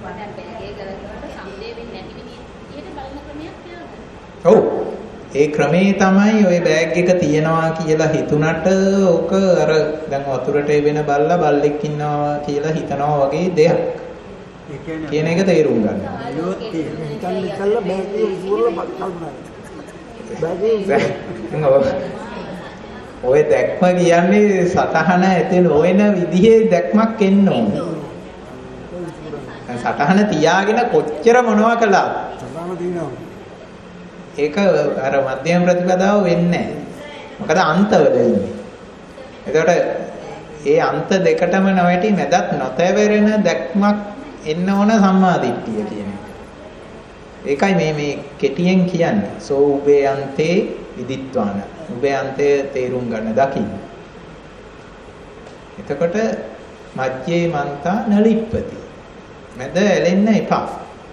A: ඔව්. ඒ ක්‍රමේ තමයි ওই බෑග් එක තියනවා කියලා හිතුණට ඕක අර දැන් වතුරට වෙන බල්ලා බල්ලෙක් ඉන්නවා කියලා හිතනවා වගේ දෙයක්.
B: ඒ කියන්නේ
A: කියන එක තේරුම් ගන්න.
B: අයෝත් හිතන්න ඉස්සල්ලා බෑග් එක උසුවලා කල්පනා. බෑග්
A: ඔය දැක්ම කියන්නේ සතහන ඇති නොවන විදිහේ දැක්මක් එන්න ඕනේ. සතහන තියාගෙන කොච්චර මොනවා කළා.
B: සතහන තියෙනවා.
A: ඒක අර මධ්‍යම ප්‍රතිපදාව වෙන්නේ නැහැ. මොකද අන්තවල ඉන්නේ. එතකොට ඒ අන්ත දෙකටම නොවැටි මැදත් නොතැවෙරෙන දැක්මක් එන්න ඕන සම්මාදිට්ඨිය කියන එක. ඒකයි මේ කෙටියෙන් කියන්නේ. සෝ උබේ අන්තේ විදිත්වාන. උබේ අන්තය තේරුම් ගන්න දකින්න. එතකොට මජ්ජේ මන්තා නලිප්පති. මැද ඇලෙන්න එපා.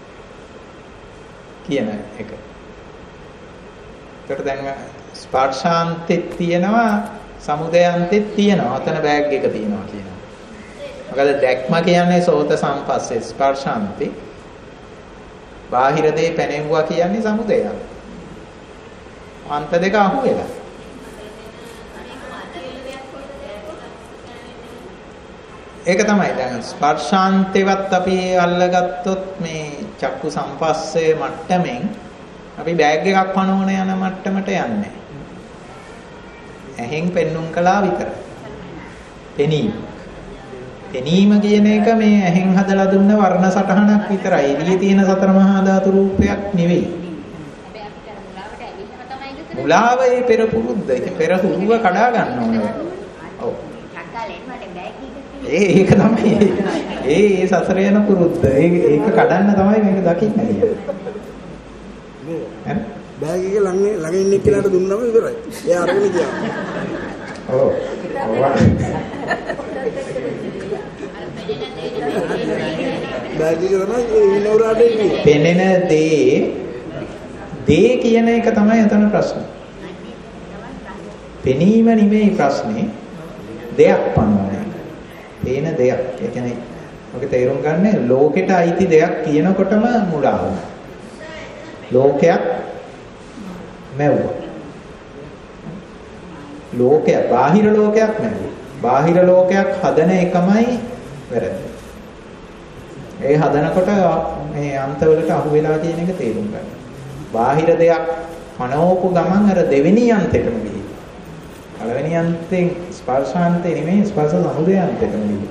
A: කියන එක. එතකොට දැන් ස්පර්ශාන්තෙත් තියෙනවා සමුදයාන්තෙත් තියෙනවා. අතන බෑග් එක තියෙනවා කියනවා. මොකද දැක්ම කියන්නේ සෝත සම්පස්සේ ස්පර්ශාන්තේ. බාහිර දේ පැනෙවුවා කියන්නේ සමුදය. අන්ත දෙක අහු වෙලා. ඒක තමයි දැන් ස්පර්ශාන්තේවත් අපි අල්ලගත්තොත් මේ චක්කු සම්පස්සේ මට්ටමින් අපි බෑග් එකක් පනවන යන මට්ටමට යන්නේ. ඇහෙන් පෙන්눔 කළා විතරයි. පෙනීම කියන එක මේ ඇහෙන් හදලා දුන්න වර්ණ සටහනක් විතරයි. එළියේ තියෙන සතර මහා ධාතු රූපයක් නෙවෙයි. මුලාවේ පෙර පුරුද්ද. ඒක පෙර හුරුව කඩා ගන්න ඕනේ. ඔව්. ඒක තමයි. ඒ සසර යන පුරුද්ද. ඒක කඩන්න තමයි මේක දකින්න කියන්නේ.
B: බෑග් එක ළඟ ඉන්න කෙනාට දුන්නම ඉවරයි. එයා අරගෙන ගියා.
A: ඔව්.
B: බෑග් එක තමයි ඉන්නවරට ඉන්නේ.
A: පෙනෙන දේ කියන එක තමයි අතන ප්‍රශ්නේ. පෙනීම නෙමෙයි ප්‍රශ්නේ. දෙයක් පනවන. පේන දෙයක්. ඒ කියන්නේ ඔක තේරුම් ගන්න ලෝකෙට අයිති දෙයක් කියනකොටම මුලාව. ලෝකයක් නැවුවා. ලෝකයක් බාහිර ලෝකයක් නෙවෙයි. බාහිර ලෝකයක් හදන එකමයි වැරදි. ඒ හදනකොට මේ අන්තවලට අහු වෙලා කියන එක තේරුම් ගන්න. බාහිර දෙයක් පනවපු ගමන් අර දෙවෙනි අන්තෙටම ගිහින්. පළවෙනි අන්තෙන් ස්පර්ශාන්තේ නෙමෙයි ස්පර්ශ සමුදයාන්තෙටම ගිහින්.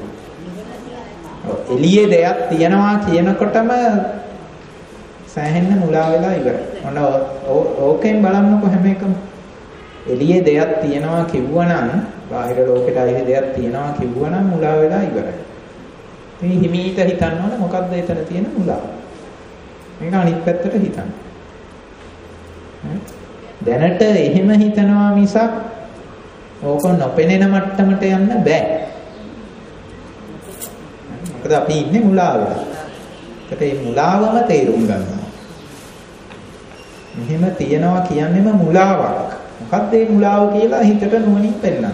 A: එළියේ දෙයක් තියනවා කියනකොටම සෑහෙන්න මුලා වෙලා ඉවරයි. මොන ඕකෙන් බලන්නකො හැම එකම. එළියේ දෙයක් තියනවා කිව්වනම් බාහිර ලෝකෙට අයිති දෙයක් තියනවා කිව්වනම් මුලා වෙලා ඉවරයි. මේ හිමීට හිතන්න ඕන මොකද්ද එතන තියෙන මුලාව. මේක අනිත් පැත්තට හිතන්න. දැනට එහෙම හිතනවා මිසක් ඕක නොපෙනෙන මට්ටමට යන්න බෑ. මොකද අපි ඉන්නේ මුලාවල. ඒකට මේ මුලාවම තේරුම් ගන්නවා. මෙහෙම තියනවා කියන්නේම මුලාවක්. මොකක්ද මේ මුලාව කියලා හිතට නුවණින් පෙන්නන්න.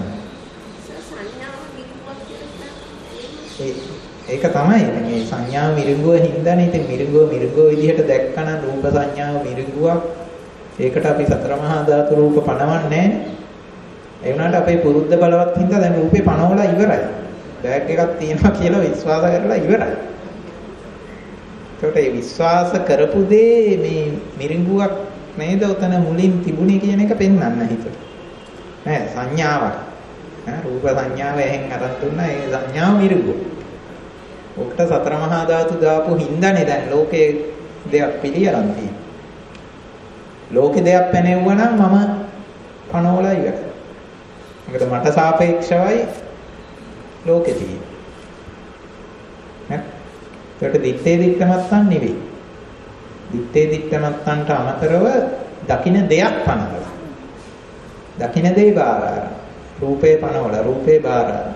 A: ඒක තමයි මේ සංඥා මිරිඟුව හින්දානේ. ඉතින් මිරිඟුව විදිහට දැක්කනම් රූප සංඥාව මිරිඟුවක්. ඒකට අපි සතර මහා ධාතු රූප පනවන්නේ නැහැ. ඒ වුණාට අපේ පුරුද්ද බලවත් හින්දා දැන් රූපේ පනවලා ඉවරයි. බෑග් එකක් තියෙනවා කියලා විශ්වාස කරලා ඉවරයි. ඒකට ඒ විශ්වාස කරපු දේ මේ මිරිඟුවක් නේද උතන මුලින් තිබුණේ කියන එක පෙන්වන්න හිතට. නෑ සංඥාවක්. රූප සංඥාව එහෙන් අරන් දුන්නා ඒ සංඥාව මිරිඟුව. ඔකට සතර මහා ධාතු දාපු හින්දානේ දැන් ලෝකේ දෙයක් පිළියරන් තියෙන්නේ. ලෝකේ දෙයක් පැනෙවුවා නම් මම පනවලා ඉවරයි. මොකද මට සාපේක්ෂවයි ලෝකේ තියෙන්නේ. ඒකට දිත්තේ දිත්තමත්තන් නෙවෙයි. දිත්තේ දිත්තමත්තන්ට අමතරව දකින්න දෙයක් පනවලා. දකින්න දේ බාර අරන්. රූපේ පනවල රූපේ බාර අරන්.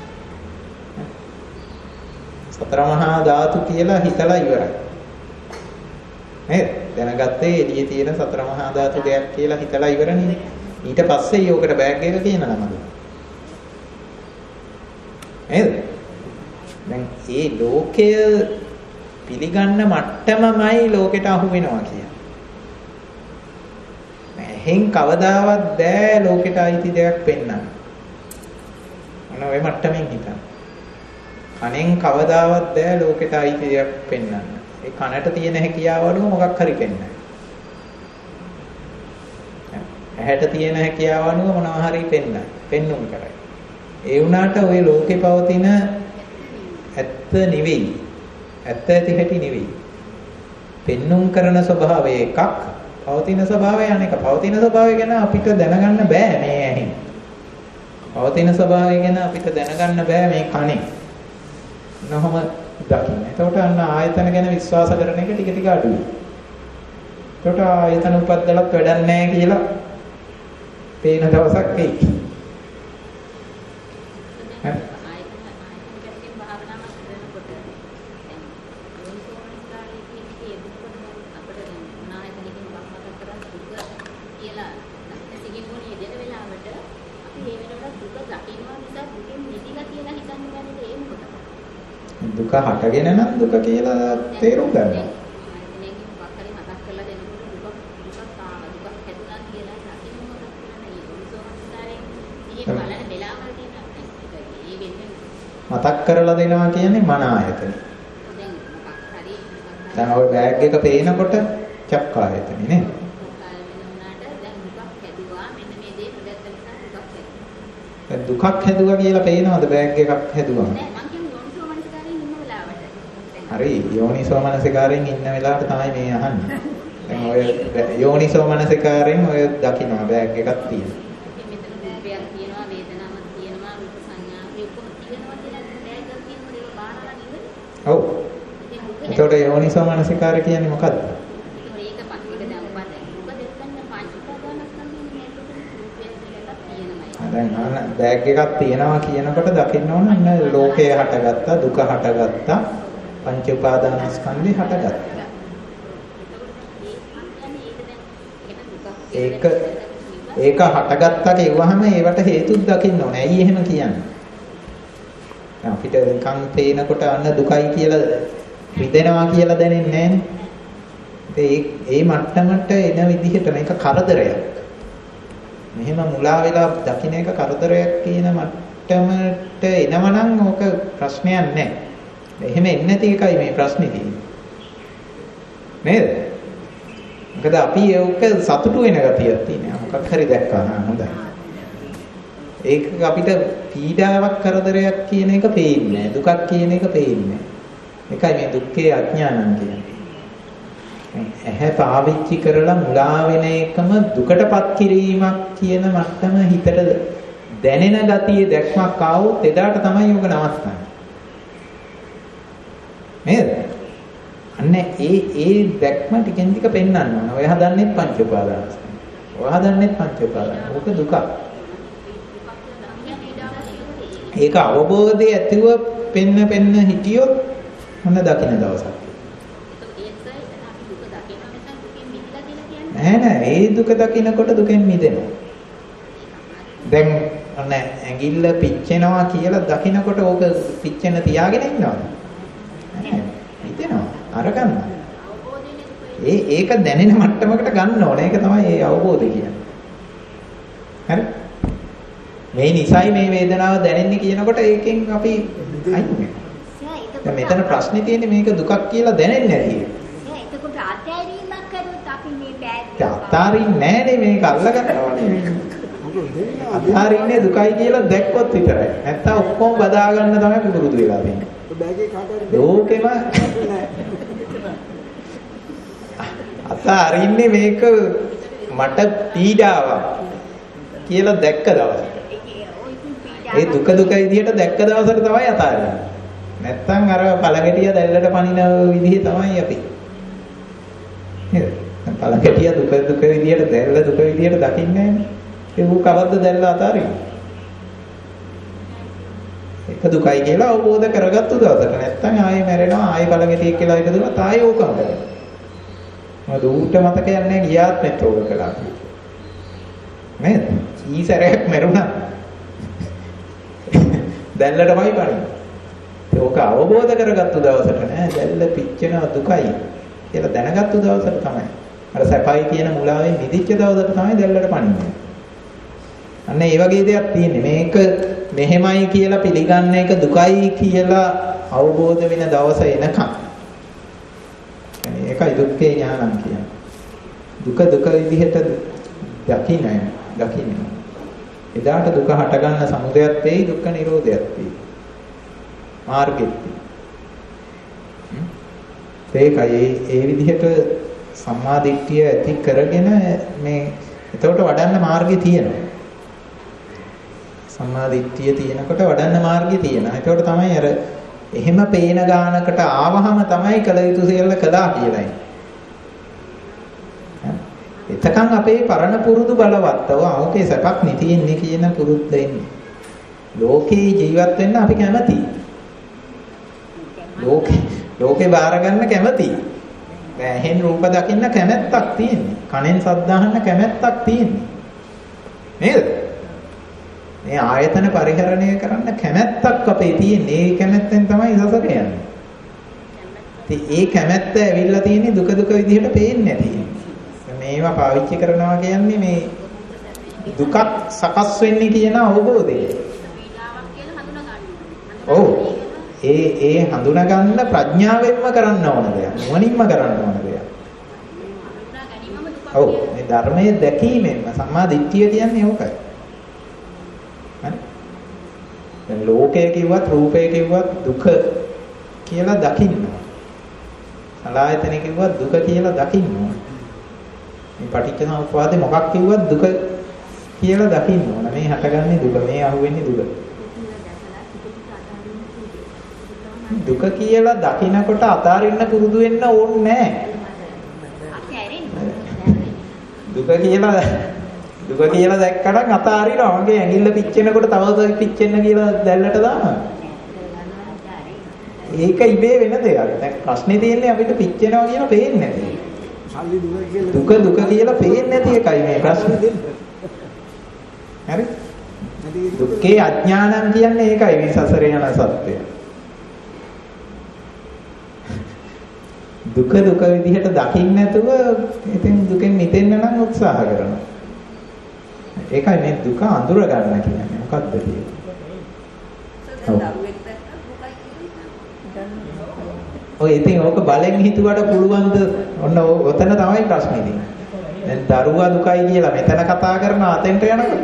A: සතර මහා ධාතු කියලා හිතලා ඉවරයි. නේද? දැනගත්තේ එළියේ තියෙන සතර මහා ධාතු දෙයක් කියලා හිතලා ඉවරනේ. ඊට පස්සේ යෝකට බෑග් එක කියන නම දුන්නා. නේද? දැන් මේ ලෝකය පිළිගන්න මට්ටමමයි ලෝකෙට අහු වෙනවා කියන්නේ. එහෙන් කවදාවත් බෑ ලෝකෙට අයිති දෙයක් පෙන්වන්න. මොන ඔය මට්ටමින් හිතන්න. කනෙන් කවදාවත් බෑ ලෝකෙට අයිති දෙයක් පෙන්වන්න. ඒ කනට තියෙන හැකියාවලු මොකක් හරි පෙන්වන්න. ඇහැට තියෙන හැකියාවලු මොනවා හරි පෙන්නුම් කරයි. ඒ වුණාට ওই ලෝකේ පවතින ඇත්ත නෙවෙයි. ඇත්ත ඇති හැටි නෙවෙයි. පෙන්නුම් කරන ස්වභාවය එකක්, පවතින ස්වභාවය අනෙක. පවතින ස්වභාවය ගැන අපිට දැනගන්න බෑ මේ ඇහෙන්. පවතින ස්වභාවය ගැන අපිට දැනගන්න බෑ මේ කනෙන්. නොහොම දකින්න. එතකොට අන්න ආයතන ගැන විශ්වාස කරන එක ටික ටික අඩුයි. එතකොට ආයතන උපද්දලත් වැඩක් නැහැ කියලා පේන දවසක් එයි. දුක හටගෙන නම් දුක කියලා තේරුම් ගන්නවා. මතක් කරලා දෙනවා කියන්නේ මන ආයතන. දැන් ඔය බෑග් එක පේනකොට චක්ක ආයතනේ නේ. දුකක් හැදුවා කියලා පේනවද බෑග් එකක් හැදුවම? හරි යෝනිසෝ මනසිකාරයෙන් ඉන්න වෙලාවට තමයි මේ අහන්නේ. දැන් ඔය යෝනිසෝ මනසිකාරයෙන් ඔය දකින්න බෑග් එකක් තියෙනවා. ඔව්. එතකොට යෝනිසෝ මනසිකාරය කියන්නේ මොකද්ද? දැන් බෑග් එකක් තියෙනවා කියනකොට දකින්න ඕන අන්න ලෝකය හටගත්තා, දුක හටගත්තා, පංච උපාදානස්කන්ධය හටගත්තා. ඒක හටගත්තා කියවහම ඒවට හේතුත් දකින්න ඕනේ. ඇයි එහෙම කියන්නේ? අපිට නිකන් පේනකොට අන්න දුකයි කියලා රිදෙනවා කියලා දැනෙන්නේ නැහැ. ඒ මට්ටමට එන විදිහට මේක කරදරයක්. මෙහෙම මුලා වෙලා දකින්න එක කරදරයක් කියන මට්ටමට එනවනම් ඕක ප්‍රශ්නයක් නැහැ. එහෙම එන්නේ නැති එකයි මේ ප්‍රශ්නේ තියෙන්නේ. නේද? මොකද අපි ඒක සතුටු වෙන ගතියක් තියෙනවා. මොකක් හරි දැක්කා නම් හොඳයි. ඒක අපිට පීඩාවක් කරදරයක් කියන එක පේන්නේ නැහැ. දුකක් කියන එක පේන්නේ නැහැ. ඒකයි මේ දුක්ඛේ අඥානං කියන්නේ. ඇහැ පාවිච්චි කරලා මුලා වෙන එකම දුකටපත් කිරීමක් කියන මට්ටම හිතට දැනෙන ගතිය දැක්මක් ආවොත් එදාට තමයි යෝග නවත්තන්නේ. නේද? අන්න ඒ දැක්ම ටිකෙන් ටික පෙන්වන්න ඕන. ඔය හදන්නේ පංච උපාදානස්කන්ධ. ඔය හදන්නේ පංච උපාදාන. ඕක දුක. ඒක අවබෝධය ඇතිව පෙන්න හිටියොත් මොන දකින්න දවසක්. නෑ ඒ දුක දකින්නකොට දුකෙන් මිදෙනවා. දැන් අන්න ඇඟිල්ල පිච්චෙනවා කියලා දකින්නකොට ඕක පිච්චෙන තියාගෙන ඉන්නවද? හිතෙනවා අරගන්න. ඒක දැනෙන මට්ටමකට ගන්න ඕනේ. ඒක තමයි ඒ අවබෝධය කියන්නේ. හරි? මේ නිසයි මේ වේදනාව දැනෙන්නේ කියනකොට ඒකෙන් අපි අයින් වෙනවා. දැන් මෙතන ප්‍රශ්නේ තියෙන්නේ මේක දුකක් කියලා දැනෙන්නේ නැති එක.
C: එතකොට අත්හැරීමක් කරොත් අපි මේ බෑග්
A: අත්හරින්නේ නැහැනේ මේක අල්ලගන්නවනේ. අත්හරින්නේ දුකයි කියලා දැක්කොත් විතරයි. නැත්තම් ඔක්කොම බදා ගන්න තමයි පුරුදු වෙලා තියෙන්නේ.
B: බෑගේ කාට හරි
A: ලෝකෙම අත්හරින්නේ මේක මට පීඩාවක් කියලා දැක්ක දවසට. ඒ දුක විදිහට දැක්ක දවසට තමයි අතාරින්නේ. නැත්තම් අර පළඟටිය දැල්ලට පනින විදිහ තමයි අපි. නේද? පළඟටිය දුක විදිහට දැල්ල දුක විදිහට දකින්නේ නැහැ. ඒක කවද්ද දැල්ලා අතාරින්නේ? ඒක දුකයි කියලා අවබෝධ කරගත්තු දවසට නැත්තම් ආයෙ මැරෙනවා ආයෙ බලගෙටියක් කියලා ඉඳලා ආයෙ ඕකම කරනවා. මම දුට මතකයක් නැහැ ගියාත්මෙත් ඕක කළා. නේද? ඊසරයක් මැරුණා. දැල්ලටමයි පණින්නේ. ඒක අවබෝධ කරගත්තු දවසට නෑ දැල්ල පිච්චෙන දුකයි කියලා දැනගත්තු දවසට තමයි. අර සැපයි කියන මුලාවෙන් නිදිච්ච දවසට තමයි දැල්ලට පණින්නේ. අන්න ඒ වගේ දෙයක් තියෙන්නේ. මේක මෙහෙමයි කියලා පිළිගන්න එක දුකයි කියලා අවබෝධ වෙන දවස එනකම්. ඒකයි දුක්ඛේ ඥානං කියන්නේ. දුක දුක විදිහට දකින්න. එදාට දුක හට ගන්න සමුදයත් වෙයි දුක්ඛ නිරෝධයත් වෙයි. මාර්ගෙත්. ඒකයි ඒ විදිහට සම්මා දිට්ඨිය ඇති කරගෙන මේ එතකොට වඩන්න මාර්ගය තියෙනවා. සම්මා දිට්ඨිය තියෙනකොට වඩන්න මාර්ගය තියෙනවා. එතකොට තමයි අර එහෙම පේන ගානකට ආවහම තමයි කල යුතු සියල්ල කළා කියලායි. එතකන් අපේ පරණ පුරුදු බලවත්ව ආෝකේ සැපක් නිතින්නේ කියන පුරුද්ද එන්නේ. ලෝකේ ජීවත් වෙන්න අපි කැමතියි. ලෝකේ බාර ගන්න කැමතියි. ඇහෙන් රූප දකින්න කැමැත්තක් තියෙන්නේ. කනෙන් ශබ්ද අහන්න කැමැත්තක් තියෙන්නේ. නේද? මේ ආයතන පරිහරණය කරන්න කැමැත්තක් අපේ තියෙන්නේ. ඒ කැමැත්තෙන් තමයි සසර යන්නේ. ඉතින් ඒ කැමැත්ත ඇවිල්ලා තියෙන්නේ දුක දුක විදිහට පේන්නේ නැති. මේවා පාවිච්චි කරනවා කියන්නේ මේ දුකක් සකස් වෙන්නේ කියන අවබෝධය. ඔව්. ඒ හඳුනා ගන්න ප්‍රඥාවෙන්ම කරන්න ඕන දෙයක්. නුවණින්ම කරන්න ඕන දෙයක්. ඔව්. මේ ධර්මයේ දැකීමෙන්ම සම්මා දිට්ඨිය කියන්නේ ඕකයි. හරි. දැන් ලෝකය කිව්වත් රූපය කිව්වත් දුක කියලා දකින්න. සලආයතන කිව්වත් දුක කියලා දකින්න. මේ පටිච්චසමුප්පාදේ මොකක් කිව්වත් දුක කියලා දකින්න ඕන. මේ හටගන්නේ දුක, මේ අහුවෙන්නේ දුක. දුක කියලා දකින්නකොට අතාරින්න පුරුදු වෙන්න ඕනේ නැහැ. දුක කියලා දැක්කනම් අතාරිනවා. මගේ ඇඟිල්ල පිච්චෙනකොට තව පිච්චෙන්න කියලා දැල්ලට දානවා. ඒක ඉබේ වෙන දෙයක්. දැන් ප්‍රශ්නේ තියෙන්නේ අපිට පිච්චෙනවා කියලා පේන්නේ නැති. දුක කියලා පේන්නේ නැති එකයි මේ ප්‍රශ්නේ දෙන්නේ. හරි? දුක්ඛේ අඥානං කියන්නේ ඒකයි මේ සසරේ යන සත්‍යය. දුක විදිහට දකින්න නැතුව ඉතින් දුකෙන් මිදෙන්න නම් උත්සාහ කරනවා. ඒකයි මේ දුක අඳුර ගන්න කියන්නේ. මොකක්ද කියන්නේ? ඔය ඉතින් ඕක බලෙන් හිතුවට පුළුවන්ද? ඔන්න ඔතන තමයි ප්‍රශ්නේ තියෙන්නේ. දැන් දරුවා දුකයි කියලා මෙතන කතා කරන අතෙන්ට යනකොට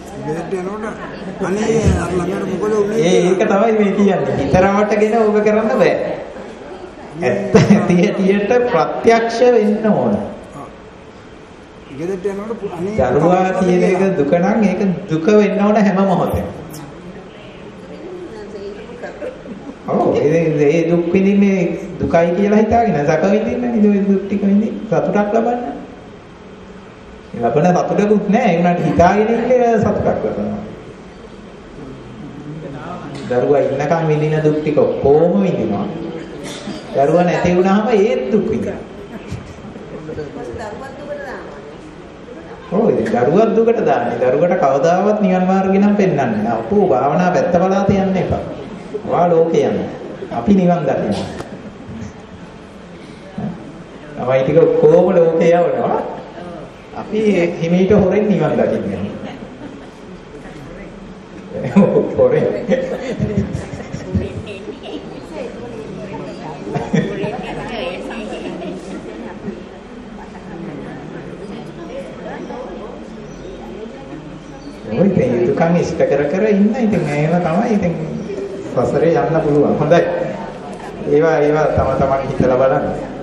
A: ඒක තමයි මේ කියන්නේ. හිතරවටගෙන ඕක කරන්න බෑ. ඇත්ත ඇතියට ප්‍රත්‍යක්ෂ වෙන්න ඕන. දරුවා කියන එක දුක නම් ඒක දුක වෙන්න ඕන හැම මොහොතෙම. ඔව් ඒ දුක් විඳින්නේ දුකයි කියලා හිතාගෙන සැප විඳින්නේ නේද? ඒ දුක් ටික විඳින්න සතුටක් ලබන්න. ඒ ලබන සතුටකුත් නැහැ. ඒ උනාට හිතාගෙන ඉන්නේ සතුටක් ලබනවා. දරුවා ඉන්නකම් විඳින දුක් ටික කොහොම විඳිනවා? දරුවා නැති වුණාම ඒත් දුක් විඳිනවා. ඔව් දරුවත් දුකට දාන්නේ. දරුවට කවදාවත් නිවන් මාර්ගය නම් පෙන්වන්නේ නැහැ. අපෝ භාවනා පැත්ත බලාත යන්න එපා. වා ලෝකේ යන්න. අපි නිවන් දකිනවා. තමයි ටික කොහොම ලෝකේ යවනවා. අපි හිමීට හොරෙන් නිවන් දකින්නේ. හොරෙන්. ඔය දුකන් ඉෂ්ට කර ඉන්න ඉතින් ඒව තමයි ඉතින් සසරේ යන්න පුළුවන්. හොඳයි. ඒවා තම තමන් හිතලා බලන්න.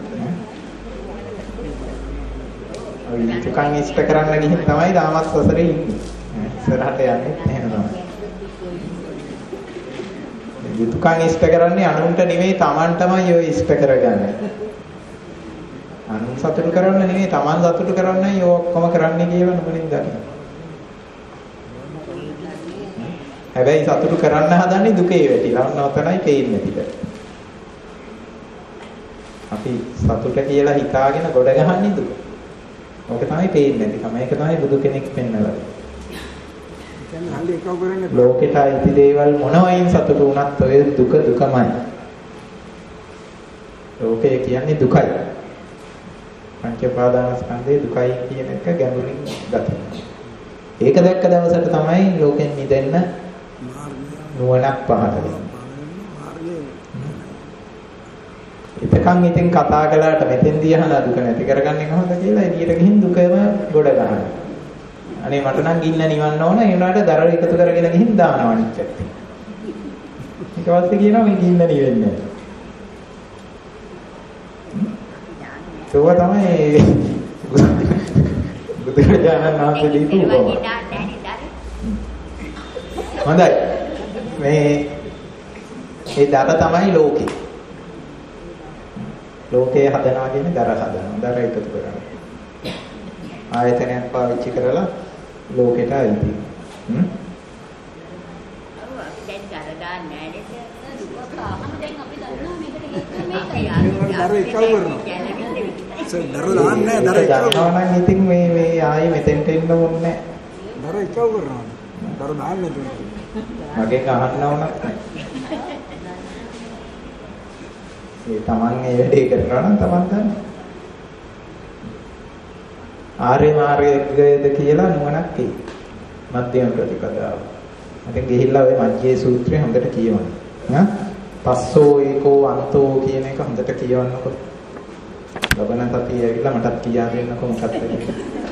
A: ඔය දුකන් ඉෂ්ට කරන්න ගිහින් තමයි තාමත් සසරේ ඉන්නේ. ඉස්සරහට යන්නේ එහෙම තමයි. දුකන් ඉෂ්ට කරන්නේ අනුන්ට නෙවෙයි තමන්ටමයි ඔය ඉෂ්ට කරගන්නේ. අනුන් සතුටු කරන්න නෙවෙයි තමන් සතුටු කරන්නයි ඔය ඔක්කොම කරන්නේ කියලා නුඹලින් දකින්න. හැබැයි සතුටු කරන්න හදන්නේ දුකේ වැටිලා. ඔන්න ඔතනයි පේන්නේ ටික. අපි සතුට කියලා හිතාගෙන ගොඩ ගහන්නේ දුක. ඕක තමයි පේන්නේ නැතිකම. ඒක තමයි බුදු කෙනෙක් පෙන්නලා.
B: කියන්නේ හල්ලි එකව කරන්නේ.
A: ලෝකෙට අයිති දේවල් මොනවයින් සතුටු වුණත් ඔය දුක දුකමයි. ලෝකය කියන්නේ දුකයි. පංච උපාදානස්කන්ධේ දුකයි කියන එක ගැඹුරින් ගතියි. ඒක දැක්ක දවසට තමයි ලෝකෙන් මිදෙන්න නුවණක් පහළ වෙන්නේ. එතකන් ඉතින් කතා කළාට මෙතෙන්දී අහලා දුක නැති කරගන්නේ කොහොමද කියලා එළියට ගිහින් දුකම ගොඩ ගන්නවා. අනේ මට නම් ගින්න නිවන්න ඕන ඒ වුණාට දරල එකතු කරගෙන ගිහින් දානවා අනිච්චත්. ඊට පස්සේ කියනවා මේ ගින්න නිවෙන්නේ නැහැ. ඒක තමයි බුදුරජාණන් වහන්සේ දීපු උපමාව. හොඳයි. මේ දර තමයි ලෝකේ. ලෝකේ හදනවා කියන්නේ දර හදනවා. දර එකතු කරනවා. ආයතනයක් පාවිච්චි කරලා ලෝකෙට අයිති.
C: දැන් දර ගන්න නැහැ නේද? දැන් අපි දන්නවා මේකට
B: දර එකව කරනවා. දර දාන්නේ දර එකව
A: කරනවා නම් ඉතින් මේ ආයේ මෙතෙන්ට එන්න ඕනේ නැහැ.
B: දර එකව කරනවා. දර දාන්නේ නැහැ.
A: මගෙන් අහන්න ඕනක් නැහැ. ඒ තමන් ඒ වැඩේ කරනවා නම් තමන් දන්න. ආර්ය මාර්ගයේද කියලා නුවණක් එයි. මධ්‍යම ප්‍රතිපදාව. මට ගිහිල්ලා ඔය මජ්ජේ සූත්‍රය හොඳට කියවන්න. පස්සෝ ඒකෝ අන්තෝ කියන එක හොඳට කියවන්නකො. ලබන සතිය ඇවිල්ලා මටත් කියා දෙන්නකො මොකක්ද කියලා.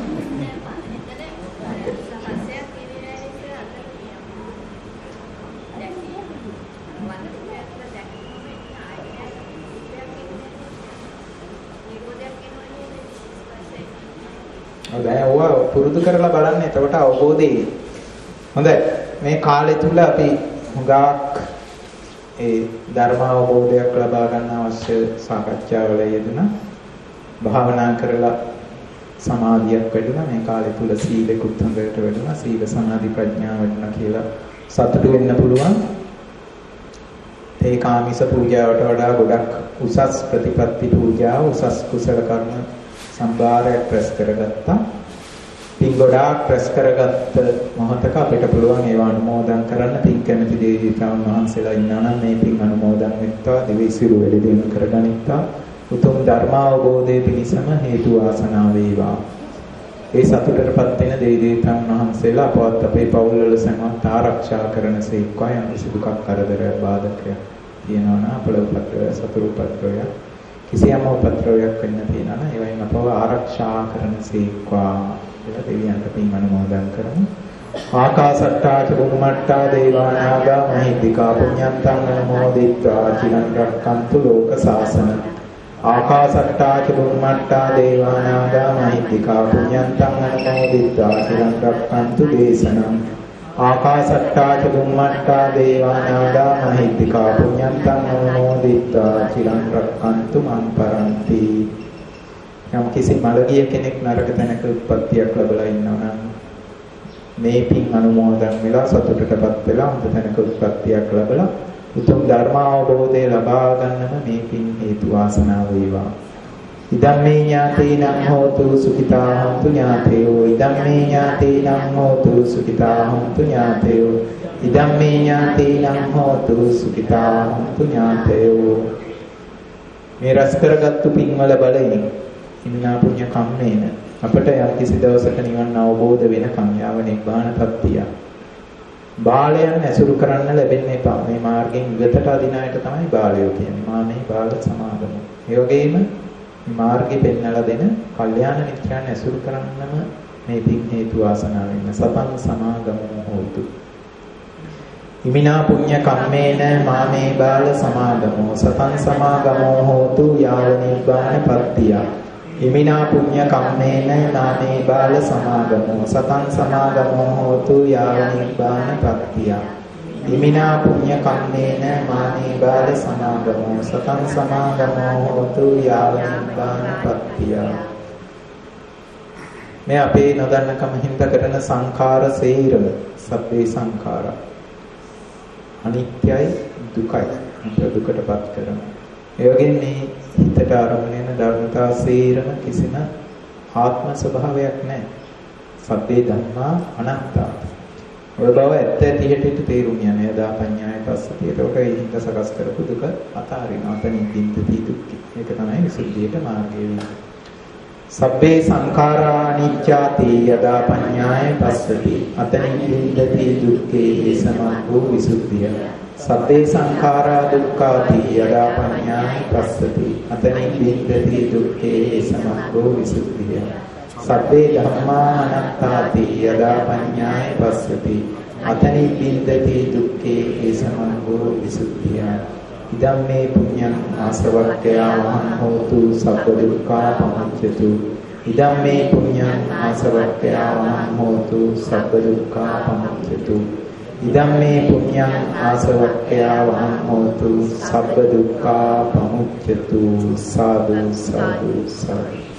A: දැන් ඔය පුරුදු කරලා බලන්න එතකොට අවබෝධය එයි. හොඳයි. මේ කාලය තුල අපි හුඟක් ඒ ධර්ම අවබෝධයක් ලබා ගන්න අවශ්‍ය සාකච්ඡාවල යෙදුණා. භාවනා කරලා සමාධියක් වැඩුණා. මේ කාලය තුල සීලෙකුත් හොඳට වැඩුණා. සීල සමාධි ප්‍රඥා වැඩුණා කියලා සතුටු වෙන්න පුළුවන්. ඒ කාමිස පූජාවට වඩා ගොඩක් උසස් ප්‍රතිපත්ති පූජාව උසස් කුසල කර්ම සම්භාරයක් රැස් කරගත්තා. පින් ගොඩාක් රැස් කරගත්ත මොහොතක අපිට පුළුවන් ඒවා අනුමෝදන් කරන්න. පින් කැමති දේවතාවුන් වහන්සේලා ඉන්නා නම් මේ පින් අනුමෝදන් වෙත්තා. දිවිසිරු වැඩි දියුණු කරගනිත්තා. උතුම් ධර්මාවබෝධයේ පිණසම හේතු වාසනා වේවා. ඒ සතුටටපත් වෙන දේවතාවුන් වහන්සේලා අපවත් අපේ පවුල්වල සමත් ආරක්ෂා කරනසේක්වා. යම් කිසි දුකක් කරදරයක් බාධකයක් තියෙනවා නම් අපල උපද්‍රවය සතුරු උපද්‍රවය කිසියම් උපද්‍රවයක් වෙන්න තියෙනවා නම් ඒවයින් අපව ආරක්ෂා කරනසේක්වා කියලා දෙවියන්ට පින් අනුමෝදන් කරමු. ආකාසට්ටා ච බුම්මට්ටා දේවානාගා මහිද්దికා පුඤ්ඤන්තං අනුමෝදිත්වා චිරන් රක්ඛන්තු ලෝක සාසන. ආකාසට්ටා ච බුම්මට්ටා දේවානාගා මහිද්దికා පුඤ්ඤන්තං අනුමෝදිත්වා චිරන් රක්ඛන්තු දේශනං. ආකාසට්ටා ච බුම්මට්ටා දේවානාගා මහිද්దికා පුඤ්ඤන්තං අනුමෝදිත්වා චිරන් රක්ඛන්තු මං පරන්ති. යම් කිසි මළගිය කෙනෙක් නරක තැනක උත්පත්තියක් ලැබලා ඉන්නවා නම් මේ පින් අනුමෝදන් වෙලා සතුටටපත් වෙලා හොඳ තැනක උත්පත්තියක් ලැබලා උතුම් ධර්ම අවබෝධය ලබා ගන්නම මේ පින් හේතු වාසනා වේවා. ඉදම්මේ ඥාතේනං හෝතු සුඛිතා හොන්තු ඥාතයෝ. ඉදම්මේ ඥාතේනං හෝතු සුඛිතා හොන්තු ඥාතයෝ. ඉදම්මේ ඥාතේනං හෝතු සුඛිතා හොන්තු ඥාතයෝ. මේ රැස් කරගත්තු පින්වල බලයෙන් ඉන්නා පුඤ්ඤ කම්මේන අපට යම් කිසි දවසක නිවන් අවබෝධ වෙනකම් යාව නිබ්බාන පත්තිය. බාලයන් ඇසුරු කරන්න ලැබෙන්න එපා. මේ මාර්ගයෙන් ඉවතට අදින අයට තමයි බාලයෝ කියන්නේ. මා මේ බාල සමාගම. ඒ වගේම මේ මාර්ගෙ පෙන්වලා දෙන කල්යාණ මිත්‍රයන් ඇසුරු කරන්නම මේ පින් හේතු වාසනා වෙන්න. සපන් සමාගමෝ හෝතු. ඉමිනා පුඤ්ඤ කම්මේන මා මේ බාල සමාගමෝ සපන් සමාගමෝ හෝතු යාව නිබ්බාන පත්තිය. ඉමිනා පුඤ්ඤ කම්මේන නාමේ බාල සමාගමෝ සතං සමාගමෝ හෝතු යාව නිබ්බාන පත්තිය. ඉමිනා පුඤ්ඤ කම්මේන මානේ බාල සමාගමෝ සතං සමාගමෝ හෝතු යාව නිබ්බාන පත්තිය. මේ අපේ නොදන්නකම හින්දා කරන සංඛාර සේරම සබ්බේ සංඛාරා අනිත්‍යයි දුකයි දුකටපත් කරනවා. ඒ වගේම මේ හිතට ආරම්භ වෙන ධර්මතා සේරම කිසිම ආත්ම ස්වභාවයක් නැහැ. සබ්බේ ධම්මා අනාත්තා. ඔය බව ඇත්ත ඇති හැටියට තේරුම් යන යදා පඤ්ඤාය පස්සතිය. ඒකට ඒ හිත සකස් කරපු දුක අතාරිනවා. තනින් බින්දති දුක්ඛ. ඒක තමයි විසුද්ධියට මාර්ගය වෙන්නේ. සබ්බේ සංඛාරා අනිච්චාති යදා පඤ්ඤාය පස්සති. අතනින් බින්දති දුක්ඛේ සමග්ගෝ විසුද්ධිය. සබ්බේ සංඛාරා දුක්ඛාති යදා පඤ්ඤාය පස්සති. අතනින් බින්දති දුක්ඛේ සමග්ගෝ විසුද්ධිය. සබ්බේ ධම්මා අනාත්තාති යදා පඤ්ඤාය පස්සති. අතනින් බින්දති දුක්ඛේ සමග්ගෝ විසුද්ධිය. ඉදම්මේ පුඤ්ඤං ආසවක්ඛයාවහං හෝතු සබ්බ දුක්ඛා පමුච්ඡතු. ඉදම්මේ පුඤ්ඤං ආසවක්ඛයාවහං හෝතු සබ්බ දුක්ඛා පමුච්ඡතු. ඉදම්මේ පුඤ්ඤං ආසවක්ඛයාවහං හෝතු සබ්බ දුක්ඛා පමුච්ඡතු. සාදු සාදු සාදු.